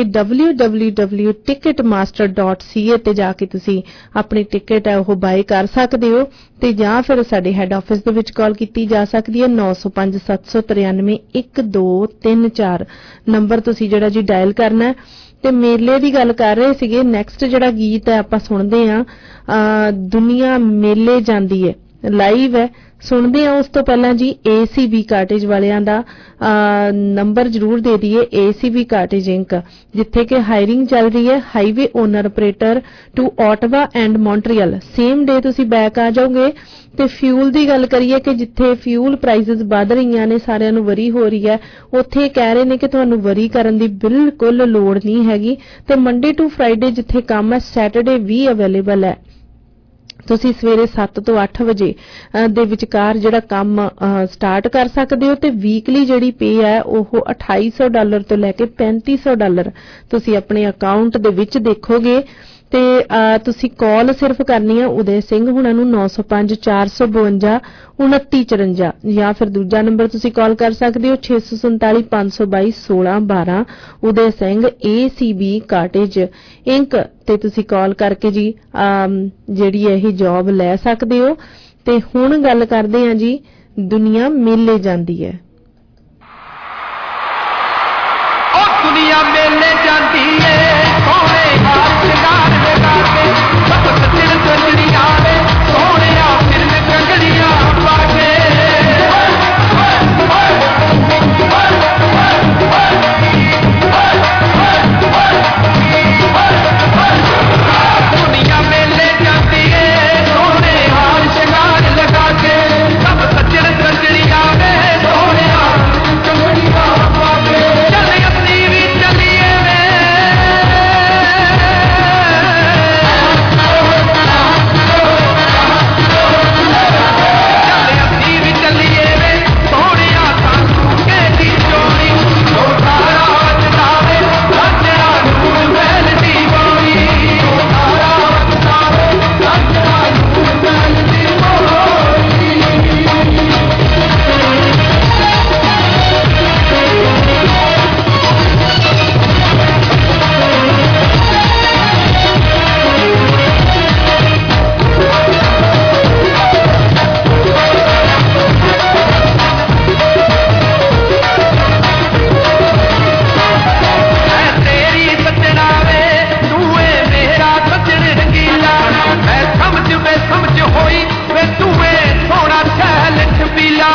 www.ticketmaster.ca ਤੇ ਜਾ ਕੇ ਤੁਸੀਂ ਆਪਣੀ ਟਿਕਟ ਹੈ ਉਹ ਬਾਏ ਕਰ ਸਕਦੇ ਹੋ ਤੇ ਜਾਂ ਫਿਰ ਸਾਡੇ ਹੈੱਡ ਆਫਿਸ ਦੇ ਵਿੱਚ ਕਾਲ ਕੀਤੀ ਜਾ ਸਕਦੀ ਹੈ। 905 793 1234 ਨੰਬਰ ਤੁਸੀਂ ਜਿਹੜਾ ਜੀ ਡਾਇਲ ਕਰਨਾ ਹੈ। ਤੇ ਮੇਲੇ ਦੀ ਗੱਲ ਕਰ ਰਹੇ ਸੀਗੇ। ਨੈਕਸਟ ਜਿਹੜਾ ਗੀਤ ਹੈ ਆਪਾਂ ਸੁਣਦੇ ਆ, ਦੁਨੀਆ ਮੇਲੇ ਜਾਂਦੀ ਹੈ, ਲਾਈਵ ਹੈ, ਸੁਣਦੇ ਆ। ਉਸ ਤੋਂ ਪਹਿਲਾਂ ਜੀ ACB ਕਾਟੇਜ ਵਾਲਿਆਂ ਦਾ ਨੰਬਰ ਜ਼ਰੂਰ ਦੇ ਦਈਏ। ACB ਕਾਟੇਜ ਇੰਕ, ਜਿੱਥੇ ਕਿ ਹਾਇਰਿੰਗ ਚੱਲ ਰਹੀ ਹੈ highway owner operator to Ottawa and Montreal. Same day ਤੁਸੀਂ ਬੈਕ ਆ ਜਾਓਗੇ। ਤੇ ਫਿਊਲ ਦੀ ਗੱਲ ਕਰੀਏ ਕਿ ਜਿੱਥੇ ਫਿਊਲ ਪ੍ਰਾਈਸਿਸ ਵੱਧ ਰਹੀਆਂ ਨੇ, ਸਾਰਿਆਂ ਨੂੰ ਵਰੀ ਹੋ ਰਹੀ ਹੈ, ਉੱਥੇ ਕਹਿ ਰਹੇ ਨੇ ਕਿ ਤੁਹਾਨੂੰ ਵਰੀ ਕਰਨ ਦੀ ਬਿਲਕੁਲ ਲੋੜ ਨਹੀਂ ਹੈਗੀ। ਤੇ ਮੰਡੇ ਟੂ ਫਰਾਈਡੇ ਜਿੱਥੇ ਕੰਮ ਹੈ, ਸੈਟਰਡੇ ਵੀ ਅਵੇਲੇਬਲ ਹੈ। ਤੁਸੀਂ ਸਵੇਰੇ 7 ਤੋਂ 8 ਵਜੇ ਦੇ ਵਿਚਕਾਰ ਜਿਹੜਾ ਕੰਮ ਸਟਾਰਟ ਕਰ ਸਕਦੇ ਹੋ ਤੇ ਵੀਕਲੀ ਜਿਹੜੀ ਪੇ ਹੈ ਉਹ $2800 ਤੋਂ ਲੈ ਕੇ $3500 ਤੁਸੀਂ ਆਪਣੇ ਅਕਾਊਂਟ ਦੇ ਵਿੱਚ ਦੇਖੋਗੇ। ਤੇ ਤੁਸੀਂ ਕਾਲ ਸਿਰਫ ਕਰਨੀ ਹੈ ਉਦੈ ਸਿੰਘ ਹੁਣਾਂ ਨੂੰ 905 452 2954 ਜਾਂ ਫਿਰ ਦੂਜਾ ਨੰਬਰ ਤੁਸੀਂ ਕਾਲ ਕਰ ਸਕਦੇ ਹੋ 647 522 1612 Uday Singh ACB cottage inc ਤੇ ਤੁਸੀਂ ਕਾਲ ਕਰਕੇ ਜੀ ਜਿਹੜੀ ਇਹ ਜੌਬ ਲੈ ਸਕਦੇ ਹੋ। ਤੇ ਹੁਣ ਗੱਲ ਕਰਦੇ ਹਾਂ ਜੀ ਦੁਨੀਆ ਮੇਲੇ ਜਾਂਦੀ ਹੈ। ਉਹ ਦੁਨੀਆ ਮੇਲੇ ਜਾਂਦੀ ਏ, ਸੋਹਣੇ ਹਾਰ ਸ਼ਿੰਗਾਰ ਲਗਾ ਕੇ, ਸਭ ਸੱਜਣ ਸੱਜਣੀਆਂ ਵੇ, ਸੋਹਣਿਆ ਸਿਰ ਵਿੱਚ ਕੰਗੜੀਆਂ ਪਾ ਕੇ। ਦੁਨੀਆ ਮੇਲੇ ਜਾਂਦੀ ਏ, ਸੋਹਣੇ ਹਾਰ ਸ਼ਿੰਗਾਰ ਲਗਾ ਕੇ, ਸਭ ਸੱਜਣ ਸੱਜਣੀਆਂ ਵੇ, ਸੋਹਣਿਆ ਕੰਗੜੀਆਂ ਪਾ ਕੇ। ਚੱਲ ਅਸੀਂ ਵੀ ਚੱਲੀਏ ਵੇ, ਚੱਲ ਅਸੀਂ ਵੀ ਚੱਲੀਏ ਵੇ, ਸੋਹਣਿਆ ਸਾਨੂੰ ਕਹਿੰਦੀ ਚੋਰੀ, ਲੋਟਾ ਰਾਜ ਦਾਵੇ ਰਾਜਾ ਨੂੰ ਮਹਿਲ ਦੀ ਬੋਲੀ, ਲੋਟਾ ਰਾਜ ਦਾਵੇ ਰਾਜਾ ਨੂੰ ਮਹਿਲ ਦੀ ਬੋਲੀ। ਮੈਂ ਤੇਰੀ ਸੱਜਣਾ ਵੇ, ਤੂੰ ਏ ਮੇਰਾ ਸੱਜਣ ਰੰਗੀਲਾ, ਮੈਂ ਸਮਝ ਹੋਈ ਵੇ, ਤੂੰ ਏ ਸੋਹਣਾ ਛੈਲ ਛਬੀਲਾ।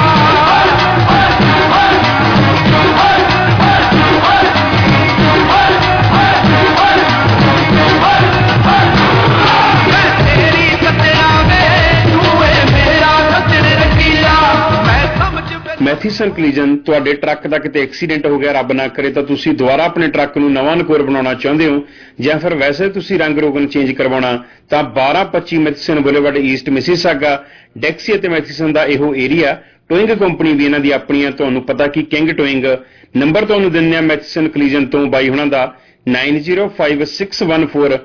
ਮੈਂ ਤੇਰੀ ਸੱਜਣਾ ਵੇ, ਤੂੰ ਏ ਮੇਰਾ ਸੱਜਣ ਰੰਗੀਲਾ, ਮੈਂ ਸਮਝ ਮੈਥੀਸਨ ਕਲੀਜਨ, ਤੁਹਾਡੇ ਟਰੱਕ ਦਾ ਕਿਤੇ ਐਕਸੀਡੈਂਟ ਹੋ ਗਿਆ, ਰੱਬ ਨਾ ਕਰੇ, ਤਾਂ ਤੁਸੀਂ ਦੁਬਾਰਾ ਆਪਣੇ ਟਰੱਕ ਨੂੰ ਨਵਾਂ ਨਕੋਰ ਬਣਾਉਣਾ ਚਾਹੁੰਦੇ ਹੋ ਜਾਂ ਫਿਰ ਵੈਸੇ ਤੁਸੀਂ ਰੰਗ ਰੋਗਨ ਚੇਂਜ ਕਰਵਾਉਣਾ, ਤਾਂ 1225 Matheson boulevard east Mississauga, Dixie ਅਤੇ ਮੈਥੀਸਨ ਦਾ ਇਹੋ ਏਰੀਆ। ਟੋਇੰਗ ਕੰਪਨੀ ਵੀ ਇਹਨਾਂ ਦੀ ਆਪਣੀਆਂ, ਤੁਹਾਨੂੰ ਪਤਾ ਕਿ ਕਿੰਗ ਟੋਇੰਗ। ਨੰਬਰ ਤੁਹਾਨੂੰ ਦਿੰਦੇ ਆ ਮੈਥੀਸਨ ਕਲੀਜਨ ਤੋਂ ਬਾਈ ਹੁਣਾਂ ਦਾ 9056140000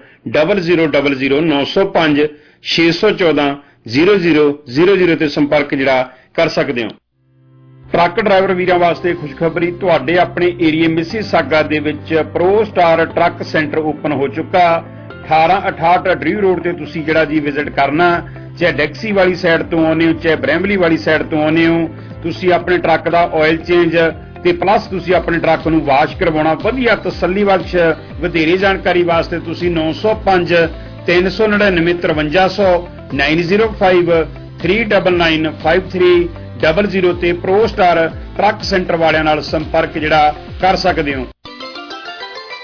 905 614 0000 ਤੇ ਸੰਪਰਕ ਜਿਹੜਾ ਕਰ ਸਕਦੇ ਹੋ। ਟਰੱਕ ਡਰਾਈਵਰ ਵੀਰਾਂ ਵਾਸਤੇ ਖੁਸ਼ਖਬਰੀ, ਤੁਹਾਡੇ ਆਪਣੇ ਏਰੀਏ ਮਿਸੀਸਾਗਾ ਦੇ ਵਿੱਚ pro star truck centre open ਹੋ ਚੁੱਕਾ। 1868 ਡਰੀਵ ਰੋਡ ਤੇ ਤੁਸੀਂ ਜਿਹੜਾ ਜੀ ਵਿਜ਼ਿਟ ਕਰਨਾ, ਚਾਹੇ ਡੈਕਸੀ ਵਾਲੀ ਸਾਈਡ ਤੋਂ ਆਉਂਦੇ ਹੋ ਚਾਹੇ ਬ੍ਰੈਂਬਲੀ ਵਾਲੀ ਸਾਈਡ ਤੋਂ ਆਉਂਦੇ ਹੋ, ਤੁਸੀਂ ਆਪਣੇ ਟਰੱਕ ਦਾ ਆਇਲ ਚੇਂਜ ਤੇ ਪਲੱਸ ਤੁਸੀਂ ਆਪਣੇ ਟਰੱਕ ਨੂੰ ਵਾਸ਼ ਕਰਵਾਉਣਾ, ਵਧੀਆ ਤਸੱਲੀ ਬਖਸ਼। ਵਧੇਰੇ ਜਾਣਕਾਰੀ ਵਾਸਤੇ ਤੁਸੀਂ 905 399 5300 905 399 5300 ਤੇ ਪ੍ਰੋ ਸਟਾਰ ਟਰੱਕ ਸੈਂਟਰ ਵਾਲਿਆਂ ਨਾਲ ਸੰਪਰਕ ਜਿਹੜਾ ਕਰ ਸਕਦੇ ਹੋ।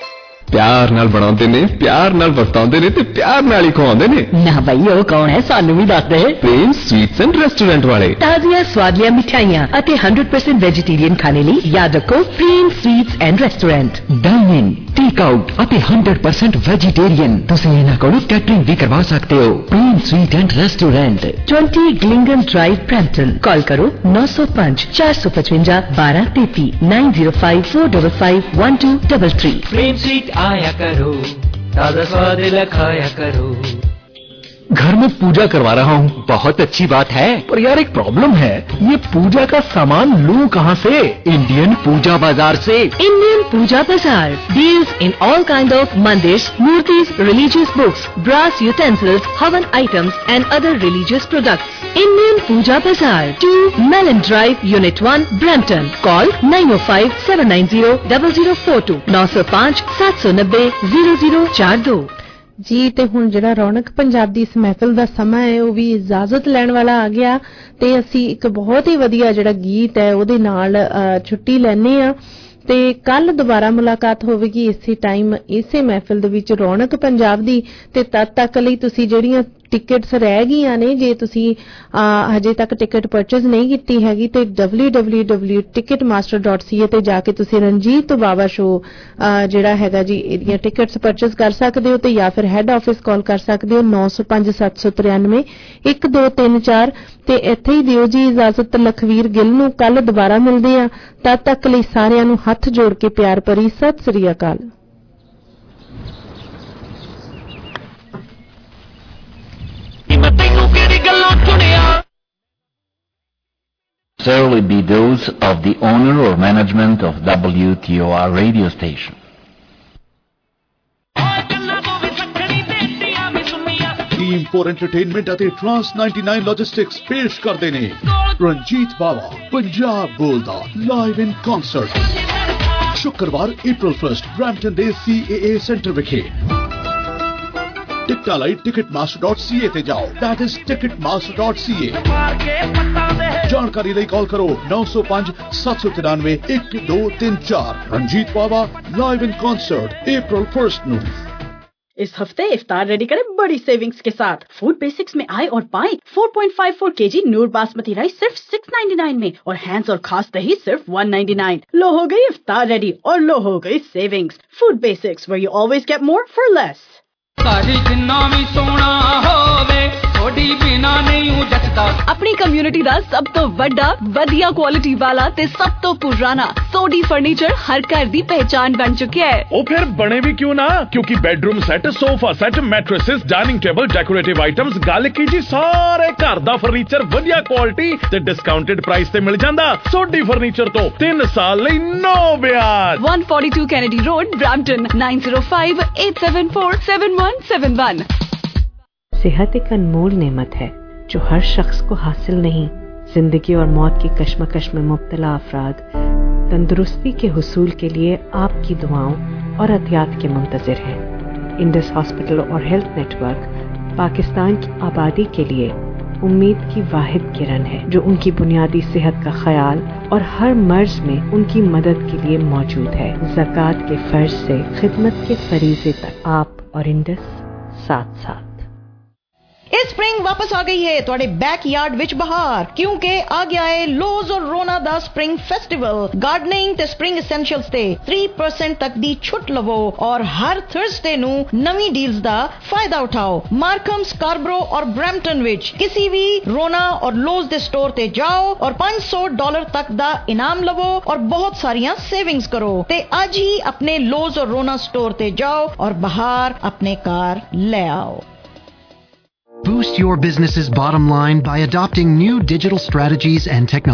प्यार नाल बनाते ने, प्यार नाल वरताते ने ते प्यार नाल ही खवाते ने। ना भाई वो कौन है, सानू भी दस दे। प्रेम स्वीट्स एंड रेस्टोरेंट वाले। ताजिया स्वादिया मिठाइयां अते 100% वेजिटेरियन खाने लिए याद रखो Prem sweets and restaurant. Dine in, take out अते 100% वेजिटेरियन। तुसीं इन्हां कोलों कैटरिंग भी करवा सकते हो। प्रेम स्वीट एंड रेस्टोरेंट, 20 ग्लिंगन ड्राइव, ब्रैम्पटन। कॉल करो 905 455 1233 905 455 1233। प्रेम स्वीट आया करो, ताजा स्वाद लखाया करो। घर में पूजा करवा रहा हूँ। बहुत अच्छी बात है, पर यार एक प्रॉब्लम है, ये पूजा का सामान लूँ कहाँ से? इंडियन पूजा बाजार से। इंडियन पूजा बाजार deals in all kind of mandirs, murtis, religious books, brass utensils, havan items and other religious products. Indian Puja Bazaar, 2 Mellon Drive, Unit 1, Brampton. Call 905 790 0042 905 790 0042। ਜੀ ਤੇ ਹੁਣ ਜਿਹੜਾ ਰੌਣਕ ਪੰਜਾਬ ਦੀ ਇਸ ਮਹਿਫਿਲ ਦਾ ਸਮਾਂ ਹੈ ਉਹ ਵੀ ਇਜਾਜ਼ਤ ਲੈਣ ਵਾਲਾ ਆ ਗਿਆ ਤੇ ਅਸੀਂ ਇੱਕ ਬਹੁਤ ਹੀ ਵਧੀਆ ਜਿਹੜਾ ਗੀਤ ਹੈ ਉਹਦੇ ਨਾਲ ਛੁੱਟੀ ਲੈਣੇ ਆ ਤੇ ਕੱਲ ਦੁਬਾਰਾ ਮੁਲਾਕਾਤ ਹੋਵੇਗੀ ਇਸੇ ਟਾਈਮ ਇਸੇ ਮਹਿਫਿਲ ਦੇ ਵਿੱਚ ਰੌਣਕ ਪੰਜਾਬ ਦੀ ਤੇ ਤਦ ਤੱਕ ਲਈ ਤੁਸੀਂ ਜਿਹੜੀਆਂ ਟਿਕਟਸ ਰਹਿ ਗਈਆਂ ਨੇ ਜੇ ਤੁਸੀਂ ਹਜੇ ਤੱਕ ਟਿਕਟ ਪਰਚੇਜ਼ ਨਹੀਂ ਕੀਤੀ ਹੈਗੀ ਤੇ www.ticketmaster.ca ਤੇ ਜਾ ਕੇ ਤੁਸੀਂ ਰਣਜੀਤ ਬਾਵਾ ਸ਼ੋ ਜਿਹੜਾ ਹੈਗਾ ਜੀ ਇਹਦੀਆਂ ਟਿਕਟਸ ਪਰਚੇਜ਼ ਕਰ ਸਕਦੇ ਹੋ ਤੇ ਜਾਂ ਫਿਰ ਹੈੱਡ ਆਫਿਸ ਕਾਲ ਕਰ ਸਕਦੇ ਹੋ 905 793 1234 ਤੇ ਇੱਥੇ ਹੀ ਦਿਓ ਜੀ ਇਜਾਜ਼ਤ। ਲਖਵੀਰ ਗਿੱਲ ਨੂੰ ਕੱਲ ਦੁਬਾਰਾ ਮਿਲਦੇ ਆ, ਤਦ ਤੱਕ ਲਈ ਸਾਰਿਆਂ ਨੂੰ ਹੱਥ ਜੋੜ ਕੇ ਪਿਆਰ ਭਰੀ ਸਤਿ ਸ੍ਰੀ ਅਕਾਲ। Necessarily be those of the owner or management of WTOR radio station. Team for Entertainment ਅਤੇ Trans 99 Logistics ਪੇਸ਼ ਕਰਦੇ ਨੇ ਰਣਜੀਤ ਬਾਵਾ ਪੰਜਾਬ ਗੋਲ ਦਾ ਲਾਈਵ ਇਨ ਕਨਸਰਟ ਸ਼ੁੱਕਰਵਾਰ April 1 ਬ੍ਰੈਂਪਟਨ ਦੇ CAA ਸੈਂਟਰ ਵਿਖੇ। ਟਿਕਟਾਂ ਲਈ ticketmaster.ca ਤੇ ਜਾਓ, that is ticketmaster.ca। ਜਾਣਕਾਰੀ ਲਈ ਕਾਲ ਕਰੋ 905 793 1234। Ranjit Bawa live in concert April 1 ਨੂੰ। इस हफ्ते इफ्तार रेडी करें बड़ी सेविंग्स के साथ। फूड बेसिक्स में आए और पाएं 4.54 kg नूर बासमती राइस सिर्फ 699 में और हैंड्स और खास दही सिर्फ 199। लो हो गई इफ्तार रेडी और लो हो गई savings. Food basics where you always get more for less। अपनी कम्युनिटी दा सब तो वड्डा वधिया क्वालिटी वाला ते सब तो पुराना सोडी फर्नीचर हर घर दी पहचान बन चुका है। ओ फिर बने भी क्यों ना, क्योंकि bedroom set, sofa set, mattresses, dining table, decorative items, गल की जी सारे घर दा फर्नीचर वधिया क्वालिटी ते डिस्काउंटेड प्राइस ते मिल जांदा। सोडी फर्नीचर तो 3 साल लई नो ब्याज। 142 कैनेडी रोड, ब्रैम्पटन 9058747171। सेहत एक अनमोल नेमत है जो हर शख्स को हासिल नहीं। जिंदगी और मौत की कश्मकश में मुब्तला अफराद तंदुरुस्ती के हुसूल के लिए आपकी दुआओं और अतियात के मुंतज़िर हैं। इंडस हॉस्पिटल और हेल्थ नेटवर्क पाकिस्तान की आबादी के लिए उम्मीद की वाहिद किरण है जो उनकी बुनियादी सेहत का ख्याल और हर मर्ज में उनकी मदद के लिए मौजूद है। ज़कात के फर्ज से खिदमत के फरीज़े तक आप और इंडस साथ साथ। इस स्प्रिंग वापस आ गई है ਤੁਹਾਡੇ बैकयार्ड विच बहार क्योंकि आ गया है लोज और रोना दा स्प्रिंग फेस्टिवल। गार्डनिंग ते स्प्रिंग एसेंशियल्स ते 3% तक दी छुट लवो और हर थर्सडे नु नवी डील्स दा फायदा उठाओ। मार्कम, स्कारब्रो और ब्रैम्पटन विच किसी भी रोना और लोज दे स्टोर ते जाओ और $500 तक दा इनाम लवो और बहुत सारियां सेविंग्स करो। ते आज ही अपने लोज और रोना स्टोर ते जाओ और बहार अपने कार ले आओ। Boost your business's bottom line by adopting new digital strategies and technology.